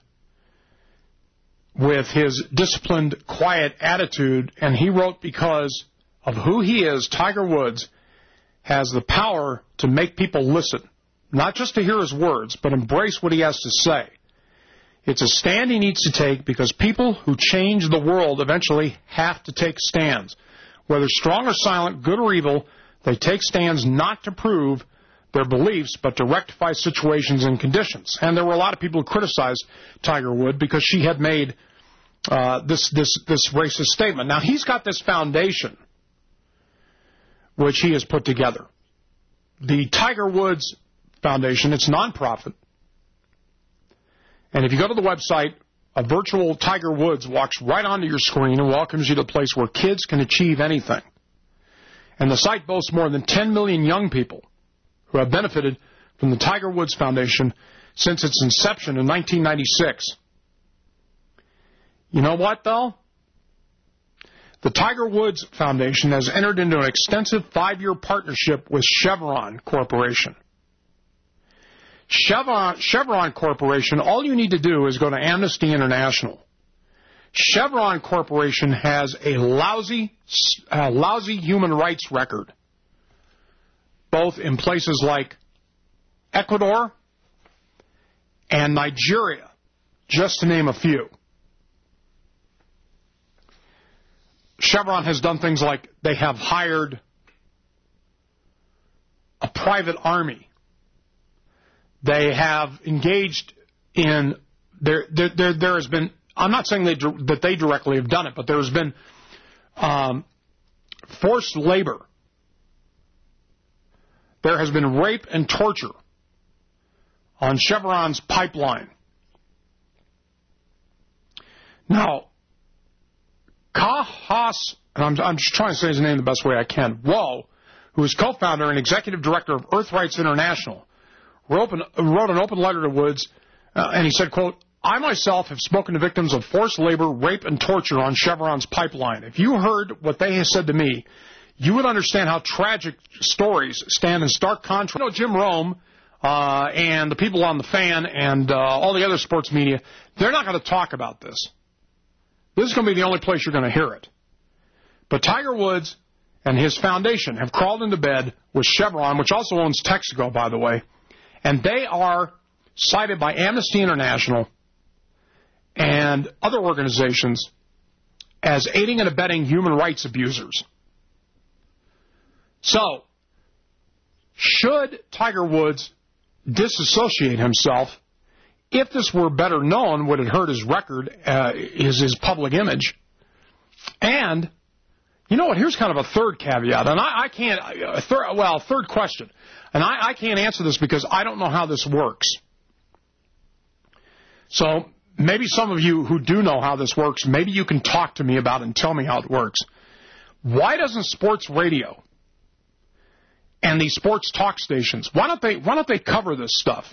Speaker 2: with his disciplined, quiet attitude, and he wrote, because of who he is, Tiger Woods has the power to make people listen, not just to hear his words, but embrace what he has to say. It's a stand he needs to take because people who change the world eventually have to take stands. Whether strong or silent, good or evil, they take stands not to prove their beliefs, but to rectify situations and conditions. And there were a lot of people who criticized Tiger Woods because she had made this racist statement. Now, he's got this foundation which he has put together. The Tiger Woods Foundation, it's nonprofit. And if you go to the website, a virtual Tiger Woods walks right onto your screen and welcomes you to a place where kids can achieve anything. And the site boasts more than 10 million young people who have benefited from the Tiger Woods Foundation since its inception in 1996. You know what, though? The Tiger Woods Foundation has entered into an extensive 5-year partnership with Chevron Corporation. Chevron Corporation, all you need to do is go to Amnesty International. Chevron Corporation has a lousy human rights record, both in places like Ecuador and Nigeria, just to name a few. Chevron has done things like they have hired a private army. They have engaged in there has been, I'm not saying that they directly have done it, but there has been forced labor. There has been rape and torture on Chevron's pipeline. Now, Kahas, and I'm just trying to say his name the best way I can, Woe, who is co-founder and executive director of Earth Rights International, wrote an open letter to Woods, and he said, quote, I myself have spoken to victims of forced labor, rape, and torture on Chevron's pipeline. If you heard what they have said to me, you would understand how tragic stories stand in stark contrast. You know, Jim Rome and the people on the Fan and all the other sports media, they're not going to talk about this. This is going to be the only place you're going to hear it. But Tiger Woods and his foundation have crawled into bed with Chevron, which also owns Texaco, by the way, and they are cited by Amnesty International and other organizations as aiding and abetting human rights abusers. So, should Tiger Woods disassociate himself? If this were better known, would it hurt his record, his public image? And, you know what, here's kind of a third caveat, and I can't, third question, and I can't answer this because I don't know how this works. So, maybe some of you who do know how this works, maybe you can talk to me about it and tell me how it works. Why doesn't sports radio and these sports talk stations, why don't they cover this stuff?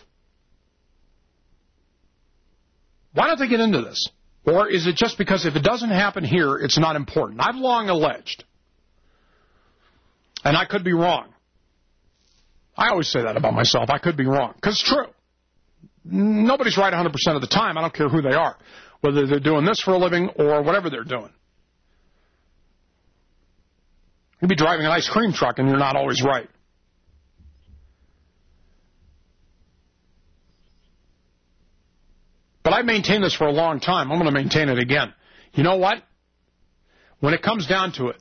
Speaker 2: Why don't they get into this? Or is it just because if it doesn't happen here, it's not important? I've long alleged, and I could be wrong. I always say that about myself. I could be wrong, because it's true. Nobody's right 100% of the time. I don't care who they are, whether they're doing this for a living or whatever they're doing. You'd be driving an ice cream truck, and you're not always right. But I maintained this for a long time. I'm going to maintain it again. You know what? When it comes down to it,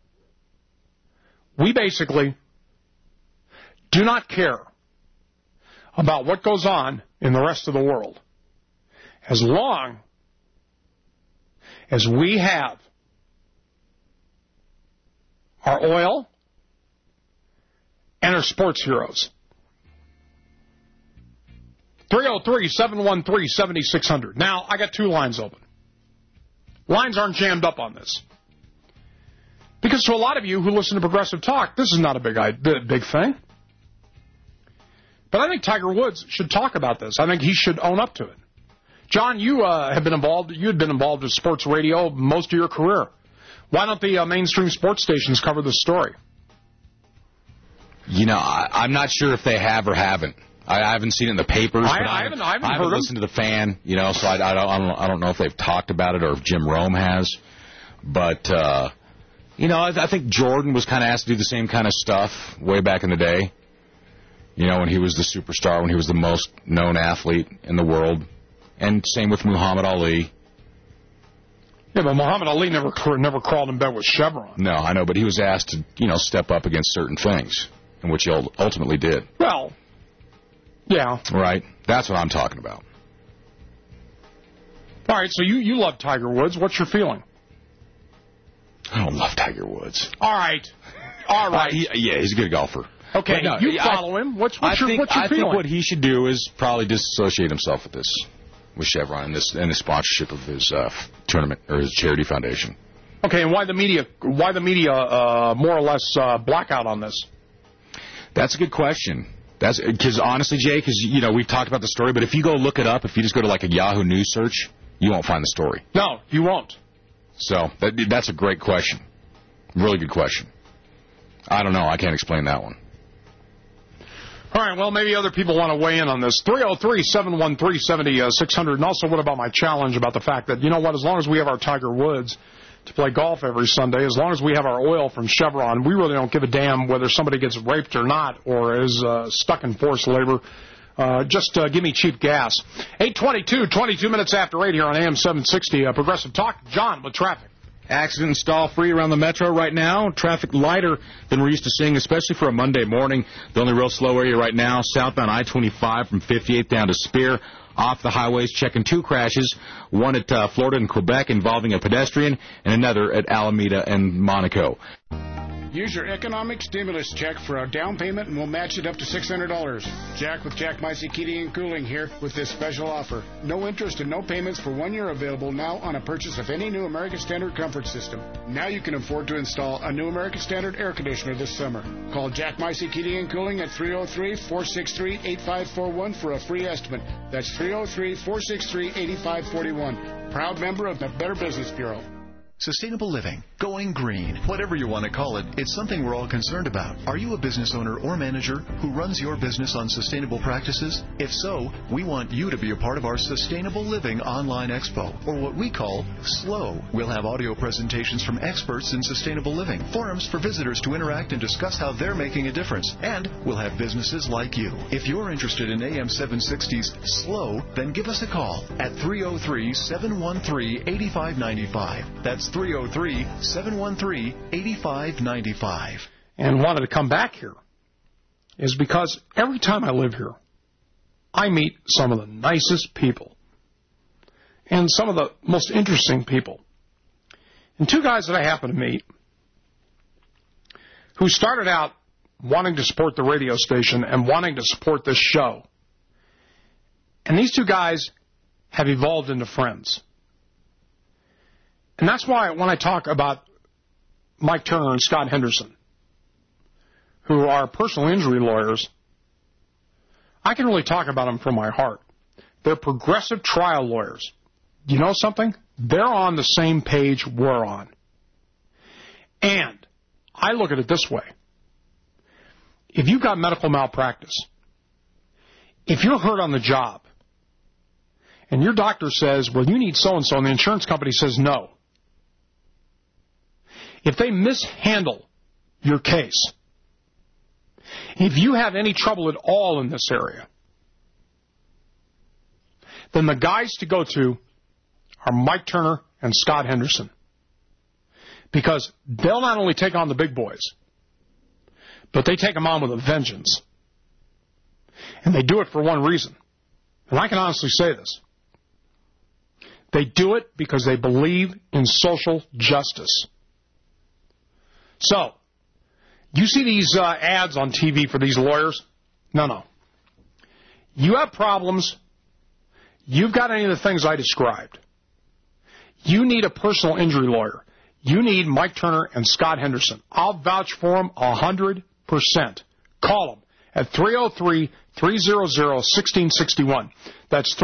Speaker 2: we basically do not care about what goes on in the rest of the world as long as we have our oil and our sports heroes. 303-713-7600. Now, I got two lines open. Lines aren't jammed up on this. Because to a lot of you who listen to Progressive Talk, this is not a big thing. But I think Tiger Woods should talk about this. I think he should own up to it. John, you have been involved. You had been involved with sports radio most of your career. Why don't the mainstream sports stations cover this story? You know, I'm not sure if they have or haven't. I haven't seen it in the papers. I haven't listened to the Fan, you know, so I don't know if they've talked about it or if Jim Rome has. But, you know, I think Jordan was kind of asked to do the same kind of stuff way back in the day. You know, when he was the superstar, when he was the most known athlete in the world. And same with Muhammad Ali. Yeah, but Muhammad Ali never crawled in bed with Chevron. No, I know, but he was asked to, you know, step up against certain things, and which he ultimately did. Well, yeah. Right. That's what I'm talking about. All right, so you love Tiger Woods. What's your feeling? I don't love Tiger Woods. All right. Yeah, he's a good golfer. Okay, no, you follow him. What's your feeling? I think what he should do is probably disassociate himself with Chevron and the sponsorship of his tournament or his charity foundation. Okay, and why the media more or less blackout on this? That's a good question. That's because honestly, Jay, you know, we've talked about the story, but if you go look it up, if you just go to like a Yahoo News search, you won't find the story. No, you won't. So that's a great question. Really good question. I don't know. I can't explain that one. All right, well, maybe other people want to weigh in on this. 303-713-7600. And also, what about my challenge about the fact that, you know what, as long as we have our Tiger Woods to play golf every Sunday, as long as we have our oil from Chevron, we really don't give a damn whether somebody gets raped or not or is stuck in forced labor. Just give me cheap gas. 8:22, 22 minutes after 8 here on AM 760, Progressive Talk. John with traffic. Accident and stall-free around the metro right now. Traffic lighter than we're used to seeing, especially for a Monday morning. The only real slow area right now, southbound I-25 from 58 down to Spear. Off the highways, checking two crashes, one at Florida and Quebec involving a pedestrian, and another at Alameda and Monaco.
Speaker 7: Use your economic stimulus check for a down payment and we'll match it up to $600. Jack with Jack Micey Heating and Cooling here with this special offer. No interest and no payments for 1 year available now on a purchase of any new American Standard comfort system. Now you can afford to install a new American Standard air conditioner this summer. Call Jack Micey Heating and Cooling at 303-463-8541 for a free estimate. That's 303-463-8541. Proud member of the Better Business Bureau.
Speaker 5: Sustainable living, going green, whatever you want to call it, it's something we're all concerned about. Are you a business owner or manager who runs your business on sustainable practices? If so, we want you to be a part of our Sustainable Living Online Expo, or what we call SLOW. We'll have audio presentations from experts in sustainable living, forums for visitors to interact and discuss how they're making a difference, and we'll have businesses like you. If you're interested in AM 760's SLOW, then give us a call at 303-713-8595. That's 303-713-8595.
Speaker 2: And wanted to come back here is because every time I live here, I meet some of the nicest people and some of the most interesting people. And two guys that I happen to meet who started out wanting to support the radio station and wanting to support this show. And these two guys have evolved into friends. And that's why when I talk about Mike Turner and Scott Henderson, who are personal injury lawyers, I can really talk about them from my heart. They're progressive trial lawyers. You know something? They're on the same page we're on. And I look at it this way. If you've got medical malpractice, if you're hurt on the job, and your doctor says, well, you need so-and-so, and the insurance company says no, if they mishandle your case, if you have any trouble at all in this area, then the guys to go to are Mike Turner and Scott Henderson. Because they'll not only take on the big boys, but they take them on with a vengeance. And they do it for one reason. And I can honestly say this. They do it because they believe in social justice. So, you see these ads on TV for these lawyers? No. You have problems. You've got any of the things I described. You need a personal injury lawyer. You need Mike Turner and Scott Henderson. I'll vouch for them 100%. Call them at 303-300-1661. That's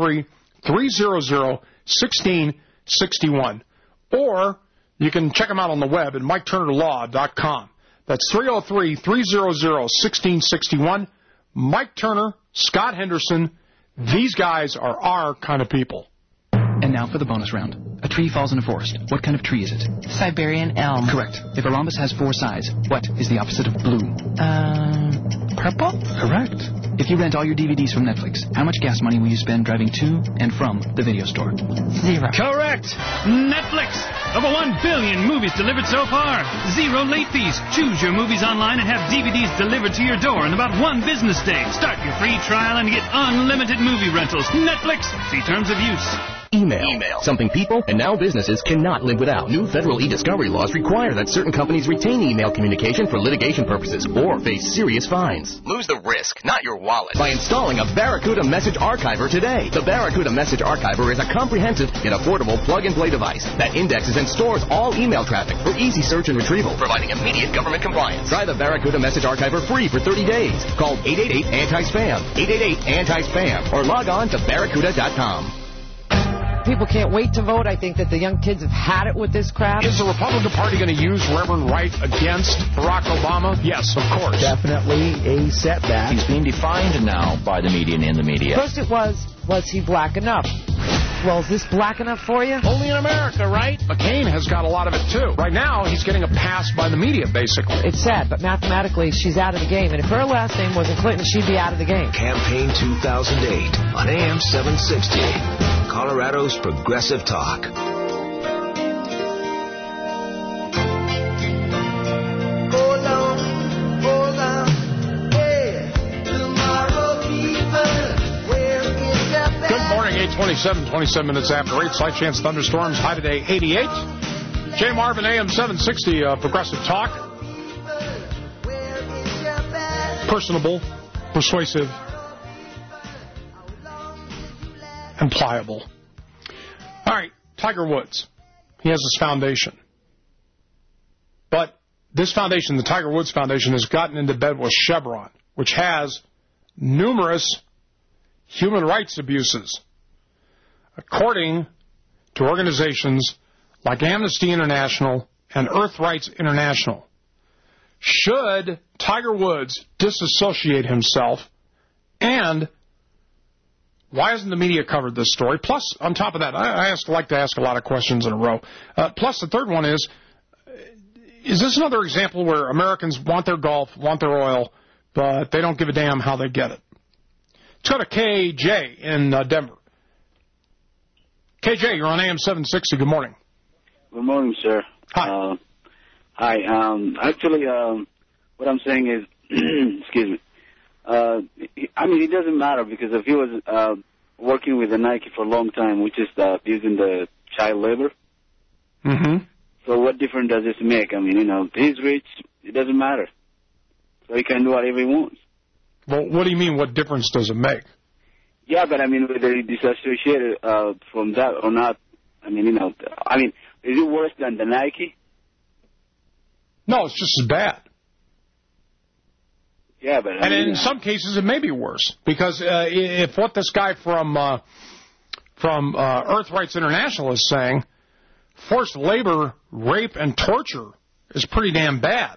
Speaker 2: 303-300-1661. Or you can check them out on the web at MikeTurnerLaw.com. That's 303-300-1661. Mike Turner, Scott Henderson, these guys are our kind of people.
Speaker 9: And now for the bonus round. A tree falls in a forest. What kind of tree is it?
Speaker 4: Siberian elm.
Speaker 9: Correct. If a rhombus has 4 sides, what is the opposite of blue?
Speaker 4: Purple?
Speaker 9: Correct. If you rent all your DVDs from Netflix, how much gas money will you spend driving to and from the video store?
Speaker 4: 0.
Speaker 11: Correct. Netflix. Over 1 billion movies delivered so far. 0 late fees. Choose your movies online and have DVDs delivered to your door in about 1 business day. Start your free trial and get unlimited movie rentals. Netflix. See terms of use.
Speaker 13: Email. Something people and now businesses cannot live without. New federal e-discovery laws require that certain companies retain email communication for litigation purposes or face serious fines. Lose the risk, not your wallet, by installing a Barracuda Message Archiver today. The Barracuda Message Archiver is a comprehensive yet affordable plug-and-play device that indexes and stores all email traffic for easy search and retrieval, providing immediate government compliance. Try the Barracuda Message Archiver free for 30 days. Call 888-ANTI-SPAM, 888-ANTI-SPAM, or log on to barracuda.com.
Speaker 14: People can't wait to vote. I think that the young kids have had it with this crap.
Speaker 2: Is the Republican Party going to use Reverend Wright against Barack Obama? Yes, of course.
Speaker 16: Definitely a setback.
Speaker 17: He's being defined now by the media and in the media.
Speaker 14: First it was he black enough? Well, is this black enough for you?
Speaker 2: Only in America, right? McCain has got a lot of it, too. Right now, he's getting a pass by the media, basically.
Speaker 14: It's sad, but mathematically, she's out of the game. And if her last name wasn't Clinton, she'd be out of the game.
Speaker 19: Campaign 2008 on AM 760. Colorado's Progressive Talk.
Speaker 2: Good morning, 8:27, 27 minutes after 8. Slight chance thunderstorms. High today, 88. Jay Marvin, AM 760, Progressive Talk. Personable, persuasive, and pliable. All right, Tiger Woods. He has this foundation. But this foundation, the Tiger Woods Foundation, has gotten into bed with Chevron, which has numerous human rights abuses, according to organizations like Amnesty International and Earth Rights International, should Tiger Woods disassociate himself? And why hasn't the media covered this story? Plus, on top of that, I like to ask a lot of questions in a row. Plus, the third one is this another example where Americans want their golf, want their oil, but they don't give a damn how they get it? Let's go to KJ in Denver. KJ, you're on AM 760. Good morning.
Speaker 1: Good morning, sir.
Speaker 2: Hi.
Speaker 1: Hi. Actually, what I'm saying is, excuse me. I mean, it doesn't matter because if he was working with the Nike for a long time, which is using the child labor.
Speaker 2: Mm-hmm.
Speaker 1: So what difference does this make? I mean, you know, he's rich. It doesn't matter. So he can do whatever he wants.
Speaker 2: Well, what do you mean, what difference does it make?
Speaker 1: Yeah, but I mean, whether he disassociated from that or not, I mean, you know, I mean, is it worse than the Nike?
Speaker 2: No, it's just as bad.
Speaker 1: Yeah, but
Speaker 2: and in some cases it may be worse because if what this guy from Earth Rights International is saying, forced labor, rape, and torture is pretty damn bad.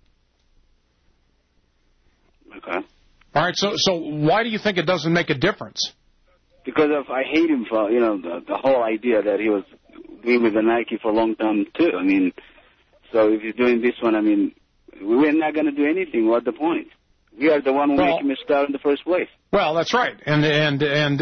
Speaker 1: Okay.
Speaker 2: All right. So why do you think it doesn't make a difference?
Speaker 1: Because I hate him for the whole idea that he was being with the Nike for a long time too. I mean, so if he's doing this one, I mean, we're not going to do anything. What's the point? We are the one who make him a star in the first place.
Speaker 2: Well, that's right. And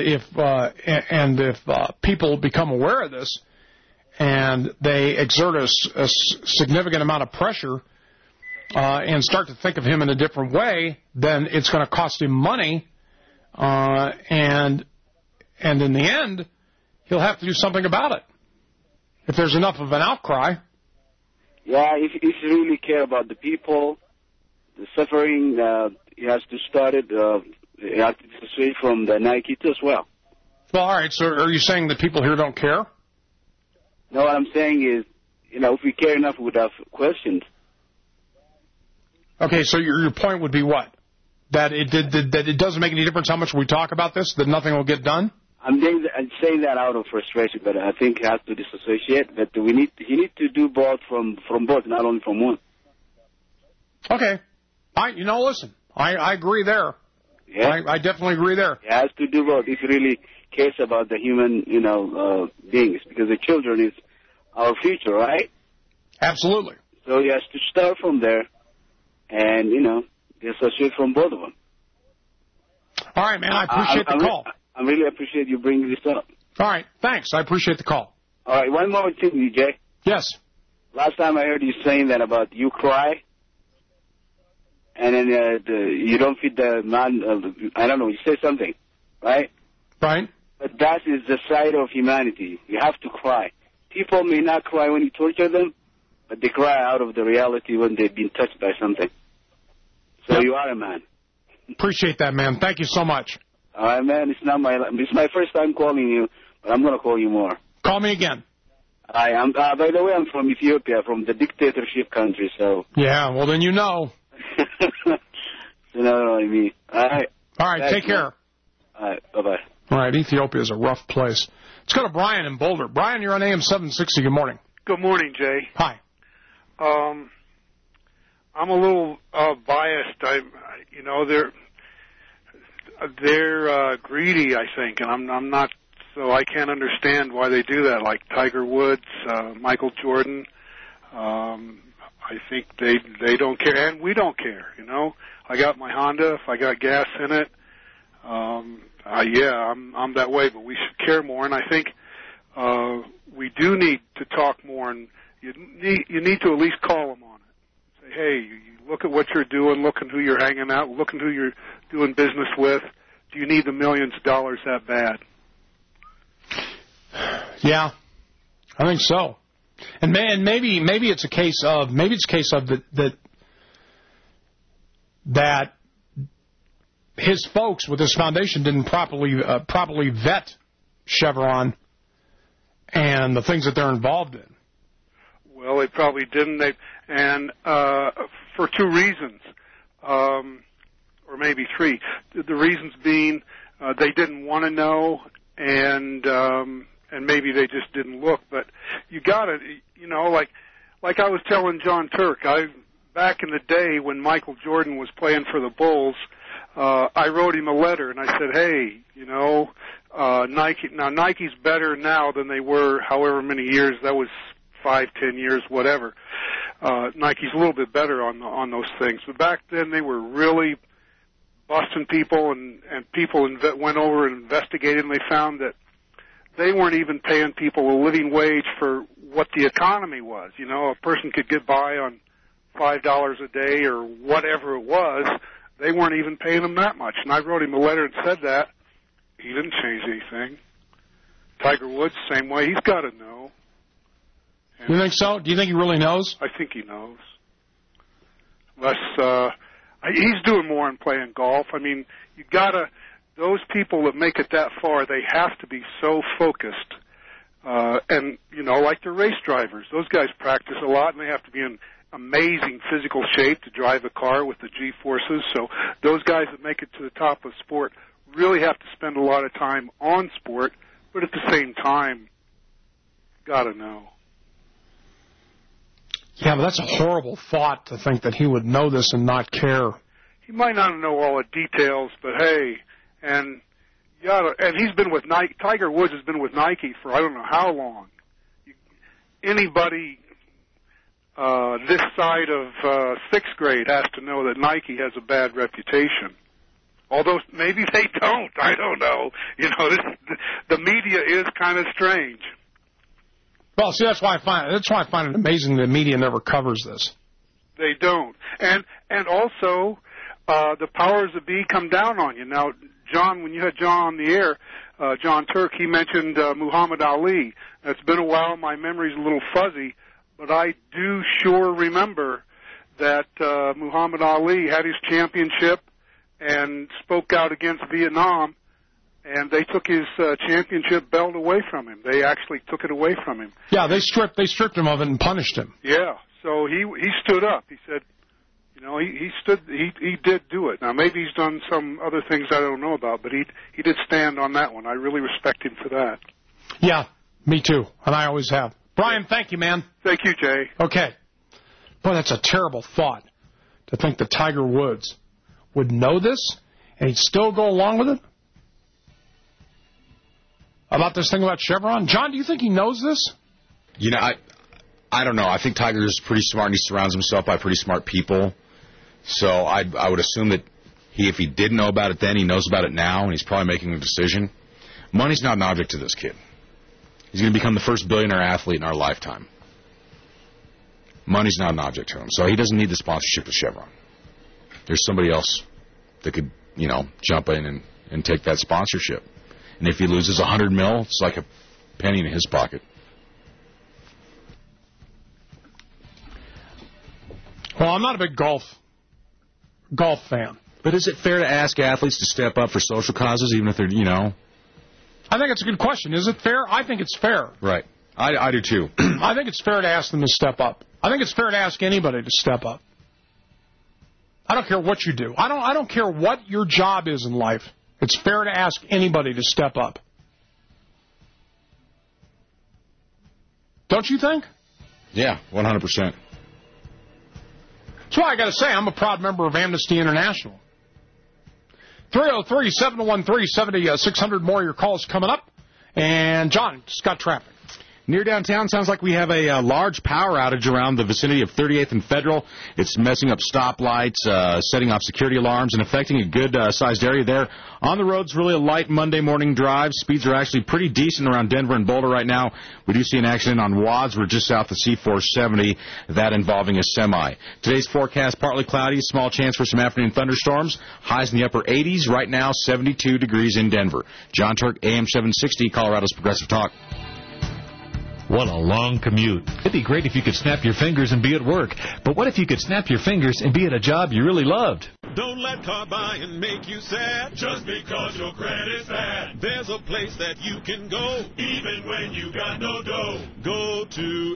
Speaker 2: if people become aware of this and they exert a significant amount of pressure and start to think of him in a different way, then it's going to cost him money. And in the end, he'll have to do something about it if there's enough of an outcry.
Speaker 1: Yeah, if you really care about the people, the suffering, he has to start it. He has to dissociate from the Nike too as well.
Speaker 2: Well, all right. So are you saying that people here don't care?
Speaker 1: No, what I'm saying is, if we care enough, we would have questions.
Speaker 2: Okay, so your point would be what? That it doesn't make any difference how much we talk about this, that nothing will get done?
Speaker 1: I'm saying that out of frustration, but I think he has to disassociate. But he needs to do both from both, not only from one.
Speaker 2: Okay. Listen, I agree there.
Speaker 1: Yeah.
Speaker 2: I definitely agree there.
Speaker 1: He has to do both if he really cares about the human, beings, because the children is our future, right?
Speaker 2: Absolutely.
Speaker 1: So he has to start from there and, disassociate from both of them.
Speaker 2: All right, man, I appreciate the call.
Speaker 1: I really appreciate you bringing this up.
Speaker 2: All right, thanks. I appreciate the call.
Speaker 1: All right, one more thing, DJ.
Speaker 2: Yes.
Speaker 1: Last time I heard you saying that about you cry, and then you don't feed the man, I don't know, you say something, right?
Speaker 2: Right.
Speaker 1: But that is the side of humanity. You have to cry. People may not cry when you torture them, but they cry out of the reality when they've been touched by something. So you are a man.
Speaker 2: Appreciate that, man. Thank you so much.
Speaker 1: All right, man. It's my first time calling you, but I'm going to call you more.
Speaker 2: Call me again.
Speaker 1: By the way, I'm from Ethiopia, from the dictatorship country, so.
Speaker 2: Yeah, well, then you know.
Speaker 1: You know what I mean. All right.
Speaker 2: All right, take care.
Speaker 1: All right, bye-bye.
Speaker 2: All right, Ethiopia is a rough place. Let's go to Brian in Boulder. Brian, you're on AM 760. Good morning.
Speaker 8: Good morning, Jay.
Speaker 2: Hi.
Speaker 8: I'm a little biased. They're greedy, I think, and I'm not. So I can't understand why they do that. Like Tiger Woods, Michael Jordan. I think they don't care, and we don't care. I got my Honda. If I got gas in it, I'm that way. But we should care more, and I think we do need to talk more. And you need to at least call them on it. Say, hey, you look at what you're doing. Look at who you're hanging out. Look at who you're doing business with. Do you need the millions of dollars that bad?
Speaker 2: Yeah, I think so. And maybe it's a case of that his folks with his foundation didn't properly vet Chevron and the things that they're involved in.
Speaker 8: Well, they probably didn't. For two reasons, or maybe three. The reasons being they didn't want to know, and and maybe they just didn't look. But you got to, like I was telling John Turk, back in the day when Michael Jordan was playing for the Bulls, I wrote him a letter and I said, hey, Nike's better now than they were however many years. That was 5, 10 years, whatever. Nike's a little bit better on those things. But back then they were really busting people, and people went over and investigated, and they found that they weren't even paying people a living wage for what the economy was. A person could get by on $5 a day or whatever it was. They weren't even paying them that much. And I wrote him a letter and said that. He didn't change anything. Tiger Woods, same way. He's got to know.
Speaker 2: You think so? Do you think he really knows?
Speaker 8: I think he knows. He's doing more than playing golf. I mean, you gotta. Those people that make it that far, they have to be so focused. And like the race drivers, those guys practice a lot, and they have to be in amazing physical shape to drive a car with the G-forces. So those guys that make it to the top of sport really have to spend a lot of time on sport, but at the same time, gotta know.
Speaker 2: Yeah, but that's a horrible thought to think that he would know this and not care.
Speaker 8: He might not know all the details, but hey, and he's been with Nike. Tiger Woods has been with Nike for I don't know how long. Anybody this side of sixth grade has to know that Nike has a bad reputation. Although maybe they don't. I don't know. The media is kind of strange.
Speaker 2: Well, see, that's why I find it amazing the media never covers this.
Speaker 8: They don't, and also the powers that be come down on you. Now, John, when you had John on the air, John Turk, he mentioned Muhammad Ali. It's been a while; my memory's a little fuzzy, but I do sure remember that Muhammad Ali had his championship and spoke out against Vietnam. And they took his championship belt away from him. They actually took it away from him.
Speaker 2: Yeah, they stripped him of it and punished him.
Speaker 8: Yeah, so he stood up. He said, he did do it. Now maybe he's done some other things I don't know about, but he did stand on that one. I really respect him for that.
Speaker 2: Yeah, me too, and I always have. Brian, thank you, man.
Speaker 8: Thank you, Jay.
Speaker 2: Okay. Boy, that's a terrible thought to think that Tiger Woods would know this and he'd still go along with it. About this thing about Chevron? John, do you think he knows this?
Speaker 6: I don't know. I think Tiger is pretty smart, and he surrounds himself by pretty smart people. So I would assume that if he didn't know about it then, he knows about it now, and he's probably making a decision. Money's not an object to this kid. He's going to become the first billionaire athlete in our lifetime. Money's not an object to him, so he doesn't need the sponsorship of Chevron. There's somebody else that could, jump in and take that sponsorship. And if he loses $100 million, it's like a penny in his pocket.
Speaker 2: Well, I'm not a big golf fan.
Speaker 6: But is it fair to ask athletes to step up for social causes, even if they're,
Speaker 2: I think it's a good question. Is it fair? I think it's fair.
Speaker 6: Right. I do, too.
Speaker 2: I think it's fair to ask them to step up. I think it's fair to ask anybody to step up. I don't care what you do. I don't care what your job is in life. It's fair to ask anybody to step up. Don't you think?
Speaker 6: Yeah, 100%.
Speaker 2: That's why I got to say I'm a proud member of Amnesty International. 303-713-7600. More of your calls coming up. And, John, just got traffic.
Speaker 6: Near downtown, sounds like we have a large power outage around the vicinity of 38th and Federal. It's messing up stoplights, setting off security alarms, and affecting a good-sized area there. On the roads, really a light Monday morning drive. Speeds are actually pretty decent around Denver and Boulder right now. We do see an accident on Wadsworth just south of C-470, that involving a semi. Today's forecast, partly cloudy, small chance for some afternoon thunderstorms. Highs in the upper 80s. Right now, 72 degrees in Denver. John Turk, AM 760, Colorado's Progressive Talk.
Speaker 10: What a long commute. It'd be great if you could snap your fingers and be at work. But what if you could snap your fingers and be at a job you really loved?
Speaker 15: Don't let car buying make you sad just because your credit's bad. There's a place that you can go even when you got no dough. Go to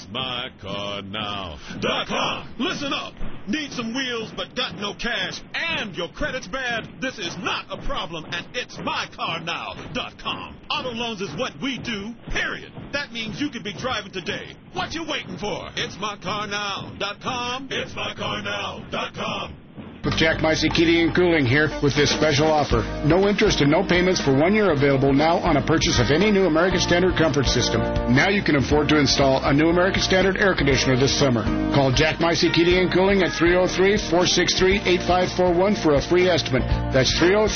Speaker 15: itsmycarnow.com. Listen up. Need some wheels but got no cash and your credit's bad? This is not a problem at itsmycarnow.com. Auto loans is what we do, period. That means you could be driving today. What you waiting for? Itsmycarnow.com. Itsmycarnow.com.
Speaker 7: With Jack Micey Heating and Cooling here with this special offer. No interest and no payments for 1 year available now on a purchase of any new American Standard comfort system. Now you can afford to install a new American Standard air conditioner this summer. Call Jack Micey Heating and Cooling at 303-463-8541 for a free estimate. That's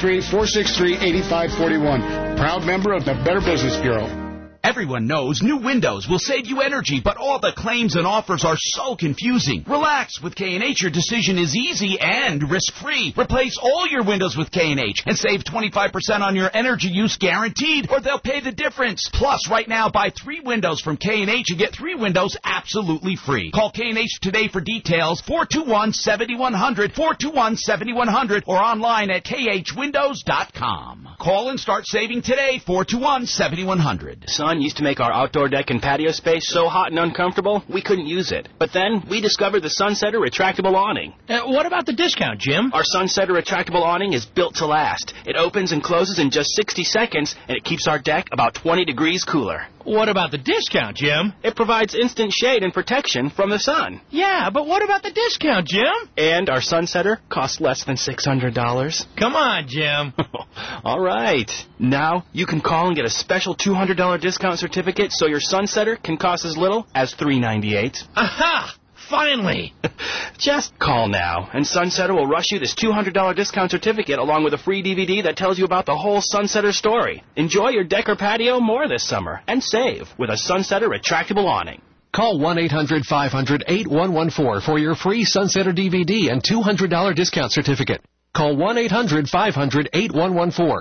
Speaker 7: 303-463-8541. Proud member of the Better Business Bureau.
Speaker 20: Everyone knows new windows will save you energy, but all the claims and offers are so confusing. Relax. With K&H, your decision is easy and risk-free. Replace all your windows with K&H and save 25% on your energy use guaranteed, or they'll pay the difference. Plus, right now, buy 3 windows from K&H and get 3 windows absolutely free. Call K&H today for details, 421-7100, 421-7100, or online at khwindows.com. Call and start saving today, 421-7100.
Speaker 23: Sun used to make our outdoor deck and patio space so hot and uncomfortable, we couldn't use it. But then, we discovered the Sunsetter retractable awning.
Speaker 24: What about the discount, Jim?
Speaker 23: Our Sunsetter retractable awning is built to last. It opens and closes in just 60 seconds, and it keeps our deck about 20 degrees cooler.
Speaker 24: What about the discount, Jim?
Speaker 23: It provides instant shade and protection from the sun.
Speaker 24: Yeah, but what about the discount, Jim?
Speaker 23: And our Sunsetter costs less than $600.
Speaker 24: Come on, Jim.
Speaker 23: All right. Now, you can call and get a special $200 discount certificate so your Sunsetter can cost as little as $398.
Speaker 24: Aha! Finally!
Speaker 23: Just call now, and Sunsetter will rush you this $200 discount certificate along with a free DVD that tells you about the whole Sunsetter story. Enjoy your deck or patio more this summer, and save with a Sunsetter retractable awning.
Speaker 25: Call 1-800-500-8114 for your free Sunsetter DVD and $200 discount certificate. Call 1-800-500-8114.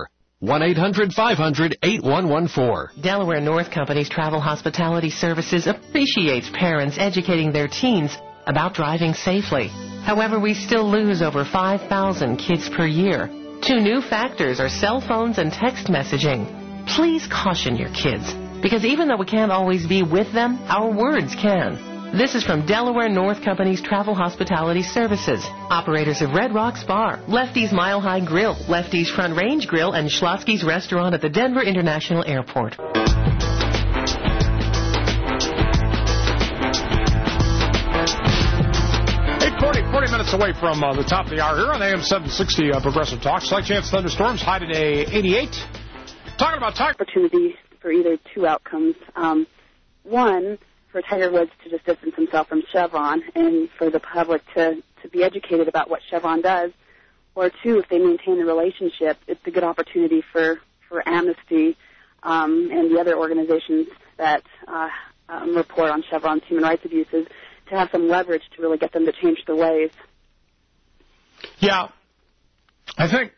Speaker 25: 1-800-500-8114.
Speaker 4: Delaware North Company's Travel Hospitality Services appreciates parents educating their teens about driving safely. However, we still lose over 5,000 kids per year. 2 new factors are cell phones and text messaging. Please caution your kids, because even though we can't always be with them, our words can. This is from Delaware North Company's Travel Hospitality Services. Operators of Red Rocks Bar, Lefty's Mile High Grill, Lefty's Front Range Grill, and Schlotsky's Restaurant at the Denver International Airport.
Speaker 2: 40 minutes away from the top of the hour here on AM 760 Progressive Talk. Slight chance thunderstorms, high today 88. Talking about
Speaker 26: opportunity for either 2 outcomes. One, for Tiger Woods to just distance himself from Chevron, and for the public to be educated about what Chevron does. Or 2, if they maintain the relationship, it's a good opportunity for Amnesty and the other organizations that report on Chevron's human rights abuses to have some leverage to really get them to change their ways.
Speaker 2: Yeah, I think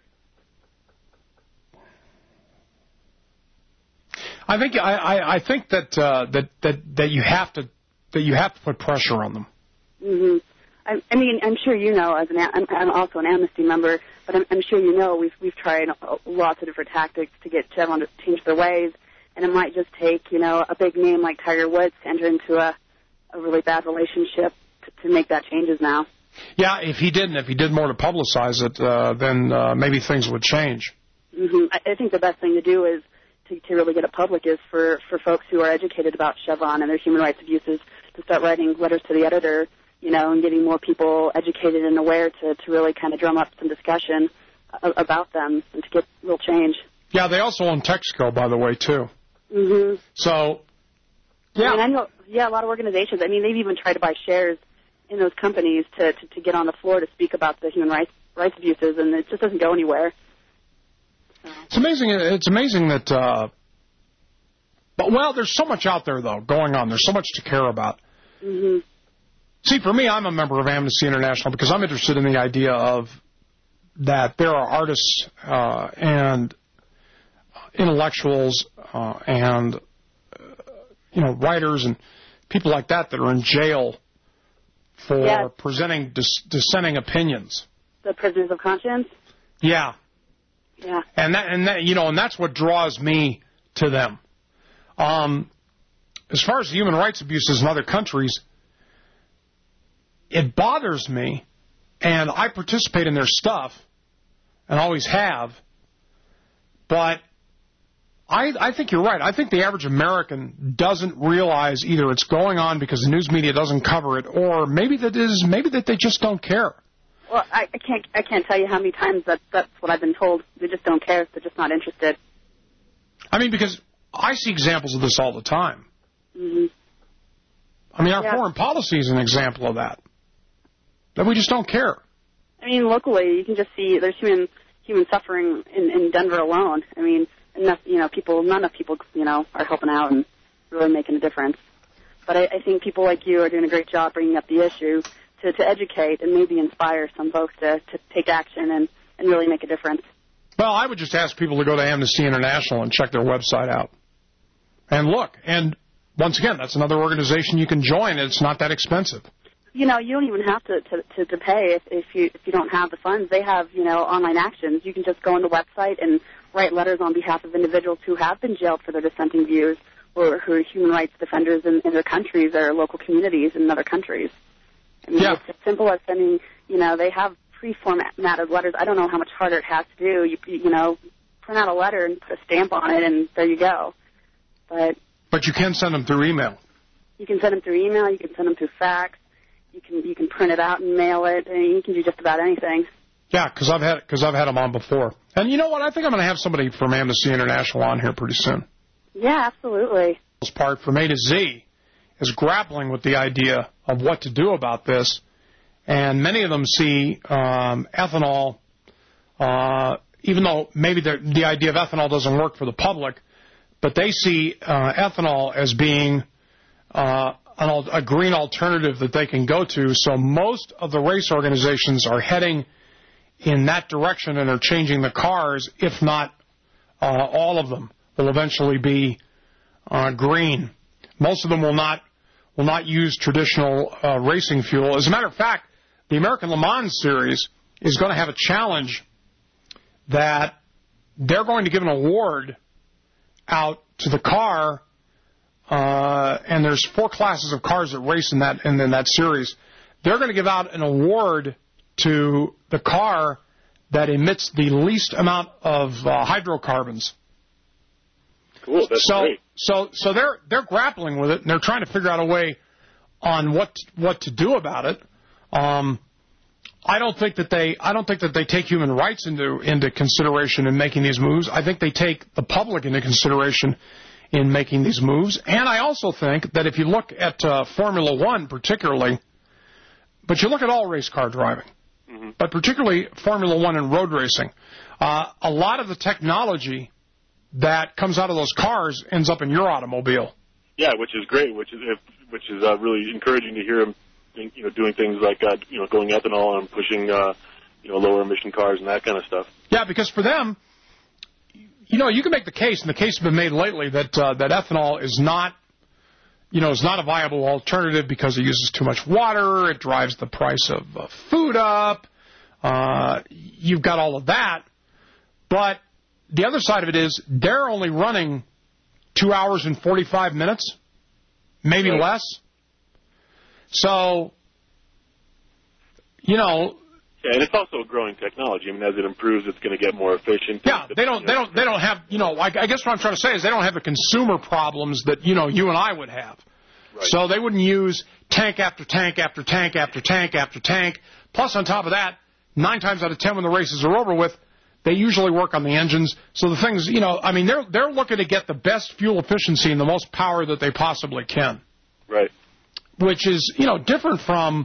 Speaker 2: that you have to put pressure on them.
Speaker 26: Mm-hmm. I mean, I'm sure you know, I'm also an Amnesty member, but I'm sure you know we've tried lots of different tactics to get Chevron to change their ways, and it might just take a big name like Tiger Woods to enter into a really bad relationship to make that changes now.
Speaker 2: Yeah, if he did more to publicize it, then maybe things would change.
Speaker 26: Mm-hmm. I think the best thing to do is to really get it public is for folks who are educated about Chevron and their human rights abuses to start writing letters to the editor, and getting more people educated and aware to really kind of drum up some discussion about them and to get real change.
Speaker 2: Yeah, they also own Texaco, by the way, too.
Speaker 26: Mm-hmm.
Speaker 2: So, yeah.
Speaker 26: I know, a lot of organizations, they've even tried to buy shares in those companies to get on the floor to speak about the human rights abuses, and it just doesn't go anywhere.
Speaker 2: It's amazing. It's amazing that, but there's so much out there though going on. There's so much to care about.
Speaker 26: Mm-hmm.
Speaker 2: See, for me, I'm a member of Amnesty International because I'm interested in the idea of that there are artists and intellectuals and writers and people like that are in jail for presenting dissenting opinions.
Speaker 26: The prisoners of conscience?
Speaker 2: Yeah.
Speaker 26: Yeah.
Speaker 2: And that's what draws me to them. As far as the human rights abuses in other countries, it bothers me, and I participate in their stuff, and always have, but I think you're right. I think the average American doesn't realize either it's going on because the news media doesn't cover it, or maybe that they just don't care.
Speaker 26: Well, I can't tell you how many times that's what I've been told. They just don't care. They're just not interested.
Speaker 2: I mean, because I see examples of this all the time.
Speaker 26: Mm-hmm.
Speaker 2: I mean, our foreign policy is an example of that. That we just don't care.
Speaker 26: I mean, locally, you can just see there's human suffering in Denver alone. I mean, none of people, are helping out and really making a difference. But I think people like you are doing a great job bringing up the issue to educate and maybe inspire some folks to take action and really make a difference.
Speaker 2: Well, I would just ask people to go to Amnesty International and check their website out. And look, and once again, that's another organization you can join. It's not that expensive. You don't even have to pay if you don't have the funds. They have, online actions. You can just go on the website and write letters on behalf of individuals who have been jailed for their dissenting views or who are human rights defenders in their countries or local communities in other countries. I mean, it's as simple as sending, they have pre-formatted letters. I don't know how much harder it has to do. You print out a letter and put a stamp on it, and there you go. But you can send them through email. You can send them through email. You can send them through fax. You can print it out and mail it. And you can do just about anything. Yeah, because I've had them on before. And you know what? I think I'm going to have somebody from Amnesty International on here pretty soon. Yeah, absolutely. This part from A to Z is grappling with the idea of what to do about this. And many of them see ethanol, even though maybe the idea of ethanol doesn't work for the public, but they see ethanol as being a green alternative that they can go to. So most of the race organizations are heading in that direction and are changing the cars, if not all of them will eventually be green. Most of them will not use traditional racing fuel. As a matter of fact, the American Le Mans Series is going to have a challenge that they're going to give an award out to the car, and there's 4 classes of cars that race in that series. They're going to give out an award to the car that emits the least amount of hydrocarbons. Cool, that's great. So they're grappling with it, and they're trying to figure out a way on what to do about it. I don't think that they take human rights into consideration in making these moves. I think they take the public into consideration in making these moves. And I also think that if you look at Formula One particularly, but you look at all race car driving, but particularly Formula One and road racing, a lot of the technology that comes out of those cars ends up in your automobile.
Speaker 3: Yeah, which is great, which is really encouraging to hear them, doing things like going ethanol and pushing lower emission cars and that kind of stuff. Yeah, because for them, you can make the case, and the case has been made lately that ethanol is not a viable alternative because it uses too much water, it drives the price of food up. You've got all of that, but the other side of it is they're only running 2 hours and 45 minutes, maybe less. So, Yeah, and it's also a growing technology. I mean, as it improves, it's going to get more efficient. Yeah, they don't have, I guess what I'm trying to say is they don't have the consumer problems that, you and I would have. Right. So they wouldn't use tank after tank after tank after tank after tank. Plus, on top of that, 9 times out of 10 when the races are over with, they usually work on the engines. So the things, they're looking to get the best fuel efficiency and the most power that they possibly can. Right. Which is, different from,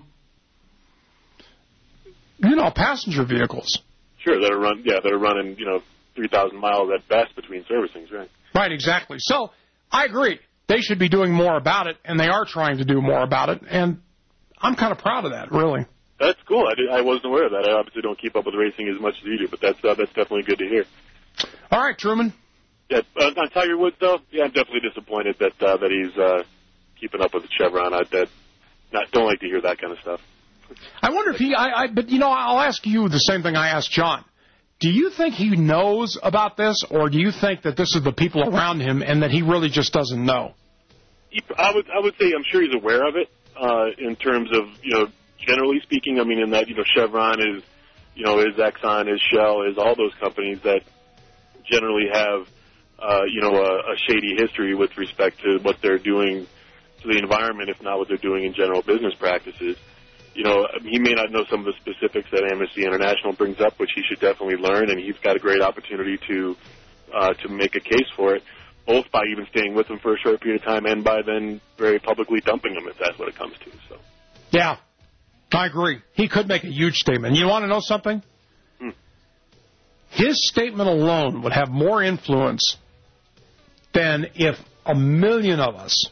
Speaker 3: passenger vehicles. Sure, that are running, 3,000 miles at best between servicings, right? Right, exactly. So I agree. They should be doing more about it, and they are trying to do more about it, and I'm kind of proud of that, really. That's cool. I wasn't aware of that. I obviously don't keep up with racing as much as you do, but that's definitely good to hear. All right, Truman. Yeah, on Tiger Woods, though, yeah, I'm definitely disappointed that he's keeping up with the Chevron. Don't like to hear that kind of stuff.
Speaker 2: I wonder if but, I'll ask you the same thing I asked John. Do you think he knows about this, or do you think that this is the people around him and that he really just doesn't know?
Speaker 3: I would say I'm sure he's aware of it in terms of, generally speaking. I mean, in that, Chevron is, is Exxon, is Shell, is all those companies that generally have, a shady history with respect to what they're doing to the environment, if not what they're doing in general business practices. He may not know some of the specifics that Amnesty International brings up, which he should definitely learn, and he's got a great opportunity to make a case for it, both by even staying with him for a short period of time and by then very publicly dumping him, if that's what it comes to. So,
Speaker 2: yeah, I agree. He could make a huge statement. You want to know something? His statement alone would have more influence than if 1 million of us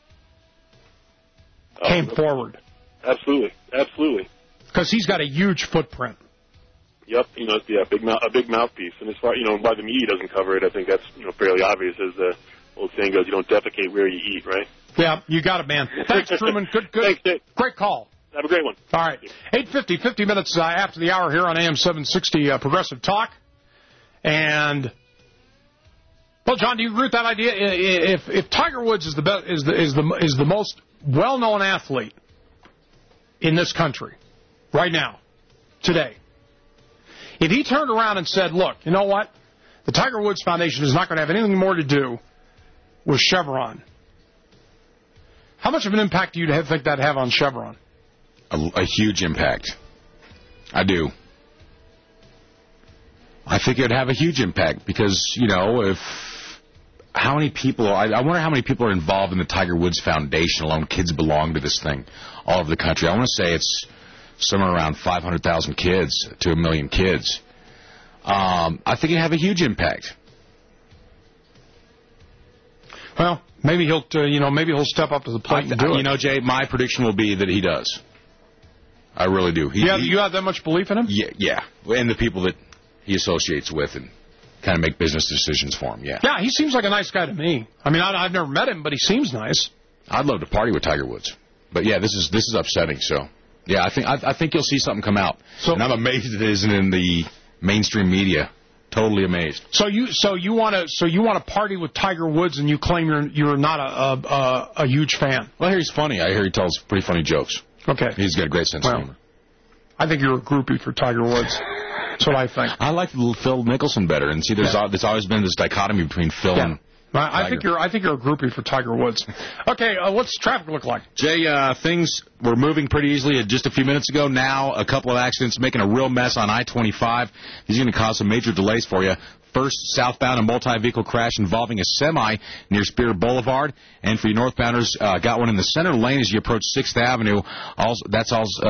Speaker 2: came forward.
Speaker 3: Absolutely.
Speaker 2: Because he's got a huge footprint.
Speaker 3: Yep, a big mouthpiece. And as far, why the media doesn't cover it, I think that's, fairly obvious. As the old saying goes, you don't defecate where you eat, right?
Speaker 2: Yeah, you got it, man. Thanks, Truman. Good.
Speaker 3: Thanks, Dave.
Speaker 2: Great call.
Speaker 3: Have a great one.
Speaker 2: All right. 8:50, 50 minutes after the hour here on AM 760 Progressive Talk. And, well, John, do you agree with that idea? If Tiger Woods is the best, is the most well-known athlete in this country right now, today, if he turned around and said, look, you know what? The Tiger Woods Foundation is not going to have anything more to do with Chevron. How much of an impact do you think that'd have on Chevron?
Speaker 6: A huge impact. I do. I think it would have a huge impact because, how many people, I wonder how many people are involved in the Tiger Woods Foundation alone. Kids belong to this thing all over the country. I want to say it's somewhere around 500,000 kids to 1 million kids. I think it'd have a huge impact.
Speaker 2: Well, maybe he'll step up to the plate and do it.
Speaker 6: Jay, my prediction will be that he does. I really do.
Speaker 2: You have that much belief in him?
Speaker 6: Yeah. And the people that he associates with and kind of make business decisions for him, yeah.
Speaker 2: Yeah, he seems like a nice guy to me. I mean, I've never met him, but he seems nice.
Speaker 6: I'd love to party with Tiger Woods. But, yeah, this is upsetting, so. Yeah, I think you'll see something come out. And I'm amazed it isn't in the mainstream media. Totally amazed.
Speaker 2: So you want to party with Tiger Woods, and you claim you're not a huge fan.
Speaker 6: Well, I hear he's funny. I hear he tells pretty funny jokes.
Speaker 2: Okay.
Speaker 6: He's got a great sense of humor.
Speaker 2: I think you're a groupie for Tiger Woods. That's what I think.
Speaker 6: I like Phil Mickelson better, and see, there's always been this dichotomy between Phil and Tiger.
Speaker 2: I think you're a groupie for Tiger Woods. Okay, what's traffic look like?
Speaker 6: Jay, things were moving pretty easily just a few minutes ago. Now, a couple of accidents making a real mess on I-25. These are going to cause some major delays for you. First, southbound, a multi-vehicle crash involving a semi near Spear Boulevard. And for you northbounders, got one in the center lane as you approach 6th Avenue. That's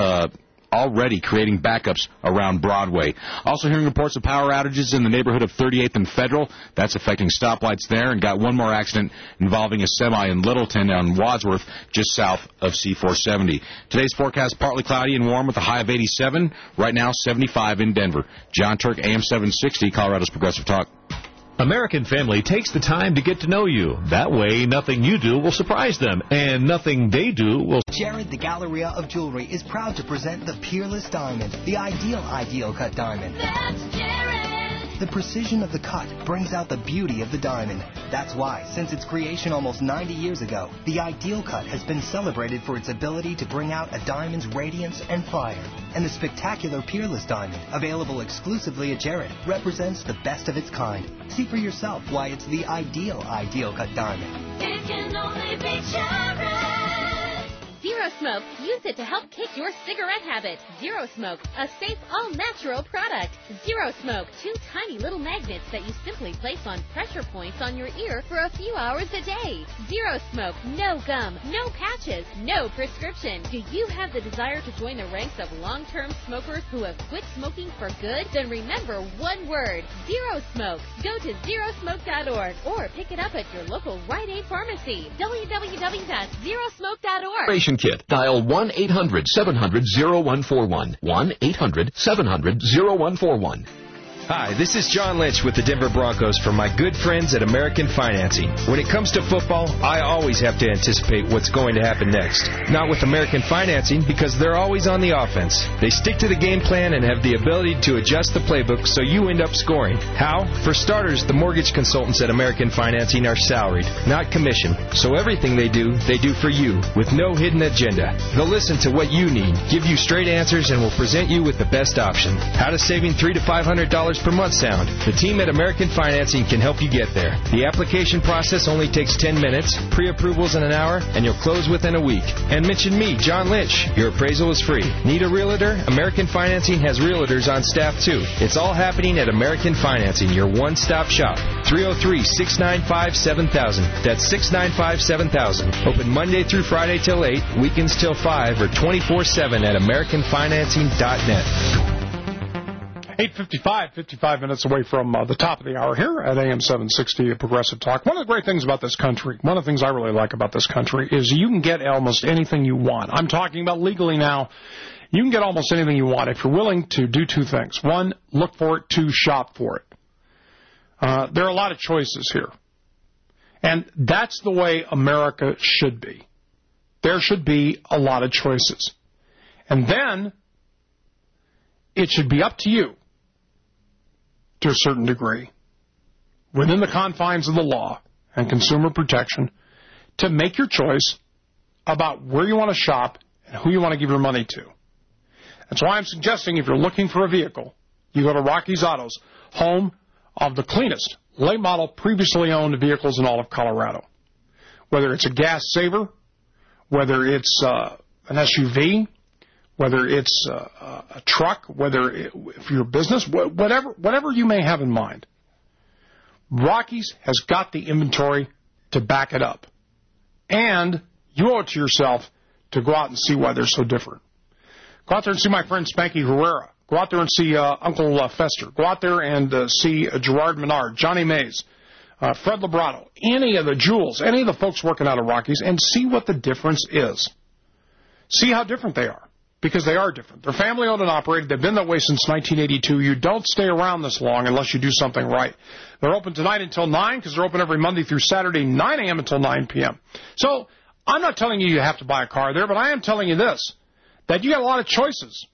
Speaker 6: already creating backups around Broadway. Also hearing reports of power outages in the neighborhood of 38th and Federal. That's affecting stoplights there. And got one more accident involving a semi in Littleton on Wadsworth, just south of C-470. Today's forecast, partly cloudy and warm with a high of 87. Right now, 75 in Denver. John Turk, AM 760, Colorado's Progressive Talk.
Speaker 10: American Family takes the time to get to know you. That way, nothing you do will surprise them, and nothing they do will...
Speaker 5: Jared, the Galleria of Jewelry, is proud to present the Peerless Diamond, the ideal cut diamond.
Speaker 9: That's Jared!
Speaker 5: The precision of the cut brings out the beauty of the diamond. That's why, since its creation almost 90 years ago, the Ideal Cut has been celebrated for its ability to bring out a diamond's radiance and fire. And the spectacular Peerless Diamond, available exclusively at Jared, represents the best of its kind. See for yourself why it's the Ideal Cut diamond.
Speaker 9: It can only be Jared!
Speaker 12: Zero Smoke. Use it to help kick your cigarette habit. Zero Smoke, a safe, all-natural product. Zero Smoke, 2 tiny little magnets that you simply place on pressure points on your ear for a few hours a day. Zero Smoke, no gum, no patches, no prescription. Do you have the desire to join the ranks of long-term smokers who have quit smoking for good? Then remember one word, Zero Smoke. Go to zerosmoke.org or pick it up at your local Rite Aid pharmacy. www.zerosmoke.org.
Speaker 25: Kit. Dial 1-800-700-0141. 1-800-700-0141.
Speaker 11: Hi, this is John Lynch with the Denver Broncos from my good friends at American Financing. When it comes to football, I always have to anticipate what's going to happen next. Not with American Financing, because they're always on the offense. They stick to the game plan and have the ability to adjust the playbook so you end up scoring. How? For starters, the mortgage consultants at American Financing are salaried, not commissioned. So everything they do for you, with no hidden agenda. They'll listen to what you need, give you straight answers, and will present you with the best option. How does saving $300 to $500 per month sound? The team at American Financing can help you get there. The application process only takes 10 minutes, pre-approvals in an hour, and you'll close within a week. And mention me, John Lynch. Your appraisal is free. Need a realtor? American Financing has realtors on staff too. It's all happening at American Financing, your one-stop shop. 303-695-7000. That's 695-7000. Open Monday through Friday till 8, weekends till 5, or 24/7 at AmericanFinancing.net.
Speaker 2: 8:55, 55 minutes away from the top of the hour here at AM 760 at Progressive Talk. One of the great things about this country, one of the things I really like about this country, is you can get almost anything you want. I'm talking about legally now. You can get almost anything you want if you're willing to do two things. One, look for it. Two, shop for it. There are a lot of choices here. And that's the way America should be. There should be a lot of choices. And then it should be up to you, to a certain degree, within the confines of the law and consumer protection, to make your choice about where you want to shop and who you want to give your money to. That's why I'm suggesting if you're looking for a vehicle, you go to Rocky's Autos, home of the cleanest late model previously owned vehicles in all of Colorado. Whether it's a gas saver, whether it's an SUV, whether it's a truck, whether for your business, whatever you may have in mind, Rocky's has got the inventory to back it up. And you owe it to yourself to go out and see why they're so different. Go out there and see my friend Spanky Herrera. Go out there and see Uncle Fester. Go out there and see Gerard Menard, Johnny Mays, Fred Librato, any of the Jules, any of the folks working out of Rocky's, and see what the difference is. See how different they are, because they are different. They're family-owned and operated. They've been that way since 1982. You don't stay around this long unless you do something right. They're open tonight until 9 because they're open every Monday through Saturday, 9 a.m. until 9 p.m. So I'm not telling you have to buy a car there, but I am telling you this, that you got a lot of choices,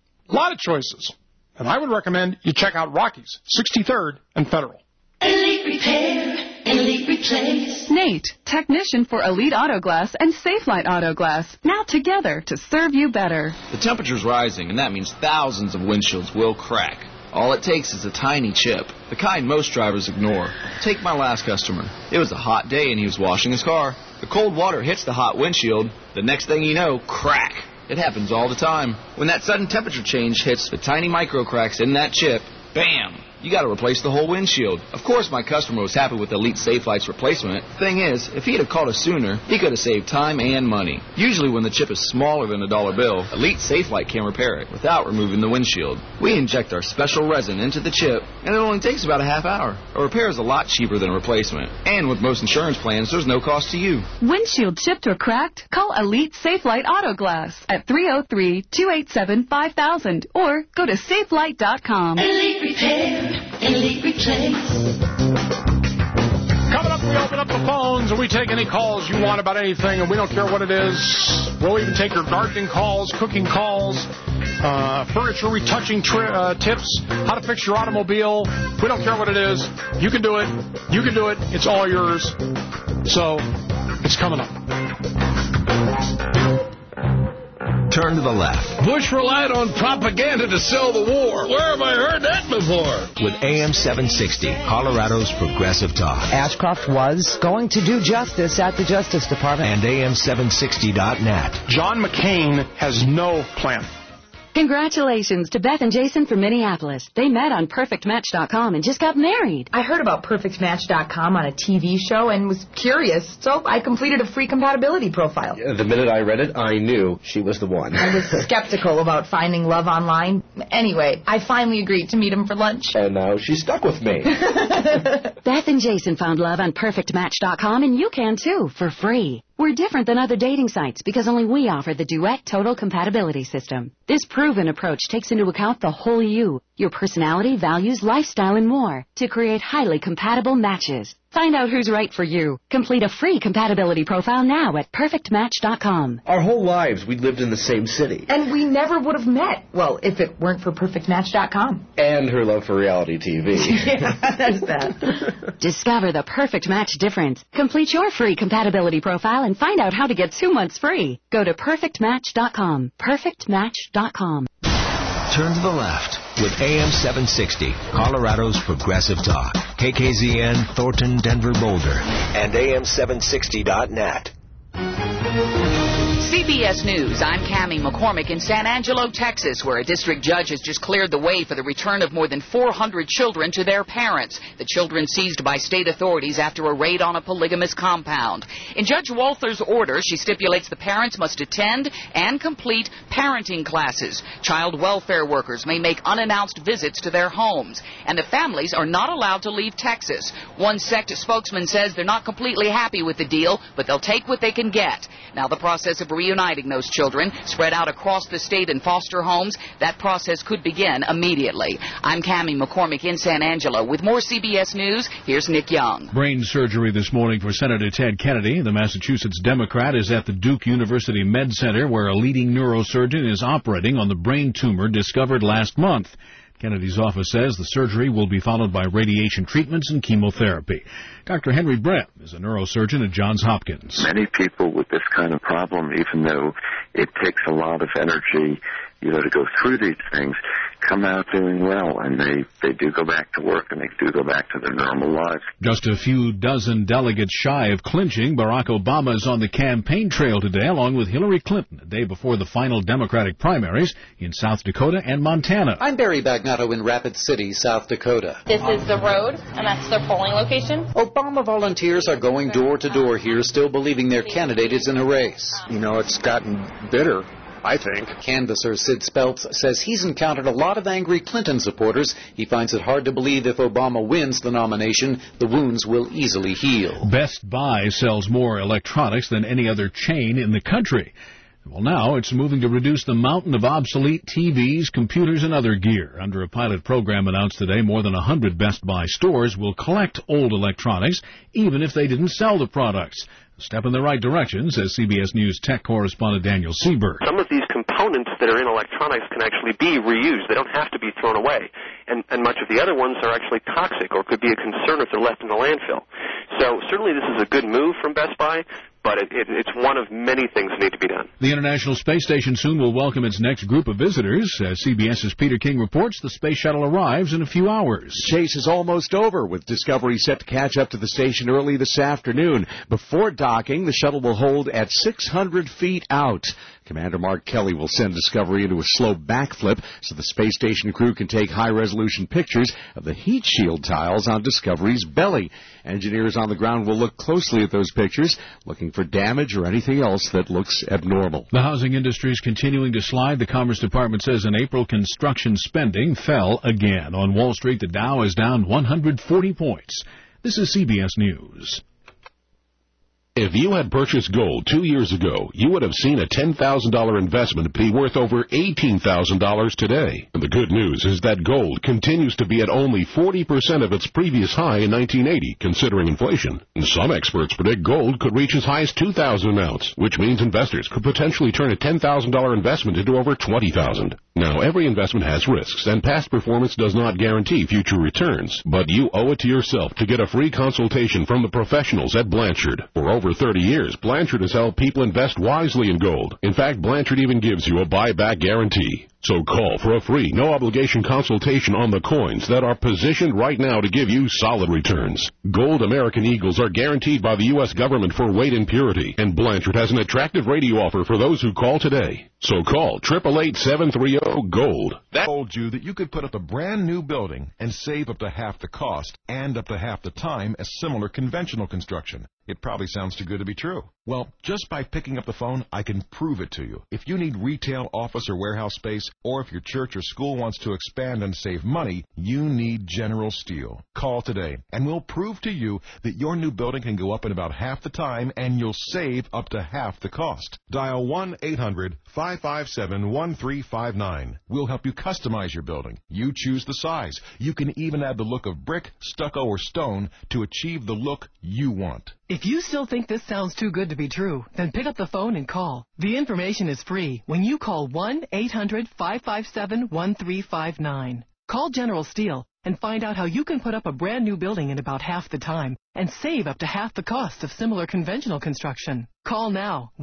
Speaker 2: And I would recommend you check out Rocky's, 63rd and Federal.
Speaker 9: Elite Repair, Elite Replace.
Speaker 13: Nate, technician for Elite Auto Glass and Safelite Auto Glass, now together to serve you better.
Speaker 17: The temperature's rising, and that means thousands of windshields will crack. All it takes is a tiny chip, the kind most drivers ignore. Take my last customer. It was a hot day, and he was washing his car. The cold water hits the hot windshield. The next thing you know, crack. It happens all the time. When that sudden temperature change hits the tiny micro cracks in that chip, bam! You got to replace the whole windshield. Of course, my customer was happy with Elite Safelite's replacement. Thing is, if he'd have called us sooner, he could have saved time and money. Usually when the chip is smaller than a $1 bill, Elite Safelite can repair it without removing the windshield. We inject our special resin into the chip, and it only takes about a half hour. A repair is a lot cheaper than a replacement. And with most insurance plans, there's no cost to you.
Speaker 13: Windshield chipped or cracked? Call Elite Safelite Auto Glass at 303-287-5000 or go to safelite.com.
Speaker 9: Elite Repair, Elite Replace.
Speaker 2: Coming up, we open up the phones and we take any calls you want about anything, and we don't care what it is. We'll even take your gardening calls, cooking calls, furniture retouching tips, how to fix your automobile. We don't care what it is. You can do it. You can do it. It's all yours. So, it's coming up.
Speaker 19: Turn to the left.
Speaker 24: Bush relied on propaganda to sell the war. Where have I heard that before?
Speaker 19: With AM 760, Colorado's Progressive Talk.
Speaker 14: Ashcroft was going to do justice at the Justice Department.
Speaker 19: And AM760.net.
Speaker 2: John McCain has no plan.
Speaker 16: Congratulations to Beth and Jason from Minneapolis. They met on PerfectMatch.com and just got married.
Speaker 18: I heard about PerfectMatch.com on a TV show and was curious, so I completed a free compatibility profile.
Speaker 21: The minute I read it, I knew she was the one.
Speaker 18: I was skeptical about finding love online. Anyway, I finally agreed to meet him for lunch.
Speaker 21: And now she's stuck with me.
Speaker 16: Beth and Jason found love on PerfectMatch.com, and you can too, for free. We're different than other dating sites because only we offer the Duet Total Compatibility System. This proven approach takes into account the whole you, your personality, values, lifestyle, and more to create highly compatible matches. Find out who's right for you. Complete a free compatibility profile now at PerfectMatch.com.
Speaker 21: Our whole lives, we lived in the same city.
Speaker 18: And we never would have met. Well, if it weren't for PerfectMatch.com.
Speaker 21: And her love for reality TV.
Speaker 18: Yeah, that's that.
Speaker 16: Discover the Perfect Match difference. Complete your free compatibility profile and find out how to get 2 months free. Go to PerfectMatch.com. PerfectMatch.com.
Speaker 19: Turn to the left with AM 760, Colorado's Progressive Talk. KKZN, Thornton, Denver, Boulder. And AM760.net.
Speaker 1: CBS News, I'm Cammie McCormick in San Angelo, Texas, where a district judge has just cleared the way for the return of more than 400 children to their parents. The children seized by state authorities after a raid on a polygamous compound. In Judge Walther's order, she stipulates the parents must attend and complete parenting classes. Child welfare workers may make unannounced visits to their homes. And the families are not allowed to leave Texas. One sect spokesman says they're not completely happy with the deal, but they'll take what they can get. Now, the process of reuniting those children spread out across the state in foster homes, that process could begin immediately. I'm Cammie McCormick in San Angelo. With more CBS News, here's Nick Young.
Speaker 7: Brain surgery this morning for Senator Ted Kennedy. The Massachusetts Democrat is at the Duke University Med Center, where a leading neurosurgeon is operating on the brain tumor discovered last month. Kennedy's office says the surgery will be followed by radiation treatments and chemotherapy. Dr. Henry Brett is a neurosurgeon at Johns Hopkins.
Speaker 8: Many people with this kind of problem, even though it takes a lot of energy, to go through these things, come out doing well, and they do go back to work, and they do go back to their normal lives.
Speaker 7: Just a few dozen delegates shy of clinching, Barack Obama is on the campaign trail today, along with Hillary Clinton, a day before the final Democratic primaries in South Dakota and Montana.
Speaker 15: I'm Barry Bagnotto in Rapid City, South Dakota.
Speaker 20: This is the road, and that's their polling location.
Speaker 15: Obama volunteers are going door to door here, still believing their candidate is in a race.
Speaker 22: It's gotten bitter, I think.
Speaker 15: Canvasser Sid Speltz says he's encountered a lot of angry Clinton supporters. He finds it hard to believe if Obama wins the nomination, the wounds will easily heal.
Speaker 7: Best Buy sells more electronics than any other chain in the country. Well, now it's moving to reduce the mountain of obsolete TVs, computers, and other gear. Under a pilot program announced today, more than 100 Best Buy stores will collect old electronics, even if they didn't sell the products. A step in the right direction, says CBS News tech correspondent Daniel Seberg.
Speaker 27: Some of these components that are in electronics can actually be reused. They don't have to be thrown away. And much of the other ones are actually toxic or could be a concern if they're left in the landfill. So certainly this is a good move from Best Buy, but it's one of many things that need to be done.
Speaker 7: The International Space Station soon will welcome its next group of visitors. As CBS's Peter King reports, the space shuttle arrives in a few hours.
Speaker 28: Chase is almost over, with Discovery set to catch up to the station early this afternoon. Before docking, the shuttle will hold at 600 feet out. Commander Mark Kelly will send Discovery into a slow backflip so the space station crew can take high-resolution pictures of the heat shield tiles on Discovery's belly. Engineers on the ground will look closely at those pictures, looking for damage or anything else that looks abnormal.
Speaker 7: The housing industry is continuing to slide. The Commerce Department says in April, construction spending fell again. On Wall Street, the Dow is down 140 points. This is CBS News.
Speaker 29: If you had purchased gold 2 years ago, you would have seen a $10,000 investment be worth over $18,000 today. And the good news is that gold continues to be at only 40% of its previous high in 1980, considering inflation. And some experts predict gold could reach as high as $2,000 an ounce, which means investors could potentially turn a $10,000 investment into over $20,000. Now, every investment has risks, and past performance does not guarantee future returns. But you owe it to yourself to get a free consultation from the professionals at Blanchard. For over 30 years, Blanchard has helped people invest wisely in gold. In fact, Blanchard even gives you a buyback guarantee. So call for a free, no-obligation consultation on the coins that are positioned right now to give you solid returns. Gold American Eagles are guaranteed by the U.S. government for weight and purity, and Blanchard has an attractive radio offer for those who call today. So call 888-730-GOLD.
Speaker 30: That told you that you could put up a brand new building and save up to half the cost and up to half the time as similar conventional construction. It probably sounds too good to be true. Well, just by picking up the phone, I can prove it to you. If you need retail, office, or warehouse space, or if your church or school wants to expand and save money, you need General Steel. Call today, and we'll prove to you that your new building can go up in about half the time, and you'll save up to half the cost. Dial 1-800-557-1359. We'll help you customize your building. You choose the size. You can even add the look of brick, stucco, or stone to achieve the look you want.
Speaker 3: If you still think this sounds too good to be true, then pick up the phone and call. The information is free when you call 1-800-557-1359. Call General Steel and find out how you can put up a brand new building in about half the time and save up to half the cost of similar conventional construction. Call now,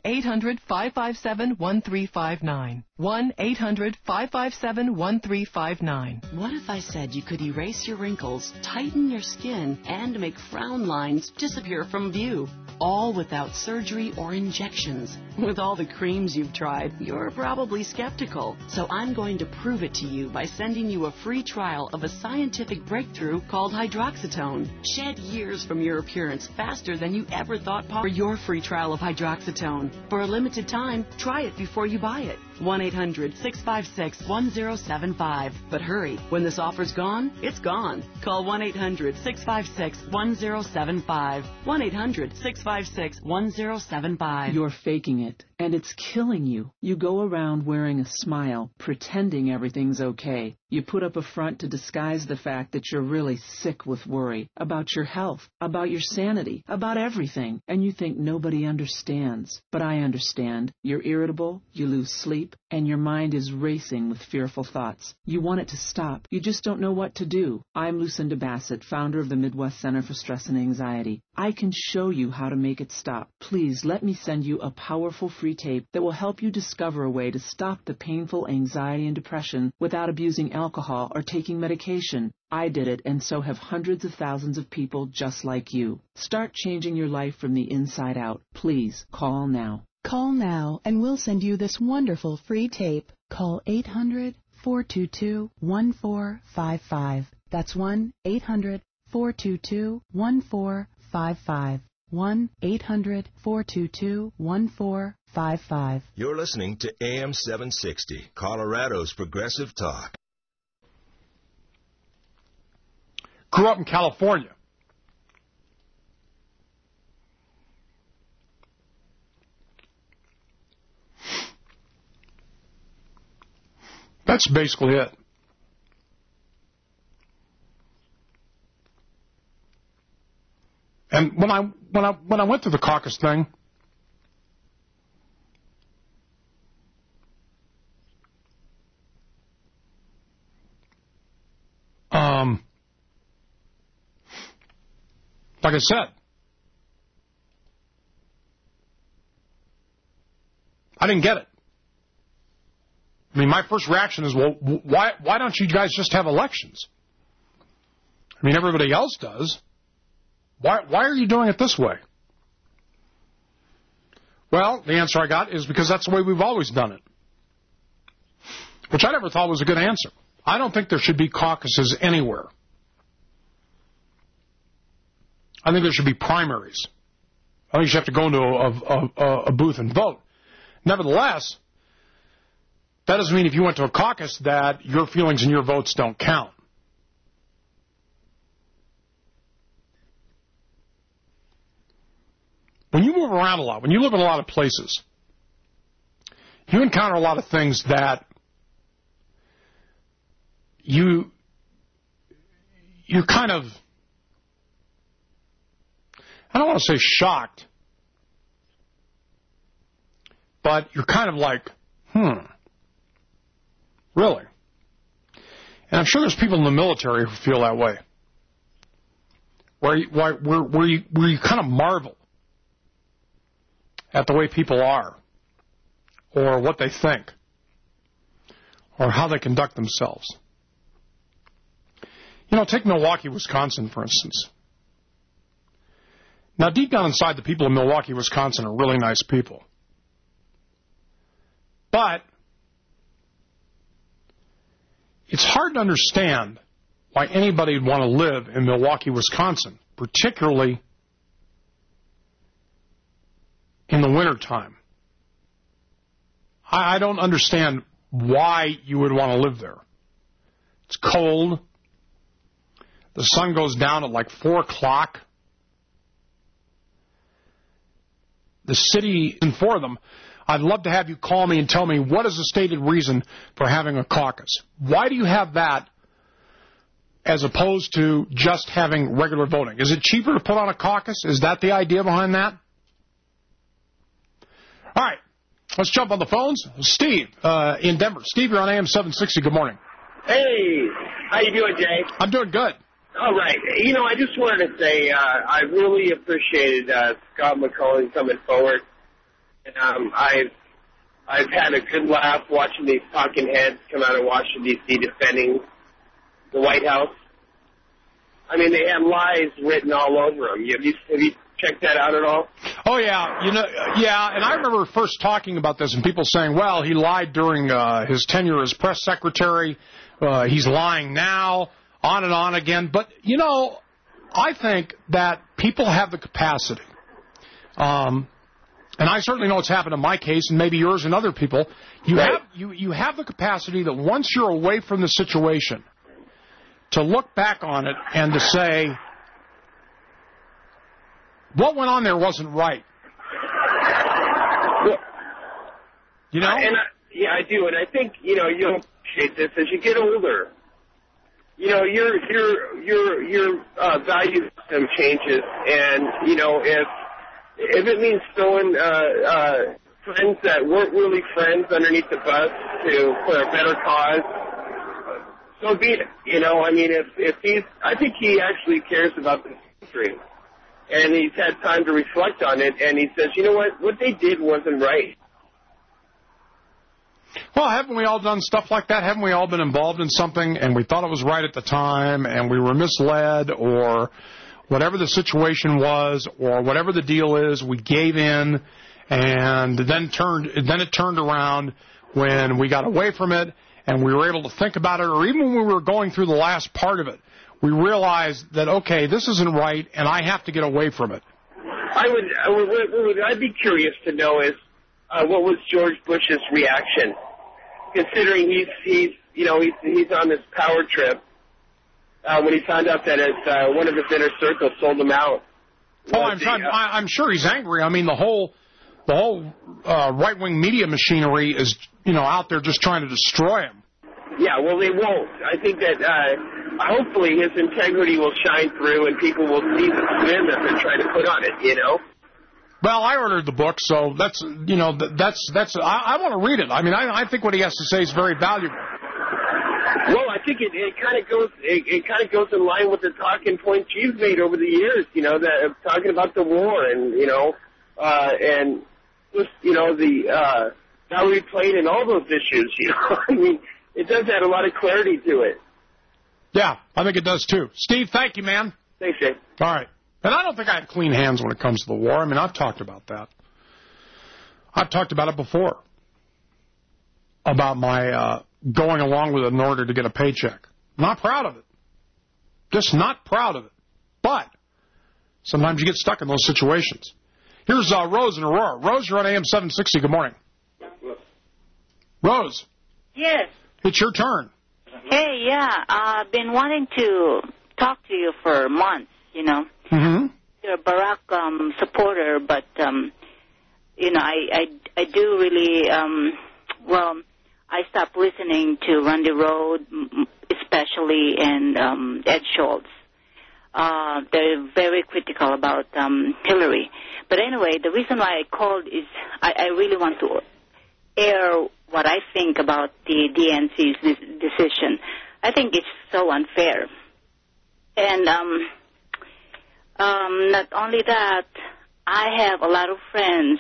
Speaker 3: 1-800-557-1359. 1-800-557-1359.
Speaker 4: What if I said you could erase your wrinkles, tighten your skin, and make frown lines disappear from view? All without surgery or injections. With all the creams you've tried, you're probably skeptical. So I'm going to prove it to you by sending you a free trial of a scientific breakthrough called hydroxytone. Shed years from your appearance faster than you ever thought possible. For your free trial of hydroxytone. For a limited time, try it before you buy it. 1-800-656-1075. But hurry, when this offer's gone, it's gone. Call 1-800-656-1075. 1-800-656-1075.
Speaker 5: You're faking it, and it's killing you. You go around wearing a smile, pretending everything's okay. You put up a front to disguise the fact that you're really sick with worry about your health, about your sanity, about everything, and you think nobody understands. But I understand. You're irritable, you lose sleep, and your mind is racing with fearful thoughts. You want it to stop. You just don't know what to do. I'm Lucinda Bassett, founder of the Midwest Center for Stress and Anxiety. I can show you how to make it stop. Please let me send you a powerful free tape that will help you discover a way to stop the painful anxiety and depression without abusing alcohol or taking medication. I did it, and so have hundreds of thousands of people just like you. Start changing your life from the inside out. Please call now.
Speaker 6: Call now, and we'll send you this wonderful free tape. Call 800-422-1455. That's 1-800-422-1455. 1-800-422-1455.
Speaker 19: You're listening to AM 760, Colorado's Progressive Talk.
Speaker 2: Grew up in California. That's basically it. And when I went through the caucus thing, like I said, I didn't get it. I mean, my first reaction is, well, why don't you guys just have elections? I mean, everybody else does. Why are you doing it this way? Well, the answer I got is because that's the way we've always done it, which I never thought was a good answer. I don't think there should be caucuses anywhere. I think there should be primaries. I think you should have to go into a booth and vote. Nevertheless, that doesn't mean if you went to a caucus that your feelings and your votes don't count. When you move around a lot, when you live in a lot of places, you encounter a lot of things that you're kind of, I don't want to say shocked, but you're kind of like, really? And I'm sure there's people in the military who feel that way, where you kind of marvel at the way people are, or what they think, or how they conduct themselves. You know, take Milwaukee, Wisconsin, for instance. Now, deep down inside, the people of Milwaukee, Wisconsin are really nice people. But it's hard to understand why anybody would want to live in Milwaukee, Wisconsin, particularly in the wintertime. I don't understand why you would want to live there. It's cold. The sun goes down at like 4 o'clock. The city, and for them, I'd love to have you call me and tell me what is the stated reason for having a caucus. Why do you have that as opposed to just having regular voting? Is it cheaper to put on a caucus? Is that the idea behind that? All right, let's jump on the phones. Steve in Denver. Steve, you're on AM 760. Good morning.
Speaker 9: Hey, how you doing, Jay?
Speaker 2: I'm doing good.
Speaker 9: All right. You know, I just wanted to say I really appreciated Scott McCauley coming forward. And I've had a good laugh watching these talking heads come out of Washington, D.C. defending the White House. I mean, they have lies written all over them. Have you checked that out at all?
Speaker 2: Oh, yeah. And I remember first talking about this and people saying, well, he lied during his tenure as press secretary. He's lying now, on and on again. But, you know, I think that people have the capacity. And I certainly know it's happened in my case and maybe yours and other people. You have the capacity that once you're away from the situation to look back on it and to say, what went on there wasn't right. You know?
Speaker 9: Yeah, I do. And I think, you know, you'll appreciate this as you get older. You know, your value system changes. And, you know, if it means throwing friends that weren't really friends underneath the bus for a better cause, so be it. You know, I mean, I think he actually cares about this country, and he's had time to reflect on it, and he says, you know what they did wasn't right.
Speaker 2: Well, haven't we all done stuff like that? Haven't we all been involved in something, and we thought it was right at the time, and we were misled, or whatever the situation was, or whatever the deal is, we gave in, and then it turned around when we got away from it, and we were able to think about it, or even when we were going through the last part of it, we realized that, okay, this isn't right, and I have to get away from it.
Speaker 9: I'd be curious to know is what was George Bush's reaction, considering he's on this power trip. When he found out that one of his inner circle sold him out.
Speaker 2: Oh, I'm sure he's angry. I mean, the whole right-wing media machinery is, out there just trying to destroy him.
Speaker 9: Yeah, well, they won't. I think that hopefully his integrity will shine through and people will see the spin that they're trying to put on it,
Speaker 2: Well, I ordered the book, so that's I want to read it. I mean, I think what he has to say is very valuable.
Speaker 9: Well, I think it kind of goes in line with the talking points you've made over the years, that talking about the war and and just the Valerie Plate and all those issues. I mean, it does add a lot of clarity to it.
Speaker 2: Yeah, I think it does too. Steve, thank you, man.
Speaker 9: Thanks, Jay.
Speaker 2: All right. And I don't think I have clean hands when it comes to the war. I mean, I've talked about that. I've talked about it before, about my going along with it in order to get a paycheck. Not proud of it. Just not proud of it. But sometimes you get stuck in those situations. Here's Rose in Aurora. Rose, you're on AM 760. Good morning. Rose.
Speaker 10: Yes.
Speaker 2: It's your turn.
Speaker 10: Hey, yeah. I've been wanting to talk to you for months,
Speaker 2: Mm-hmm.
Speaker 10: You're a Barack supporter, but, I do really, I stopped listening to Randy Rhoads, especially, and Ed Schultz. They're very critical about Hillary. But anyway, the reason why I called is I really want to air what I think about the DNC's decision. I think it's so unfair. And not only that, I have a lot of friends,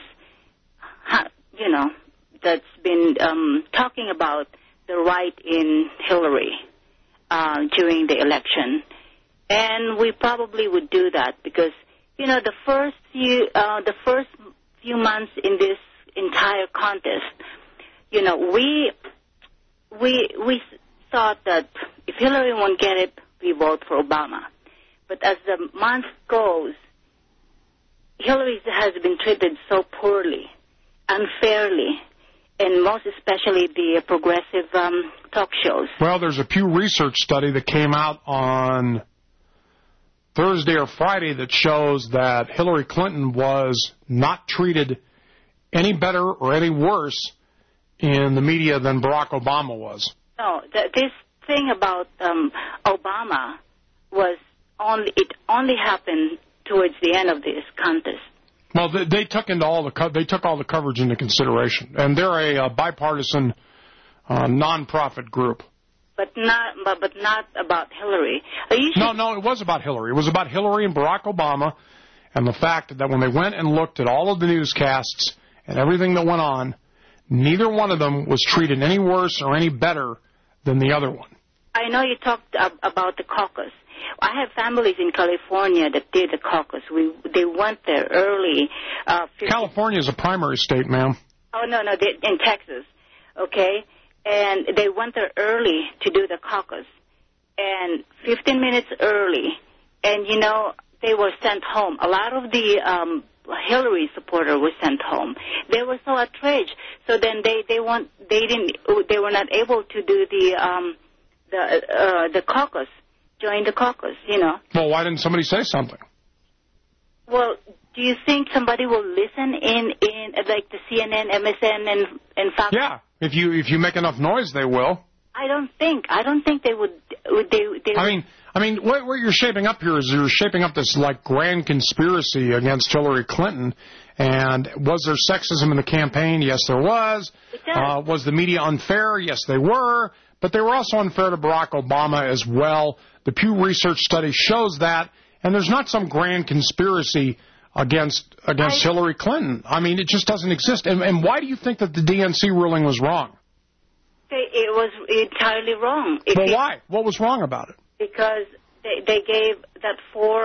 Speaker 10: that's been talking about the right in Hillary during the election. And we probably would do that because, the first few months in this entire contest, we thought that if Hillary won't get it, we vote for Obama. But as the month goes, Hillary has been treated so poorly, unfairly, and most especially the progressive talk shows.
Speaker 2: Well, there's a Pew Research study that came out on Thursday or Friday that shows that Hillary Clinton was not treated any better or any worse in the media than Barack Obama was.
Speaker 10: No, this thing about Obama was only happened towards the end of this contest.
Speaker 2: Well, they took all the coverage into consideration, and they're a bipartisan nonprofit group.
Speaker 10: But not about Hillary.
Speaker 2: No, it was about Hillary. It was about Hillary and Barack Obama, and the fact that when they went and looked at all of the newscasts and everything that went on, neither one of them was treated any worse or any better than the other one.
Speaker 10: I know you talked about the caucus. I have families in California that did the caucus. They went there early.
Speaker 2: California is a primary state, ma'am.
Speaker 10: Oh, no, in Texas, okay? And they went there early to do the caucus, and 15 minutes early, and, they were sent home. A lot of the Hillary supporters were sent home. They were so outraged. So then they were not able to do the caucus. Join the caucus,
Speaker 2: Well, why didn't somebody say something?
Speaker 10: Well, do you think somebody will listen in like the CNN, MSN, and Fox?
Speaker 2: Yeah, if you make enough noise, they will.
Speaker 10: I don't think they would.
Speaker 2: I mean, what you're shaping up here is you're shaping up this like grand conspiracy against Hillary Clinton. And was there sexism in the campaign? Yes, there was. Was the media unfair? Yes, they were. But they were also unfair to Barack Obama as well. The Pew Research study shows that, and there's not some grand conspiracy against Hillary Clinton. I mean, it just doesn't exist. And why do you think that the DNC ruling was wrong?
Speaker 10: It was entirely wrong.
Speaker 2: Why? What was wrong about it?
Speaker 10: Because they gave that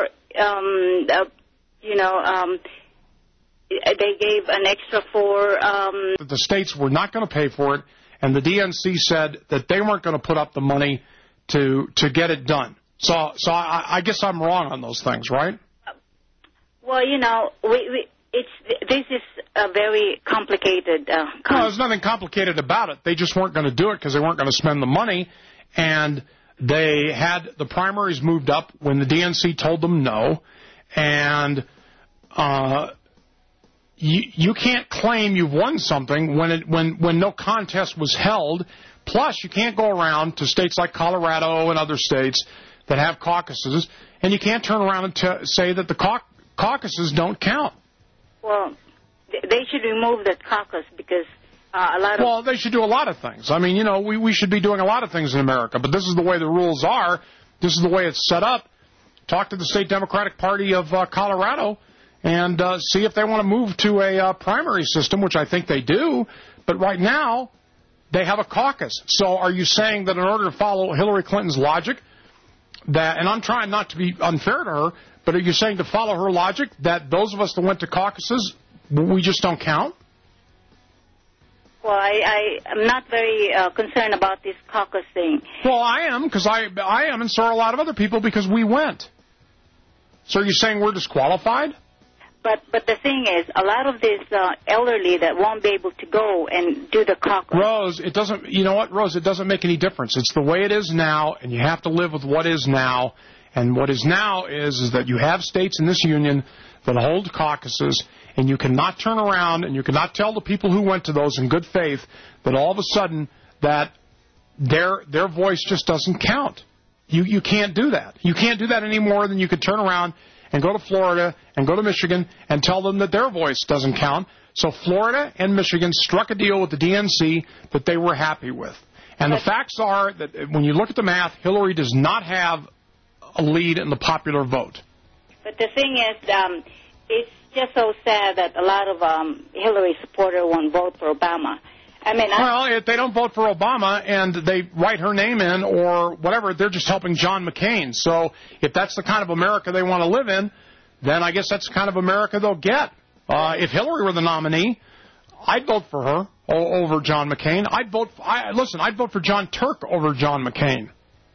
Speaker 10: they gave an extra
Speaker 2: the states were not going to pay for it, and the DNC said that they weren't going to put up the money to get it done. So I guess I'm wrong on those things, right?
Speaker 10: Well, this is a very complicated.
Speaker 2: No, there's nothing complicated about it. They just weren't going to do it because they weren't going to spend the money, and they had the primaries moved up when the DNC told them no, and you can't claim you've won something when no contest was held. Plus, you can't go around to states like Colorado and other states that have caucuses, and you can't turn around and say that the caucuses don't count.
Speaker 10: Well, they should remove that caucus because
Speaker 2: Well, they should do a lot of things. I mean, we should be doing a lot of things in America, but this is the way the rules are. This is the way it's set up. Talk to the State Democratic Party of Colorado and see if they want to move to a primary system, which I think they do. But right now, they have a caucus. So are you saying that in order to follow Hillary Clinton's logic, and I'm trying not to be unfair to her, but are you saying to follow her logic that those of us that went to caucuses, we just don't count?
Speaker 10: Well, I'm not very concerned about this caucus thing.
Speaker 2: Well, I am, because I am, and so are a lot of other people, because we went. So are you saying we're disqualified?
Speaker 10: But the thing is, a lot of these elderly that won't be able to go and do the caucus.
Speaker 2: Rose, it doesn't. You know what, Rose? It doesn't make any difference. It's the way it is now, and you have to live with what is now. And what is now is that you have states in this union that hold caucuses, and you cannot turn around and you cannot tell the people who went to those in good faith that all of a sudden that their voice just doesn't count. You can't do that. You can't do that any more than you could turn around and go to Florida and go to Michigan and tell them that their voice doesn't count. So Florida and Michigan struck a deal with the DNC that they were happy with. And the facts are that when you look at the math, Hillary does not have a lead in the popular vote.
Speaker 10: But the thing is, it's just so sad that a lot of Hillary supporters won't vote for Obama. Well,
Speaker 2: if they don't vote for Obama and they write her name in or whatever, they're just helping John McCain. So if that's the kind of America they want to live in, then I guess that's the kind of America they'll get. If Hillary were the nominee, I'd vote for her over John McCain. I'd vote for John Turk over John McCain.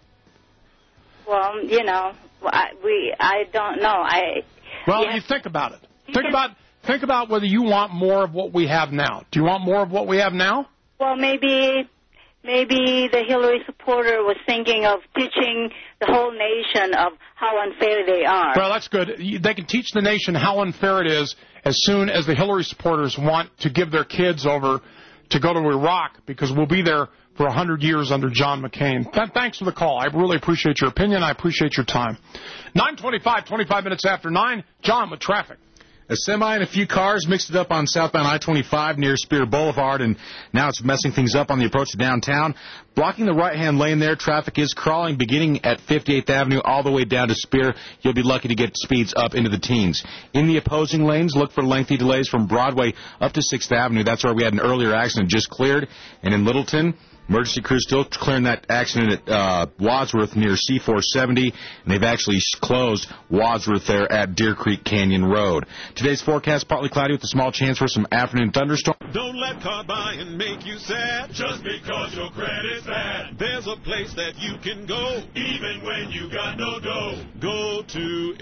Speaker 10: Well, I don't know.
Speaker 2: You think about it. think about whether you want more of what we have now. Do you want more of what we have now?
Speaker 10: Well, maybe the Hillary supporter was thinking of teaching the whole nation of how unfair they are.
Speaker 2: Well, that's good. They can teach the nation how unfair it is as soon as the Hillary supporters want to give their kids over to go to Iraq, because we'll be there for 100 years under John McCain. Thanks for the call. I really appreciate your opinion. I appreciate your time. 9:25, 25 minutes after 9. John with traffic.
Speaker 11: A semi and a few cars mixed it up on southbound I-25 near Spear Boulevard, and now it's messing things up on the approach to downtown. Blocking the right-hand lane there, traffic is crawling beginning at 58th Avenue all the way down to Spear. You'll be lucky to get speeds up into the teens. In the opposing lanes, look for lengthy delays from Broadway up to 6th Avenue. That's where we had an earlier accident just cleared. And in Littleton, emergency crews still clearing that accident at Wadsworth near C470, and they've actually closed Wadsworth there at Deer Creek Canyon Road. Today's forecast, partly cloudy with a small chance for some afternoon thunderstorms.
Speaker 12: Don't let car buying make you sad just because your credit's bad. There's a place that you can go even when you got no dough. Go to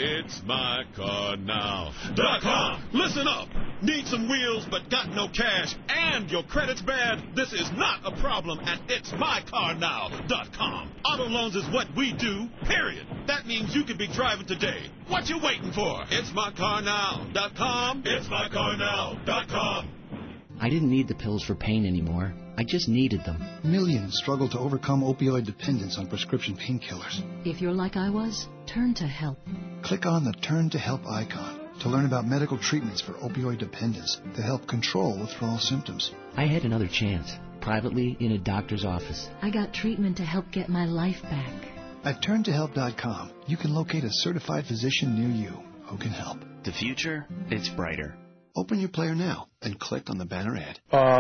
Speaker 12: It'sMyCarNow.com. Listen up. Need some wheels but got no cash and your credit's bad? This is not a problem at It'sMyCarNow.com. Auto loans is what we do, period. That means you can be driving today. What you waiting for? It'sMyCarNow.com. It'sMyCarNow.com.
Speaker 13: I didn't need the pills for pain anymore. I just needed them.
Speaker 14: Millions struggle to overcome opioid dependence on prescription painkillers.
Speaker 17: If you're like I was, turn to help.
Speaker 14: Click on the Turn to Help icon to learn about medical treatments for opioid dependence to help control withdrawal symptoms.
Speaker 13: I had another chance, privately in a doctor's office.
Speaker 17: I got treatment to help get my life back.
Speaker 14: At turntohelp.com, you can locate a certified physician near you who can help.
Speaker 13: The future, it's brighter.
Speaker 14: Open your player now and click on the banner ad.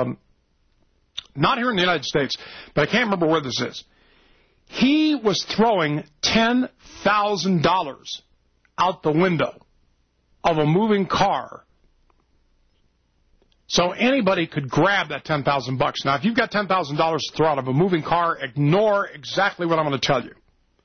Speaker 2: Not here in the United States, but I can't remember where this is. He was throwing $10,000 out the window of a moving car so anybody could grab that $10,000. Now, if you've got $10,000 to throw out of a moving car, ignore exactly what I'm going to tell you.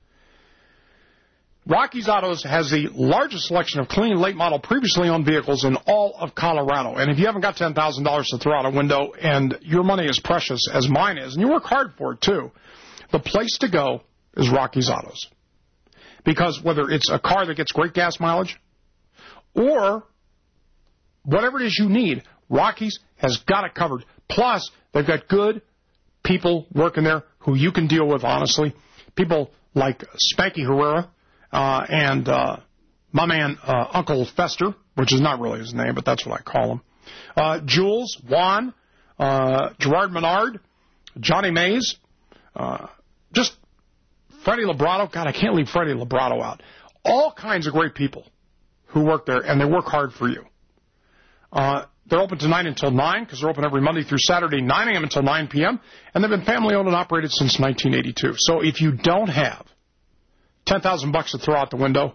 Speaker 2: Rocky's Autos has the largest selection of clean, late-model, previously owned vehicles in all of Colorado. And if you haven't got $10,000 to throw out a window and your money is precious as mine is, and you work hard for it too, the place to go is Rocky's Autos. Because whether it's a car that gets great gas mileage or whatever it is you need, Rocky's has got it covered. Plus, they've got good people working there who you can deal with honestly. People like Spanky Herrera, and my man Uncle Fester, which is not really his name, but that's what I call him. Jules, Juan, Gerard Menard, Johnny Mays, just Freddie Labrato. God, I can't leave Freddie Labrato out. All kinds of great people who work there, and they work hard for you. They're open tonight until 9 because they're open every Monday through Saturday, 9 a.m. until 9 p.m., and they've been family-owned and operated since 1982. So if you don't have $10,000 to throw out the window,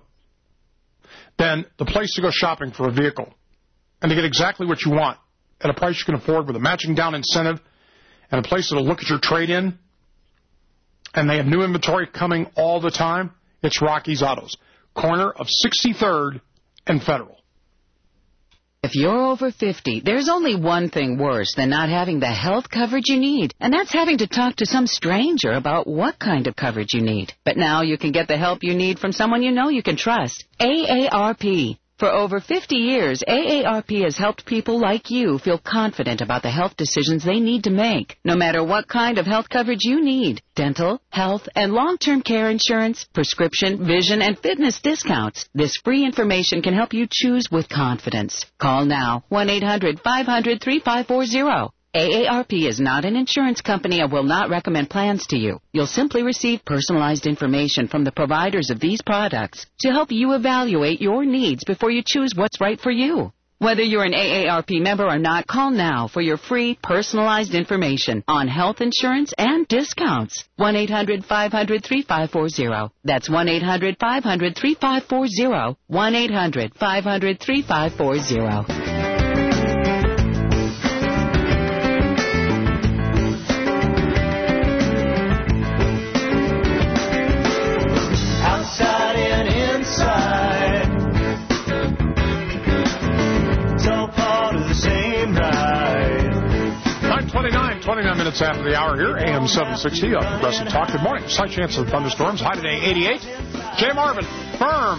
Speaker 2: then the place to go shopping for a vehicle and to get exactly what you want at a price you can afford with a matching down incentive and a place that'll look at your trade-in, and they have new inventory coming all the time, it's Rocky's Autos, corner of 63rd and Federal.
Speaker 1: If you're over 50, there's only one thing worse than not having the health coverage you need, and that's having to talk to some stranger about what kind of coverage you need. But now you can get the help you need from someone you know you can trust. AARP. For over 50 years, AARP has helped people like you feel confident about the health decisions they need to make, no matter what kind of health coverage you need. Dental, health, and long-term care insurance, prescription, vision, and fitness discounts. This free information can help you choose with confidence. Call now, 1-800-500-3540. AARP is not an insurance company and will not recommend plans to you. You'll simply receive personalized information from the providers of these products to help you evaluate your needs before you choose what's right for you. Whether you're an AARP member or not, call now for your free personalized information on health insurance and discounts. 1-800-500-3540. That's 1-800-500-3540. 1-800-500-3540.
Speaker 21: So
Speaker 2: 29 minutes after the hour here, AM 760 on Progressive Talk. Good morning. Slight chance of thunderstorms. High today, 88. Jay Marvin, firm,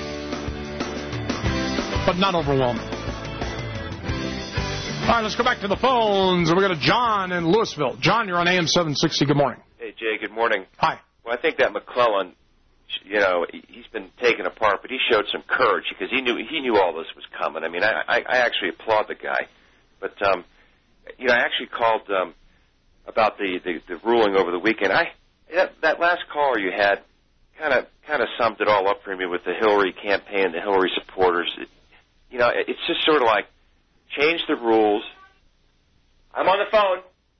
Speaker 2: but not overwhelming. All right, let's go back to the phones. We got a John in Louisville. John, you're on AM 760. Good morning.
Speaker 8: Hey, Jay, good morning.
Speaker 2: Hi.
Speaker 8: Well, I think that McClellan, you know, he's been taken apart, but he showed some courage because he knew all this was coming. I mean, I actually applaud the guy. But, you know, I actually called about the ruling over the weekend. That last caller you had kind of summed it all up for me with the Hillary campaign, the Hillary supporters. You know, it's just sort of like, change the rules. I'm on the phone.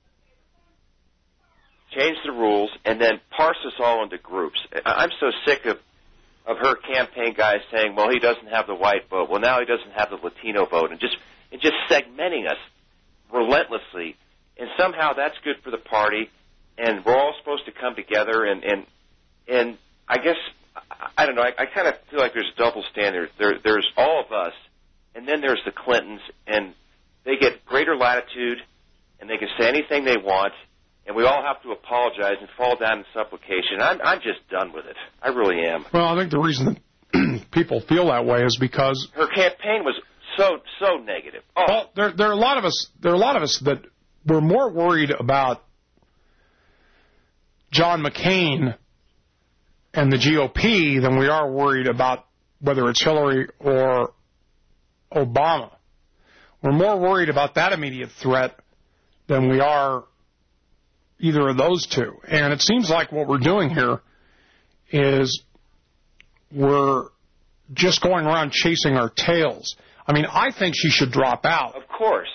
Speaker 8: Change the rules and then parse us all into groups. I'm so sick of her campaign guys saying, well, he doesn't have the white vote. Well, now he doesn't have the Latino vote, and just segmenting us relentlessly. And somehow that's good for the party, and we're all supposed to come together. And I guess, I don't know, I kind of feel like there's a double standard. There's all of us, and then there's the Clintons, and they get greater latitude, and they can say anything they want, and we all have to apologize and fall down in supplication. I'm just done with it. I really am.
Speaker 2: Well, I think the reason that people feel that way is because
Speaker 8: her campaign was so negative. Oh.
Speaker 2: Well, there are a lot of us. There are a lot of us that were more worried about John McCain and the GOP than we are worried about whether it's Hillary or Obama. We're more worried about that immediate threat than we are either of those two. And it seems like what we're doing here is we're just going around chasing our tails. I mean, I think she should drop out.
Speaker 8: Of course.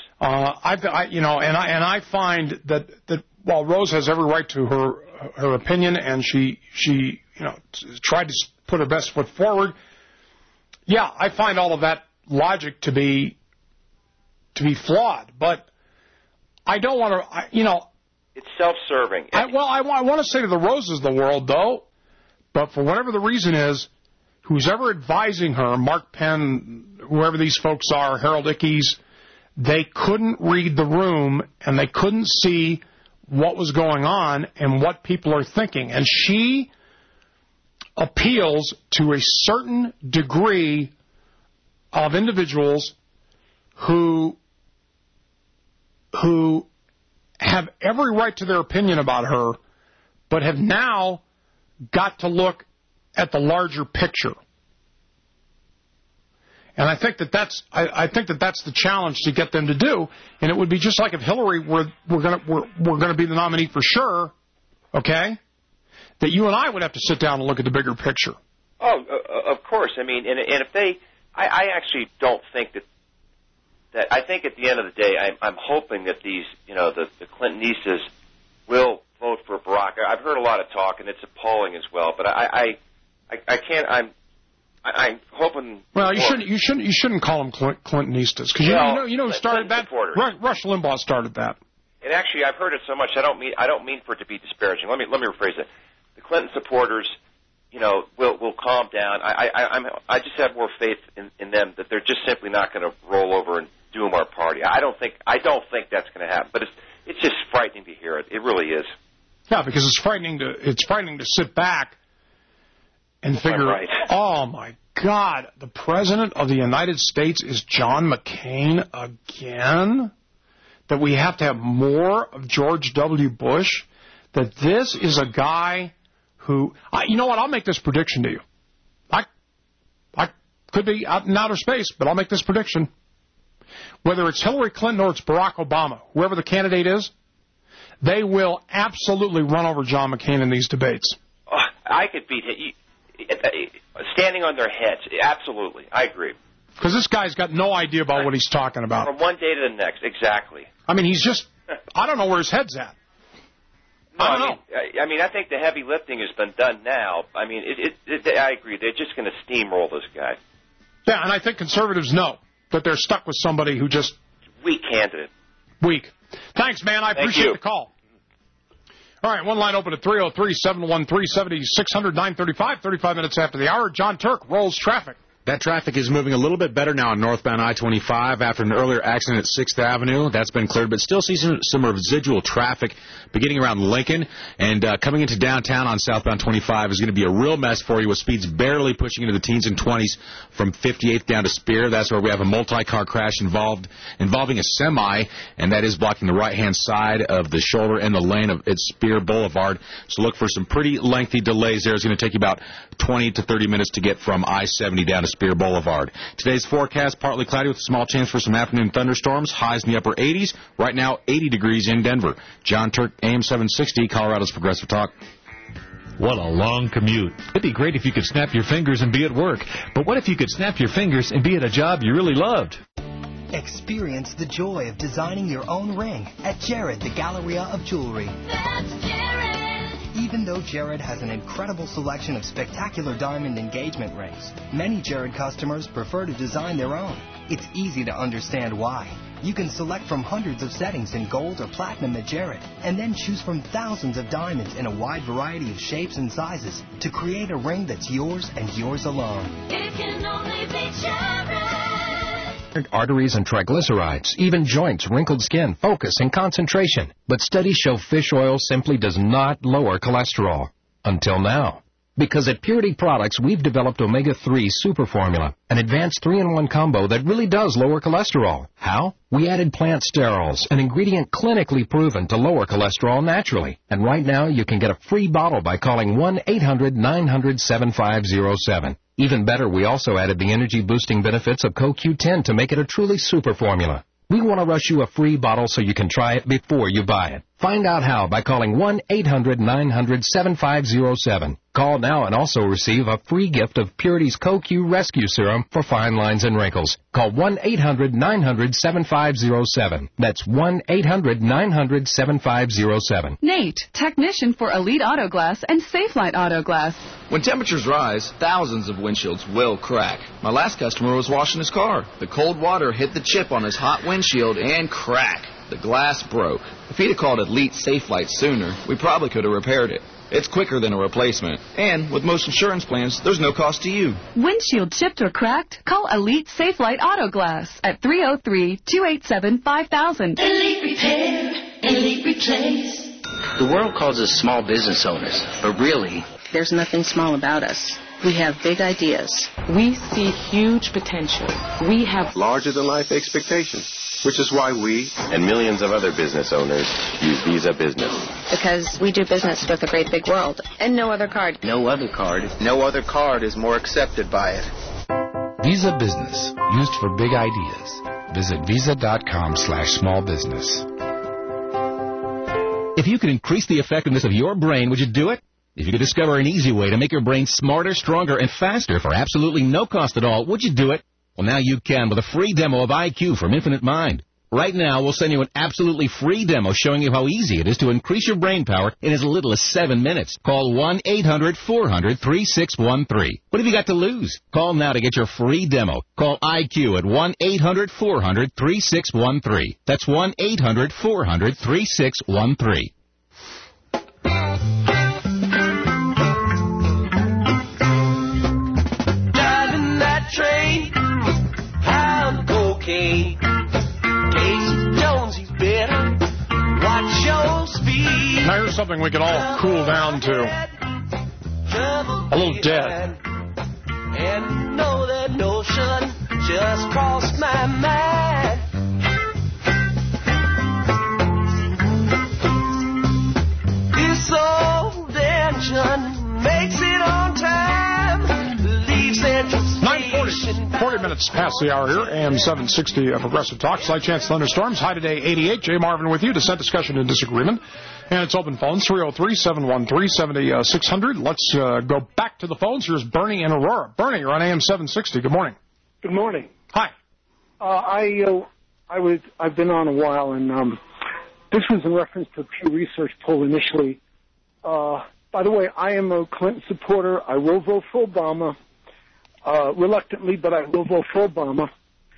Speaker 2: I find that while Rose has every right to her opinion, and she tried to put her best foot forward. Yeah, I find all of that logic to be flawed, but I don't want to.
Speaker 8: It's self-serving.
Speaker 2: I want to say to the Roses of the world, though, but for whatever the reason is, who's ever advising her, Mark Penn, whoever these folks are, Harold Ickes, they couldn't read the room and they couldn't see what was going on and what people are thinking. And she appeals to a certain degree of individuals who have every right to their opinion about her, but have now got to look at the larger picture. And I think that that's the challenge to get them to do. And it would be just like if Hillary were going to be the nominee for sure, okay? That you and I would have to sit down and look at the bigger picture.
Speaker 8: Oh, of course. I mean, and if they, I actually don't think that I think at the end of the day, I'm hoping that these, the Clintonistas will vote for Barack. I've heard a lot of talk, and it's appalling as well. But I can't. I'm hoping. Well,
Speaker 2: you shouldn't call them Clintonistas because you know who started that. Rush Limbaugh started that.
Speaker 8: And actually, I've heard it so much. I don't mean for it to be disparaging. Let me rephrase it. The Clinton supporters, will calm down. I just have more faith in them that they're just simply not going to roll over and doom our party. I don't think that's going to happen. But it's just frightening to hear it. It really is.
Speaker 2: Yeah, because it's frightening to sit back and figure,
Speaker 8: right.
Speaker 2: Oh my God, the President of the United States is John McCain again? That we have to have more of George W. Bush? That this is a guy who, you know what, I'll make this prediction to you. I could be out in outer space, but I'll make this prediction. Whether it's Hillary Clinton or it's Barack Obama, whoever the candidate is, they will absolutely run over John McCain in these debates.
Speaker 8: I could beat it. Standing on their heads, absolutely. I agree.
Speaker 2: Because this guy's got no idea about what he's talking about.
Speaker 8: From one day to the next, exactly.
Speaker 2: I mean, he's just, I don't know where his head's at.
Speaker 8: No, I don't know. I think the heavy lifting has been done now. I mean, I agree. They're just going to steamroll this guy.
Speaker 2: Yeah, and I think conservatives know that they're stuck with somebody who just...
Speaker 8: Weak candidate.
Speaker 2: Weak. Thanks, man. I appreciate the call. All right, one line open at 303-713-7600, 935, 35 minutes after the hour. John Turk rolls traffic.
Speaker 11: That traffic is moving a little bit better now on northbound I-25 after an earlier accident at 6th Avenue. That's been cleared, but still see some residual traffic beginning around Lincoln. And coming into downtown on southbound 25 is going to be a real mess for you with speeds barely pushing into the teens and 20s from 58th down to Spear. That's where we have a multi-car crash involving a semi, and that is blocking the right-hand side of the shoulder and the lane at Spear Boulevard. So look for some pretty lengthy delays there. It's going to take you about 20 to 30 minutes to get from I-70 down to Spear Boulevard. Today's forecast, partly cloudy with a small chance for some afternoon thunderstorms. Highs in the upper 80s. Right now, 80 degrees in Denver. John Turk, AM 760, Colorado's Progressive Talk.
Speaker 15: What a long commute. It'd be great if you could snap your fingers and be at work. But what if you could snap your fingers and be at a job you really loved?
Speaker 16: Experience the joy of designing your own ring at Jared, the Galleria of Jewelry.
Speaker 18: That's Jared.
Speaker 16: Even though Jared has an incredible selection of spectacular diamond engagement rings, many Jared customers prefer to design their own. It's easy to understand why. You can select from hundreds of settings in gold or platinum at Jared, and then choose from thousands of diamonds in a wide variety of shapes and sizes to create a ring that's yours and yours alone.
Speaker 18: It can only be Jared.
Speaker 20: Arteries and triglycerides, even joints, wrinkled skin, focus, and concentration. But studies show fish oil simply does not lower cholesterol. Until now. Because at Purity Products, we've developed Omega-3 Super Formula, an advanced 3-in-1 combo that really does lower cholesterol. How? We added plant sterols, an ingredient clinically proven to lower cholesterol naturally. And right now, you can get a free bottle by calling 1-800-900-7507. Even better, we also added the energy-boosting benefits of CoQ10 to make it a truly super formula. We want to rush you a free bottle so you can try it before you buy it. Find out how by calling 1-800-900-7507. Call now and also receive a free gift of Purity's CoQ Rescue Serum for fine lines and wrinkles. Call 1-800-900-7507. That's 1-800-900-7507.
Speaker 21: Nate, technician for Elite Auto Glass and Safelite Auto Glass.
Speaker 22: When temperatures rise, thousands of windshields will crack. My last customer was washing his car. The cold water hit the chip on his hot windshield and crack. The glass broke. If he'd have called Elite Safelite sooner, we probably could have repaired it. It's quicker than a replacement. And with most insurance plans, there's no cost to you.
Speaker 21: Windshield chipped or cracked? Call Elite Safelite Auto Glass at 303-287-5000.
Speaker 18: Elite Repair, Elite Replace.
Speaker 13: The world calls us small business owners, but really,
Speaker 23: there's nothing small about us. We have big ideas.
Speaker 24: We see huge potential. We have
Speaker 25: larger-than-life expectations, which is why we and millions of other business owners use Visa Business.
Speaker 23: Because we do business with a great big world, and no other card.
Speaker 13: No other card.
Speaker 25: No other card is more accepted by it.
Speaker 26: Visa Business, used for big ideas. Visit visa.com/smallbusiness.
Speaker 15: If you could increase the effectiveness of your brain, would you do it? If you could discover an easy way to make your brain smarter, stronger, and faster for absolutely no cost at all, would you do it? Well, now you can with a free demo of IQ from Infinite Mind. Right now, we'll send you an absolutely free demo showing you how easy it is to increase your brain power in as little as 7 minutes. Call 1-800-400-3613. What have you got to lose? Call now to get your free demo. Call IQ at 1-800-400-3613. That's 1-800-400-3613.
Speaker 18: Train, I'm cocaine. Casey Jones, he's better. Watch your speed.
Speaker 2: Now here's something we can all cool down to. A little Dead.
Speaker 18: And know that notion just crossed my mind. This old engine makes it on time. Leaves Central.
Speaker 2: 40 minutes past the hour here, AM 760 of Progressive Talk. Slight chance thunderstorms. High today, 88. Jay Marvin with you. Dissent, discussion, and disagreement. And it's open phones, 303-713-7600. Let's go back to the phones. Here's Bernie in Aurora. Bernie, you're on AM 760. Good morning.
Speaker 31: Good morning.
Speaker 2: Hi.
Speaker 31: I've been on a while, and this was in reference to a Pew Research poll initially. By the way, I am a Clinton supporter. I will vote for Obama. Reluctantly, but I will vote for Obama.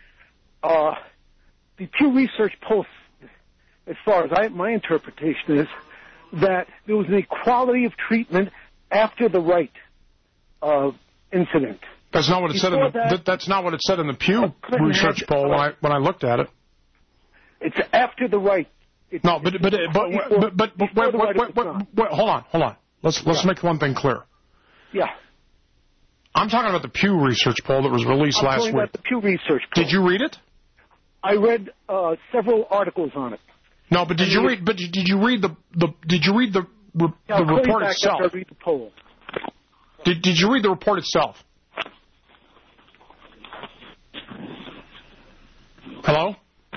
Speaker 31: The Pew Research poll, as far as my interpretation is, that there was an equality of treatment after the Wright incident.
Speaker 2: That's not what it said. That's not what it said in the Pew Research poll when I looked at it.
Speaker 31: It's after the right.
Speaker 2: No, but hold on. Let's make one thing clear.
Speaker 31: Yeah.
Speaker 2: I'm talking about the Pew Research poll that was released last week.
Speaker 31: I'm talking about the Pew Research poll.
Speaker 2: Did you read it?
Speaker 31: I read several articles on it.
Speaker 2: No, but did you read the report itself?
Speaker 31: I'll read the poll.
Speaker 2: Did you read the report itself? Hello?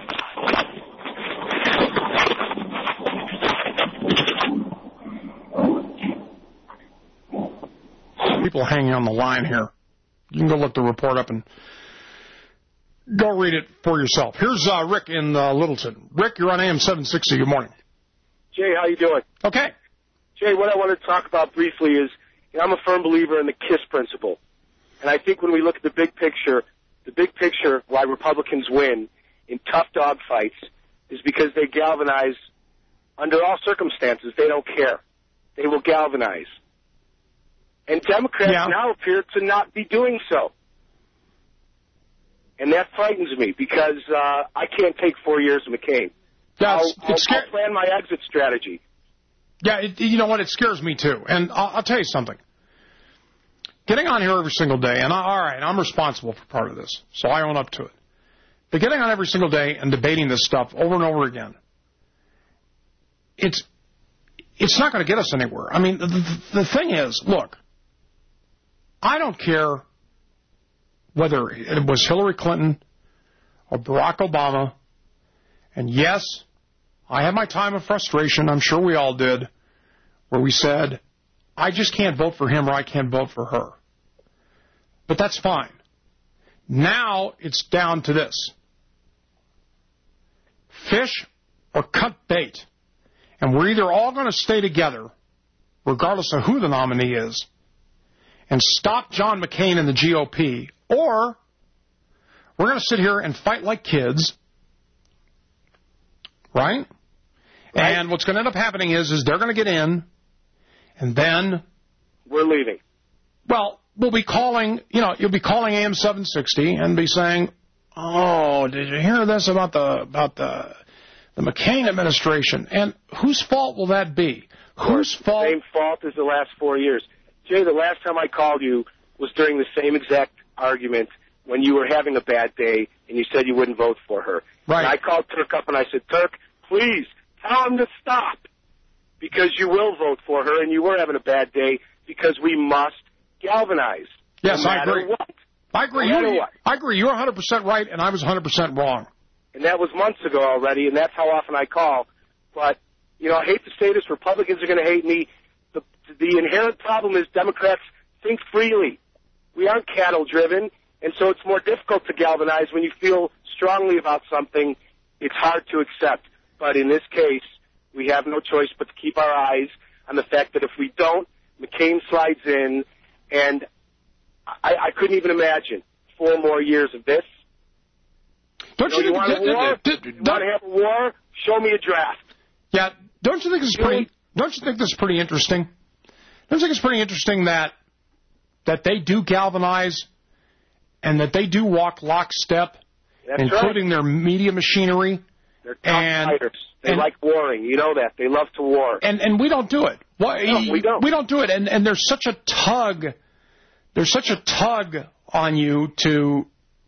Speaker 2: People hanging on the line here. You can go look the report up and go read it for yourself. Here's Rick in Littleton. Rick, you're on AM 760. Good morning.
Speaker 3: Jay, how you doing?
Speaker 2: Okay.
Speaker 3: Jay, what I want to talk about briefly is, I'm a firm believer in the KISS principle. And I think when we look at the big picture why Republicans win in tough dog fights is because they galvanize under all circumstances. They don't care. They will galvanize. And Democrats now appear to not be doing so. And that frightens me because I can't take 4 years of McCain. I'll plan my exit strategy.
Speaker 2: Yeah, you know what? It scares me, too. And I'll tell you something. Getting on here every single day, and all right, I'm responsible for part of this, so I own up to it. But getting on every single day and debating this stuff over and over again, it's not going to get us anywhere. I mean, the thing is, look, I don't care whether it was Hillary Clinton or Barack Obama, and yes, I had my time of frustration, I'm sure we all did, where we said, I just can't vote for him or I can't vote for her. But that's fine. Now it's down to this. Fish or cut bait. And we're either all going to stay together, regardless of who the nominee is, and stop John McCain and the GOP, or we're going to sit here and fight like kids, right? And what's going to end up happening is they're going to get in, and then
Speaker 3: we're leaving.
Speaker 2: Well, we'll be calling, you'll be calling AM 760 and be saying, oh, did you hear this about the McCain administration? And whose fault will that be? Whose fault?
Speaker 3: Same fault as the last 4 years. Jay, the last time I called you was during the same exact argument when you were having a bad day and you said you wouldn't vote for her.
Speaker 2: Right.
Speaker 3: And I called Turk up and I said, Turk, please tell him to stop because you will vote for her and you were having a bad day because we must galvanize.
Speaker 2: Yes,
Speaker 3: no
Speaker 2: I agree.
Speaker 3: What.
Speaker 2: I agree. I agree. You're 100% right and I was 100% wrong.
Speaker 3: And that was months ago already, and that's how often I call. But, I hate to say this, Republicans are going to hate me. The inherent problem is Democrats think freely. We aren't cattle-driven, and so it's more difficult to galvanize when you feel strongly about something. It's hard to accept. But in this case, we have no choice but to keep our eyes on the fact that if we don't, McCain slides in, and I couldn't even imagine 4 more years of this.
Speaker 2: Don't you
Speaker 3: want a war? You want to have a war? Show me a draft.
Speaker 2: Yeah, don't you think this is pretty? Don't you think this is pretty interesting? Don't you think it's pretty interesting that they do galvanize and that they do walk lockstep, including their media machinery?
Speaker 3: They're tough fighters. They like warring. You know that. They love to war.
Speaker 2: And we don't do it.
Speaker 3: No, we don't.
Speaker 2: We don't do it. And there's such a tug. There's such a tug on you to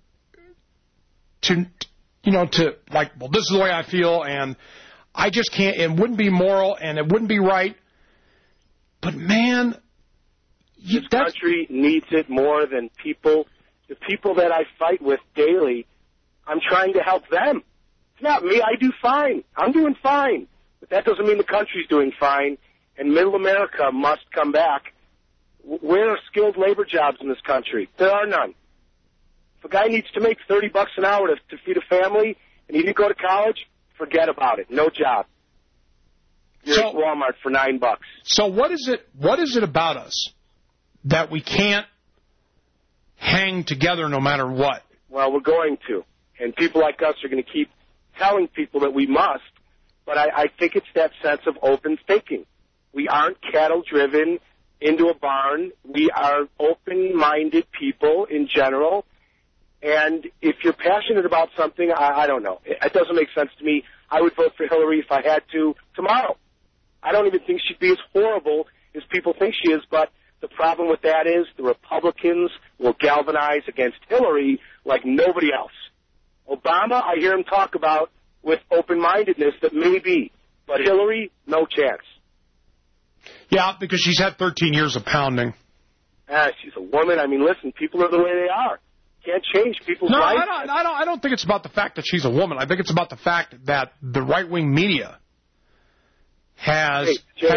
Speaker 2: like, well, this is the way I feel, and I just can't. It wouldn't be moral, and it wouldn't be right. But man,
Speaker 3: this country needs it more than people. The people that I fight with daily, I'm trying to help them. It's not me. I do fine. I'm doing fine. But that doesn't mean the country's doing fine. And middle America must come back. Where are skilled labor jobs in this country? There are none. If a guy needs to make $30 an hour to feed a family and he didn't go to college, forget about it. No job. You're at Walmart for $9.
Speaker 2: So what is it about us that we can't hang together no matter what?
Speaker 3: Well, we're going to. And people like us are going to keep telling people that we must. But I think it's that sense of open thinking. We aren't cattle-driven. into a barn. We are open-minded people in general. And if you're passionate about something, I don't know. It doesn't make sense to me. I would vote for Hillary if I had to tomorrow. I don't even think she'd be as horrible as people think she is, but the problem with that is the Republicans will galvanize against Hillary like nobody else. Obama, I hear him talk about with open-mindedness that may be, but Hillary, no chance.
Speaker 2: Yeah, because she's had 13 years of pounding.
Speaker 3: She's a woman. I mean, listen, people are the way they are. Can't change people's lives.
Speaker 2: I don't think it's about the fact that she's a woman. I think it's about the fact that the right-wing media has beat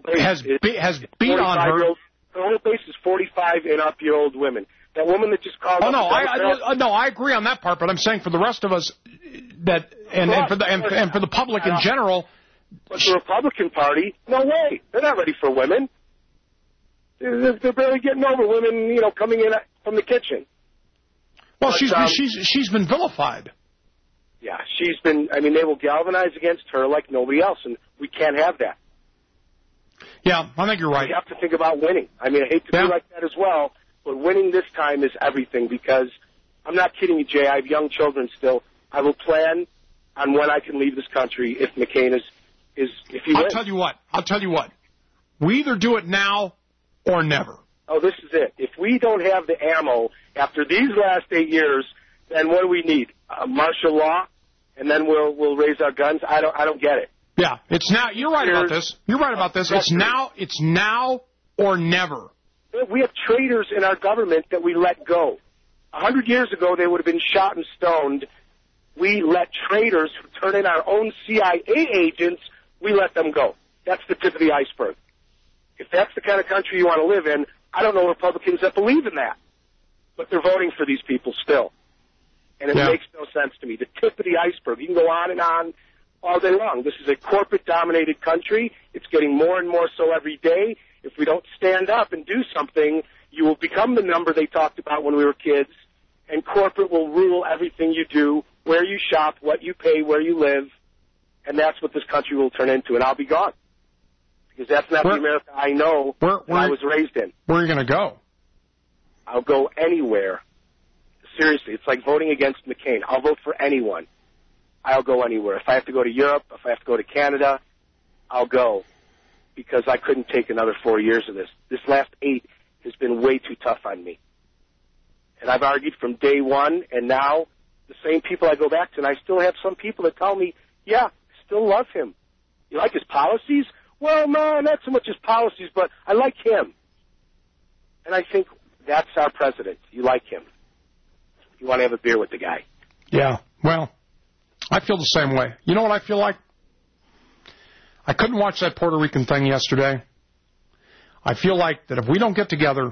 Speaker 2: on her.
Speaker 3: Her whole base is 45 and up-year-old women. That woman that just called.
Speaker 2: I agree on that part, but I'm saying for the rest of us, that and for the public in general.
Speaker 3: But the Republican Party, no way. They're not ready for women. They're barely getting over women, coming in from the kitchen.
Speaker 2: Well, she's been vilified.
Speaker 3: Yeah, she's been. I mean, they will galvanize against her like nobody else, and we can't have that.
Speaker 2: Yeah, I think you're right.
Speaker 3: You have to think about winning. I mean, I hate to be like that as well, but winning this time is everything because I'm not kidding you, Jay. I have young children still. I will plan on when I can leave this country if McCain is if he wins.
Speaker 2: I'll tell you what. We either do it now or never.
Speaker 3: Oh, this is it. If we don't have the ammo after these last 8 years, then what do we need? Martial law, and then we'll raise our guns. I don't get it.
Speaker 2: Yeah, it's now. You're right about this. It's now or never.
Speaker 3: We have traitors in our government that we let go. 100 years ago, they would have been shot and stoned. We let traitors who turn in our own CIA agents, we let them go. That's the tip of the iceberg. If that's the kind of country you want to live in, I don't know Republicans that believe in that. But they're voting for these people still. And it makes no sense to me. The tip of the iceberg. You can go on and on all day long. This is a corporate-dominated country. It's getting more and more so every day. If we don't stand up and do something, you will become the number they talked about when we were kids, and corporate will rule everything you do, where you shop, what you pay, where you live, and that's what this country will turn into, and I'll be gone. Because that's not the America I know that I was raised in.
Speaker 2: Where are you going to go?
Speaker 3: I'll go anywhere. Seriously, it's like voting against McCain. I'll vote for anyone. I'll go anywhere. If I have to go to Europe, if I have to go to Canada, I'll go. Because I couldn't take another 4 years of this. This last 8 has been way too tough on me. And I've argued from day one, and now the same people I go back to, and I still have some people that tell me, yeah, still love him. You like his policies? Well, no, not so much his policies, but I like him. And I think that's our president. You like him. You want to have a beer with the guy.
Speaker 2: Yeah, well, I feel the same way. You know what I feel like? I couldn't watch that Puerto Rican thing yesterday. I feel like that if we don't get together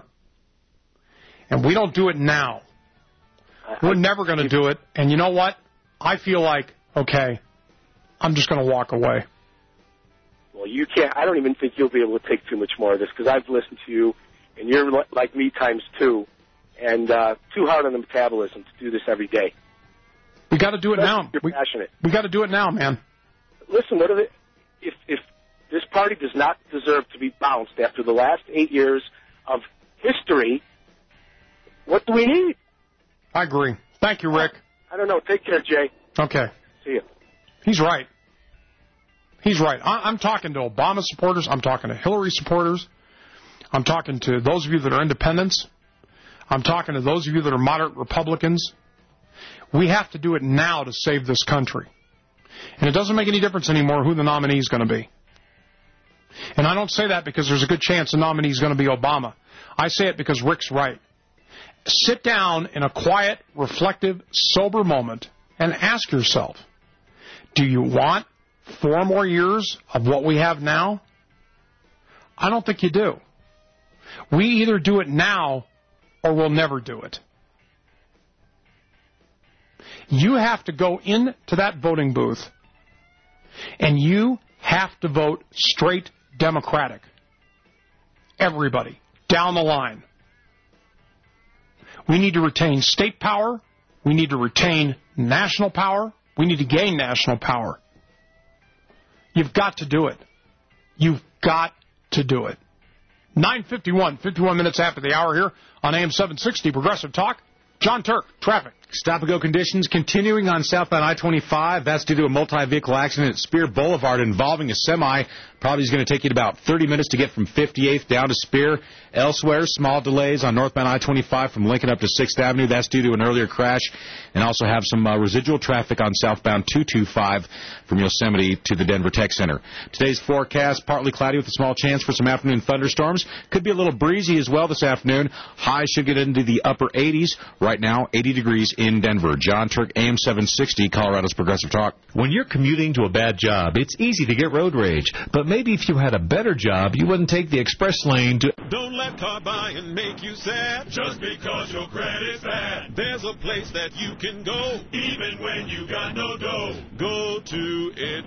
Speaker 2: and we don't do it now, we're never going to do it. And you know what? I feel like, okay, I'm just going to walk away.
Speaker 3: Well, you can't. I don't even think you'll be able to take too much more of this because I've listened to you, and you're like me times 2, and too hard on the metabolism to do this every day.
Speaker 2: We got to do it now.
Speaker 3: You're passionate.
Speaker 2: We got to do it now, man.
Speaker 3: Listen, what are they? If this party does not deserve to be bounced after the last 8 years of history, what do we need?
Speaker 2: I agree. Thank you, Rick.
Speaker 3: I don't know. Take care, Jay.
Speaker 2: Okay.
Speaker 3: See you.
Speaker 2: He's right. He's right. I'm talking to Obama supporters. I'm talking to Hillary supporters. I'm talking to those of you that are independents. I'm talking to those of you that are moderate Republicans. We have to do it now to save this country. And it doesn't make any difference anymore who the nominee is going to be. And I don't say that because there's a good chance the nominee is going to be Obama. I say it because Rick's right. Sit down in a quiet, reflective, sober moment and ask yourself, do you want 4 more years of what we have now? I don't think you do. We either do it now or we'll never do it. You have to go into that voting booth and you have to vote straight Democratic. Everybody, down the line. We need to retain state power. We need to retain national power. We need to gain national power. You've got to do it. You've got to do it. 9:51, 51 minutes after the hour here on AM 760 Progressive Talk. John Turk, traffic.
Speaker 11: Stop-and-go conditions continuing on southbound I-25. That's due to a multi-vehicle accident at Spear Boulevard involving a semi. Probably is going to take you about 30 minutes to get from 58th down to Spear. Elsewhere, small delays on northbound I-25 from Lincoln up to 6th Avenue. That's due to an earlier crash. And also have some residual traffic on southbound 225 from Yosemite to the Denver Tech Center. Today's forecast, partly cloudy with a small chance for some afternoon thunderstorms. Could be a little breezy as well this afternoon. Highs should get into the upper 80s. Right now, 80 degrees in Denver. John Turk, AM 760, Colorado's Progressive Talk.
Speaker 4: When you're commuting to a bad job, it's easy to get road rage. But maybe if you had a better job, you wouldn't take the express lane to...
Speaker 12: Don't let car buying make you sad just because your credit's bad. There's a place that you can go even when you got no dough. Go to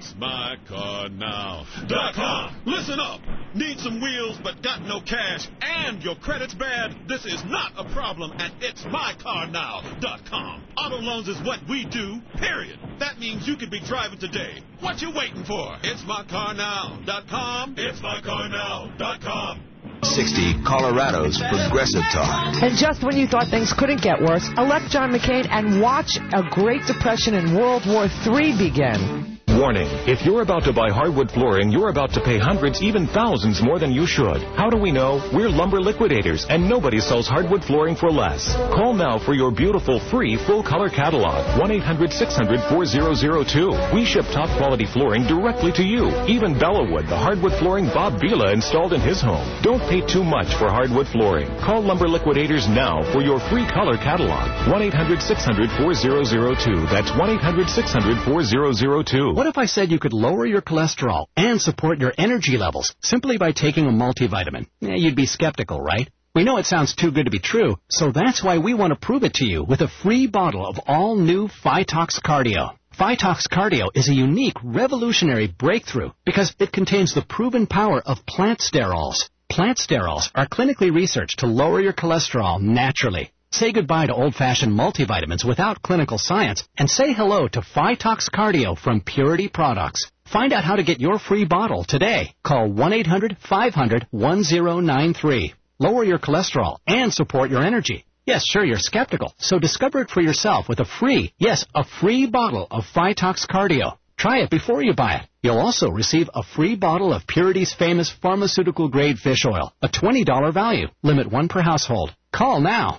Speaker 12: It'sMyCarNow.com. Listen up. Need some wheels but got no cash and your credit's bad? This is not a problem at It'sMyCarNow.com. Auto loans is what we do, period. That means you could be driving today. What you waiting for? It'sMyCarNow.com. It'sMyCarNow.com.
Speaker 5: 60 Colorado's Progressive Talk.
Speaker 6: And just when you thought things couldn't get worse, elect John McCain and watch a Great Depression and World War III begin.
Speaker 7: Warning, if you're about to buy hardwood flooring, you're about to pay hundreds, even thousands more than you should. How do we know? We're Lumber Liquidators, and nobody sells hardwood flooring for less. Call now for your beautiful free full-color catalog, 1-800-600-4002. We ship top-quality flooring directly to you. Even Bellawood, the hardwood flooring Bob Vila installed in his home. Don't pay too much for hardwood flooring. Call Lumber Liquidators now for your free color catalog, 1-800-600-4002. That's 1-800-600-4002.
Speaker 31: What if I said you could lower your cholesterol and support your energy levels simply by taking a multivitamin? You'd be skeptical, right? We know it sounds too good to be true, so that's why we want to prove it to you with a free bottle of all-new Phytox Cardio. Phytox Cardio is a unique, revolutionary breakthrough because it contains the proven power of plant sterols. Plant sterols are clinically researched to lower your cholesterol naturally. Say goodbye to old-fashioned multivitamins without clinical science and say hello to Phytox Cardio from Purity Products. Find out how to get your free bottle today. Call 1-800-500-1093. Lower your cholesterol and support your energy. Yes, sure, you're skeptical, so discover it for yourself with a free bottle of Phytox Cardio. Try it before you buy it. You'll also receive a free bottle of Purity's famous pharmaceutical-grade fish oil, a $20 value. Limit one per household. Call now,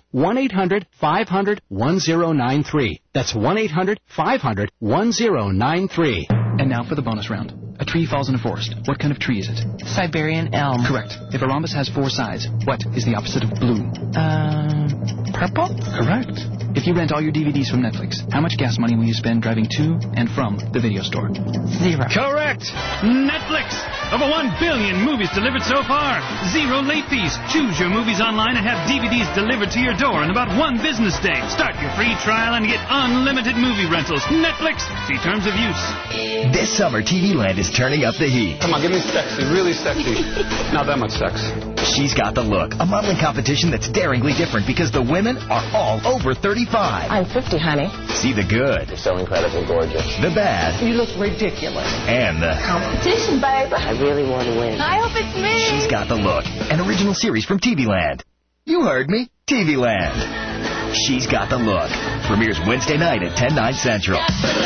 Speaker 31: 1-800-500-1093. That's 1-800-500-1093.
Speaker 9: And now for the bonus round. A tree falls in a forest. What kind of tree is it?
Speaker 10: Siberian elm.
Speaker 9: Correct. If a rhombus has 4 sides, what is the opposite of blue?
Speaker 10: Purple?
Speaker 9: Correct. If you rent all your DVDs from Netflix, how much gas money will you spend driving to and from the video store?
Speaker 10: 0.
Speaker 19: Correct. Netflix. Over 1 billion movies delivered so far. 0 late fees. Choose your movies online and have DVDs delivered to your door in about 1 business day. Start your free trial and get unlimited movie rentals. Netflix. See terms of use.
Speaker 27: This summer, TV Land is turning up the heat.
Speaker 28: Come on, give me sexy, really sexy. Not that much sex.
Speaker 27: She's Got the Look, a modeling competition that's daringly different because the women are all over 35.
Speaker 10: I'm 50, honey.
Speaker 27: See the good.
Speaker 28: You're so incredibly gorgeous.
Speaker 27: The bad.
Speaker 10: You look ridiculous.
Speaker 27: And the
Speaker 10: competition, babe.
Speaker 28: I really want to win.
Speaker 10: I hope it's me.
Speaker 27: She's Got the Look, an original series from TV Land. You heard me, TV Land. She's Got the Look. Premieres Wednesday night at 10, 9 Central.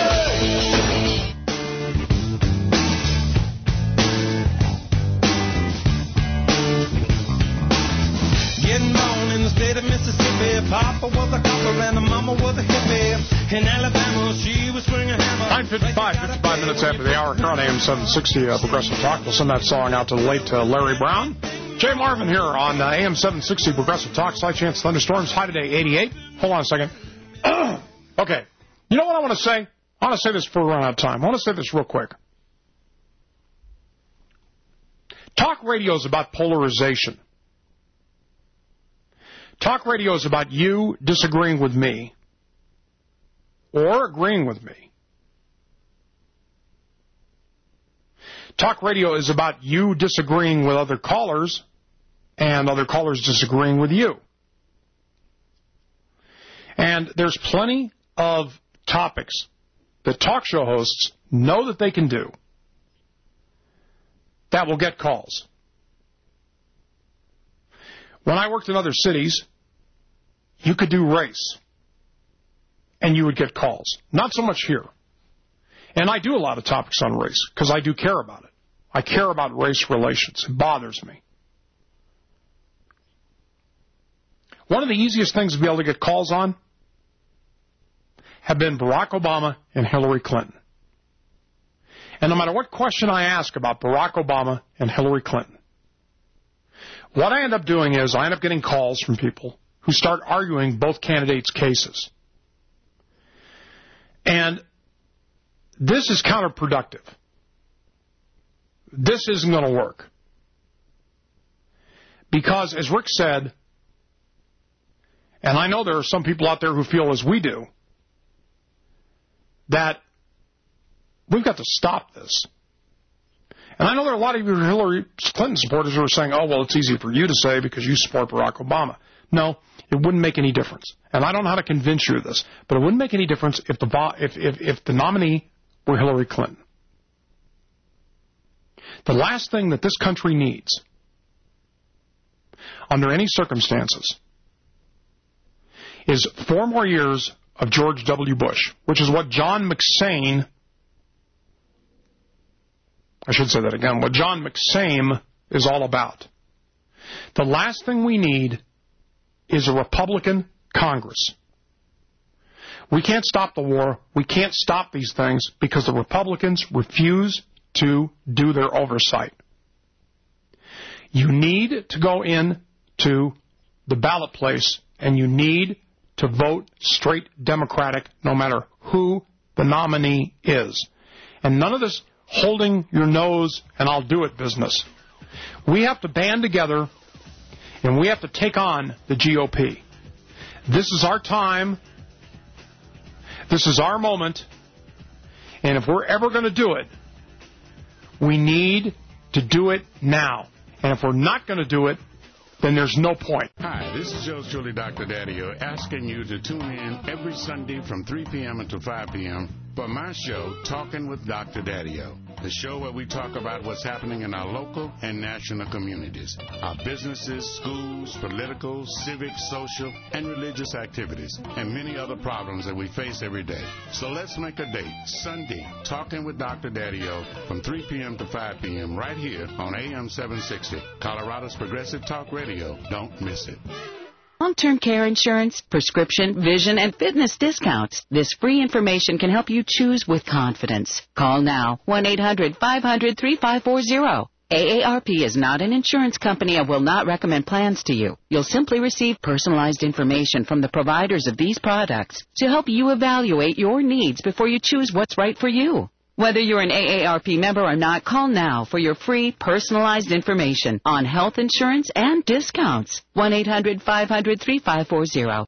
Speaker 18: Getting born in the state of Mississippi. Papa was a copper and the mama was a hippie. In Alabama, she was swinging a hammer.
Speaker 2: 9:55, 55 minutes after the hour here on AM 760 Progressive Talk. We'll send that song out to the late Larry Brown. Jay Marvin here on AM 760 Progressive Talk. Slight chance thunderstorms. High today, 88. Hold on a second. Okay. You know what I want to say? I want to say this before we run out of time. I want to say this real quick. Talk radio is about polarization. Talk radio is about you disagreeing with me or agreeing with me. Talk radio is about you disagreeing with other callers and other callers disagreeing with you. And there's plenty of topics that talk show hosts know that they can do that will get calls. When I worked in other cities, you could do race, and you would get calls. Not so much here. And I do a lot of topics on race, because I do care about it. I care about race relations. It bothers me. One of the easiest things to be able to get calls on have been Barack Obama and Hillary Clinton. And no matter what question I ask about Barack Obama and Hillary Clinton, what I end up doing is I end up getting calls from people who start arguing both candidates' cases. And this is counterproductive. This isn't going to work. Because, as Rick said, and I know there are some people out there who feel as we do, that we've got to stop this. And I know there are a lot of you Hillary Clinton supporters who are saying, oh, well, it's easy for you to say because you support Barack Obama. No, it wouldn't make any difference. And I don't know how to convince you of this, but it wouldn't make any difference if the nominee were Hillary Clinton. The last thing that this country needs, under any circumstances, is 4 more years of George W. Bush, which is what John McSane, I should say that again, what John McSame is all about. The last thing we need is a Republican Congress. We can't stop the war. We can't stop these things because the Republicans refuse to do their oversight. You need to go in to the ballot place and you need to vote straight Democratic no matter who the nominee is. And none of this holding your nose and I'll do it business. We have to band together and we have to take on the GOP. This is our time. This is our moment. And if we're ever going to do it, we need to do it now. And if we're not going to do it, then there's no point.
Speaker 1: Hi, this is yours truly, Dr. Daddio, asking you to tune in every Sunday from 3 p.m. until 5 p.m. for my show, Talking with Dr. Daddio, the show where we talk about what's happening in our local and national communities, our businesses, schools, political, civic, social, and religious activities, and many other problems that we face every day. So let's make a date, Sunday, Talking with Dr. Daddio from 3 p.m. to 5 p.m. right here on AM 760, Colorado's Progressive Talk Radio. Don't miss it.
Speaker 8: Long-term care insurance, prescription, vision, and fitness discounts. This free information can help you choose with confidence. Call now, 1-800-500-3540. AARP is not an insurance company and will not recommend plans to you. You'll simply receive personalized information from the providers of these products to help you evaluate your needs before you choose what's right for you. Whether you're an AARP member or not, call now for your free personalized information on health insurance and discounts. 1-800-500-3540.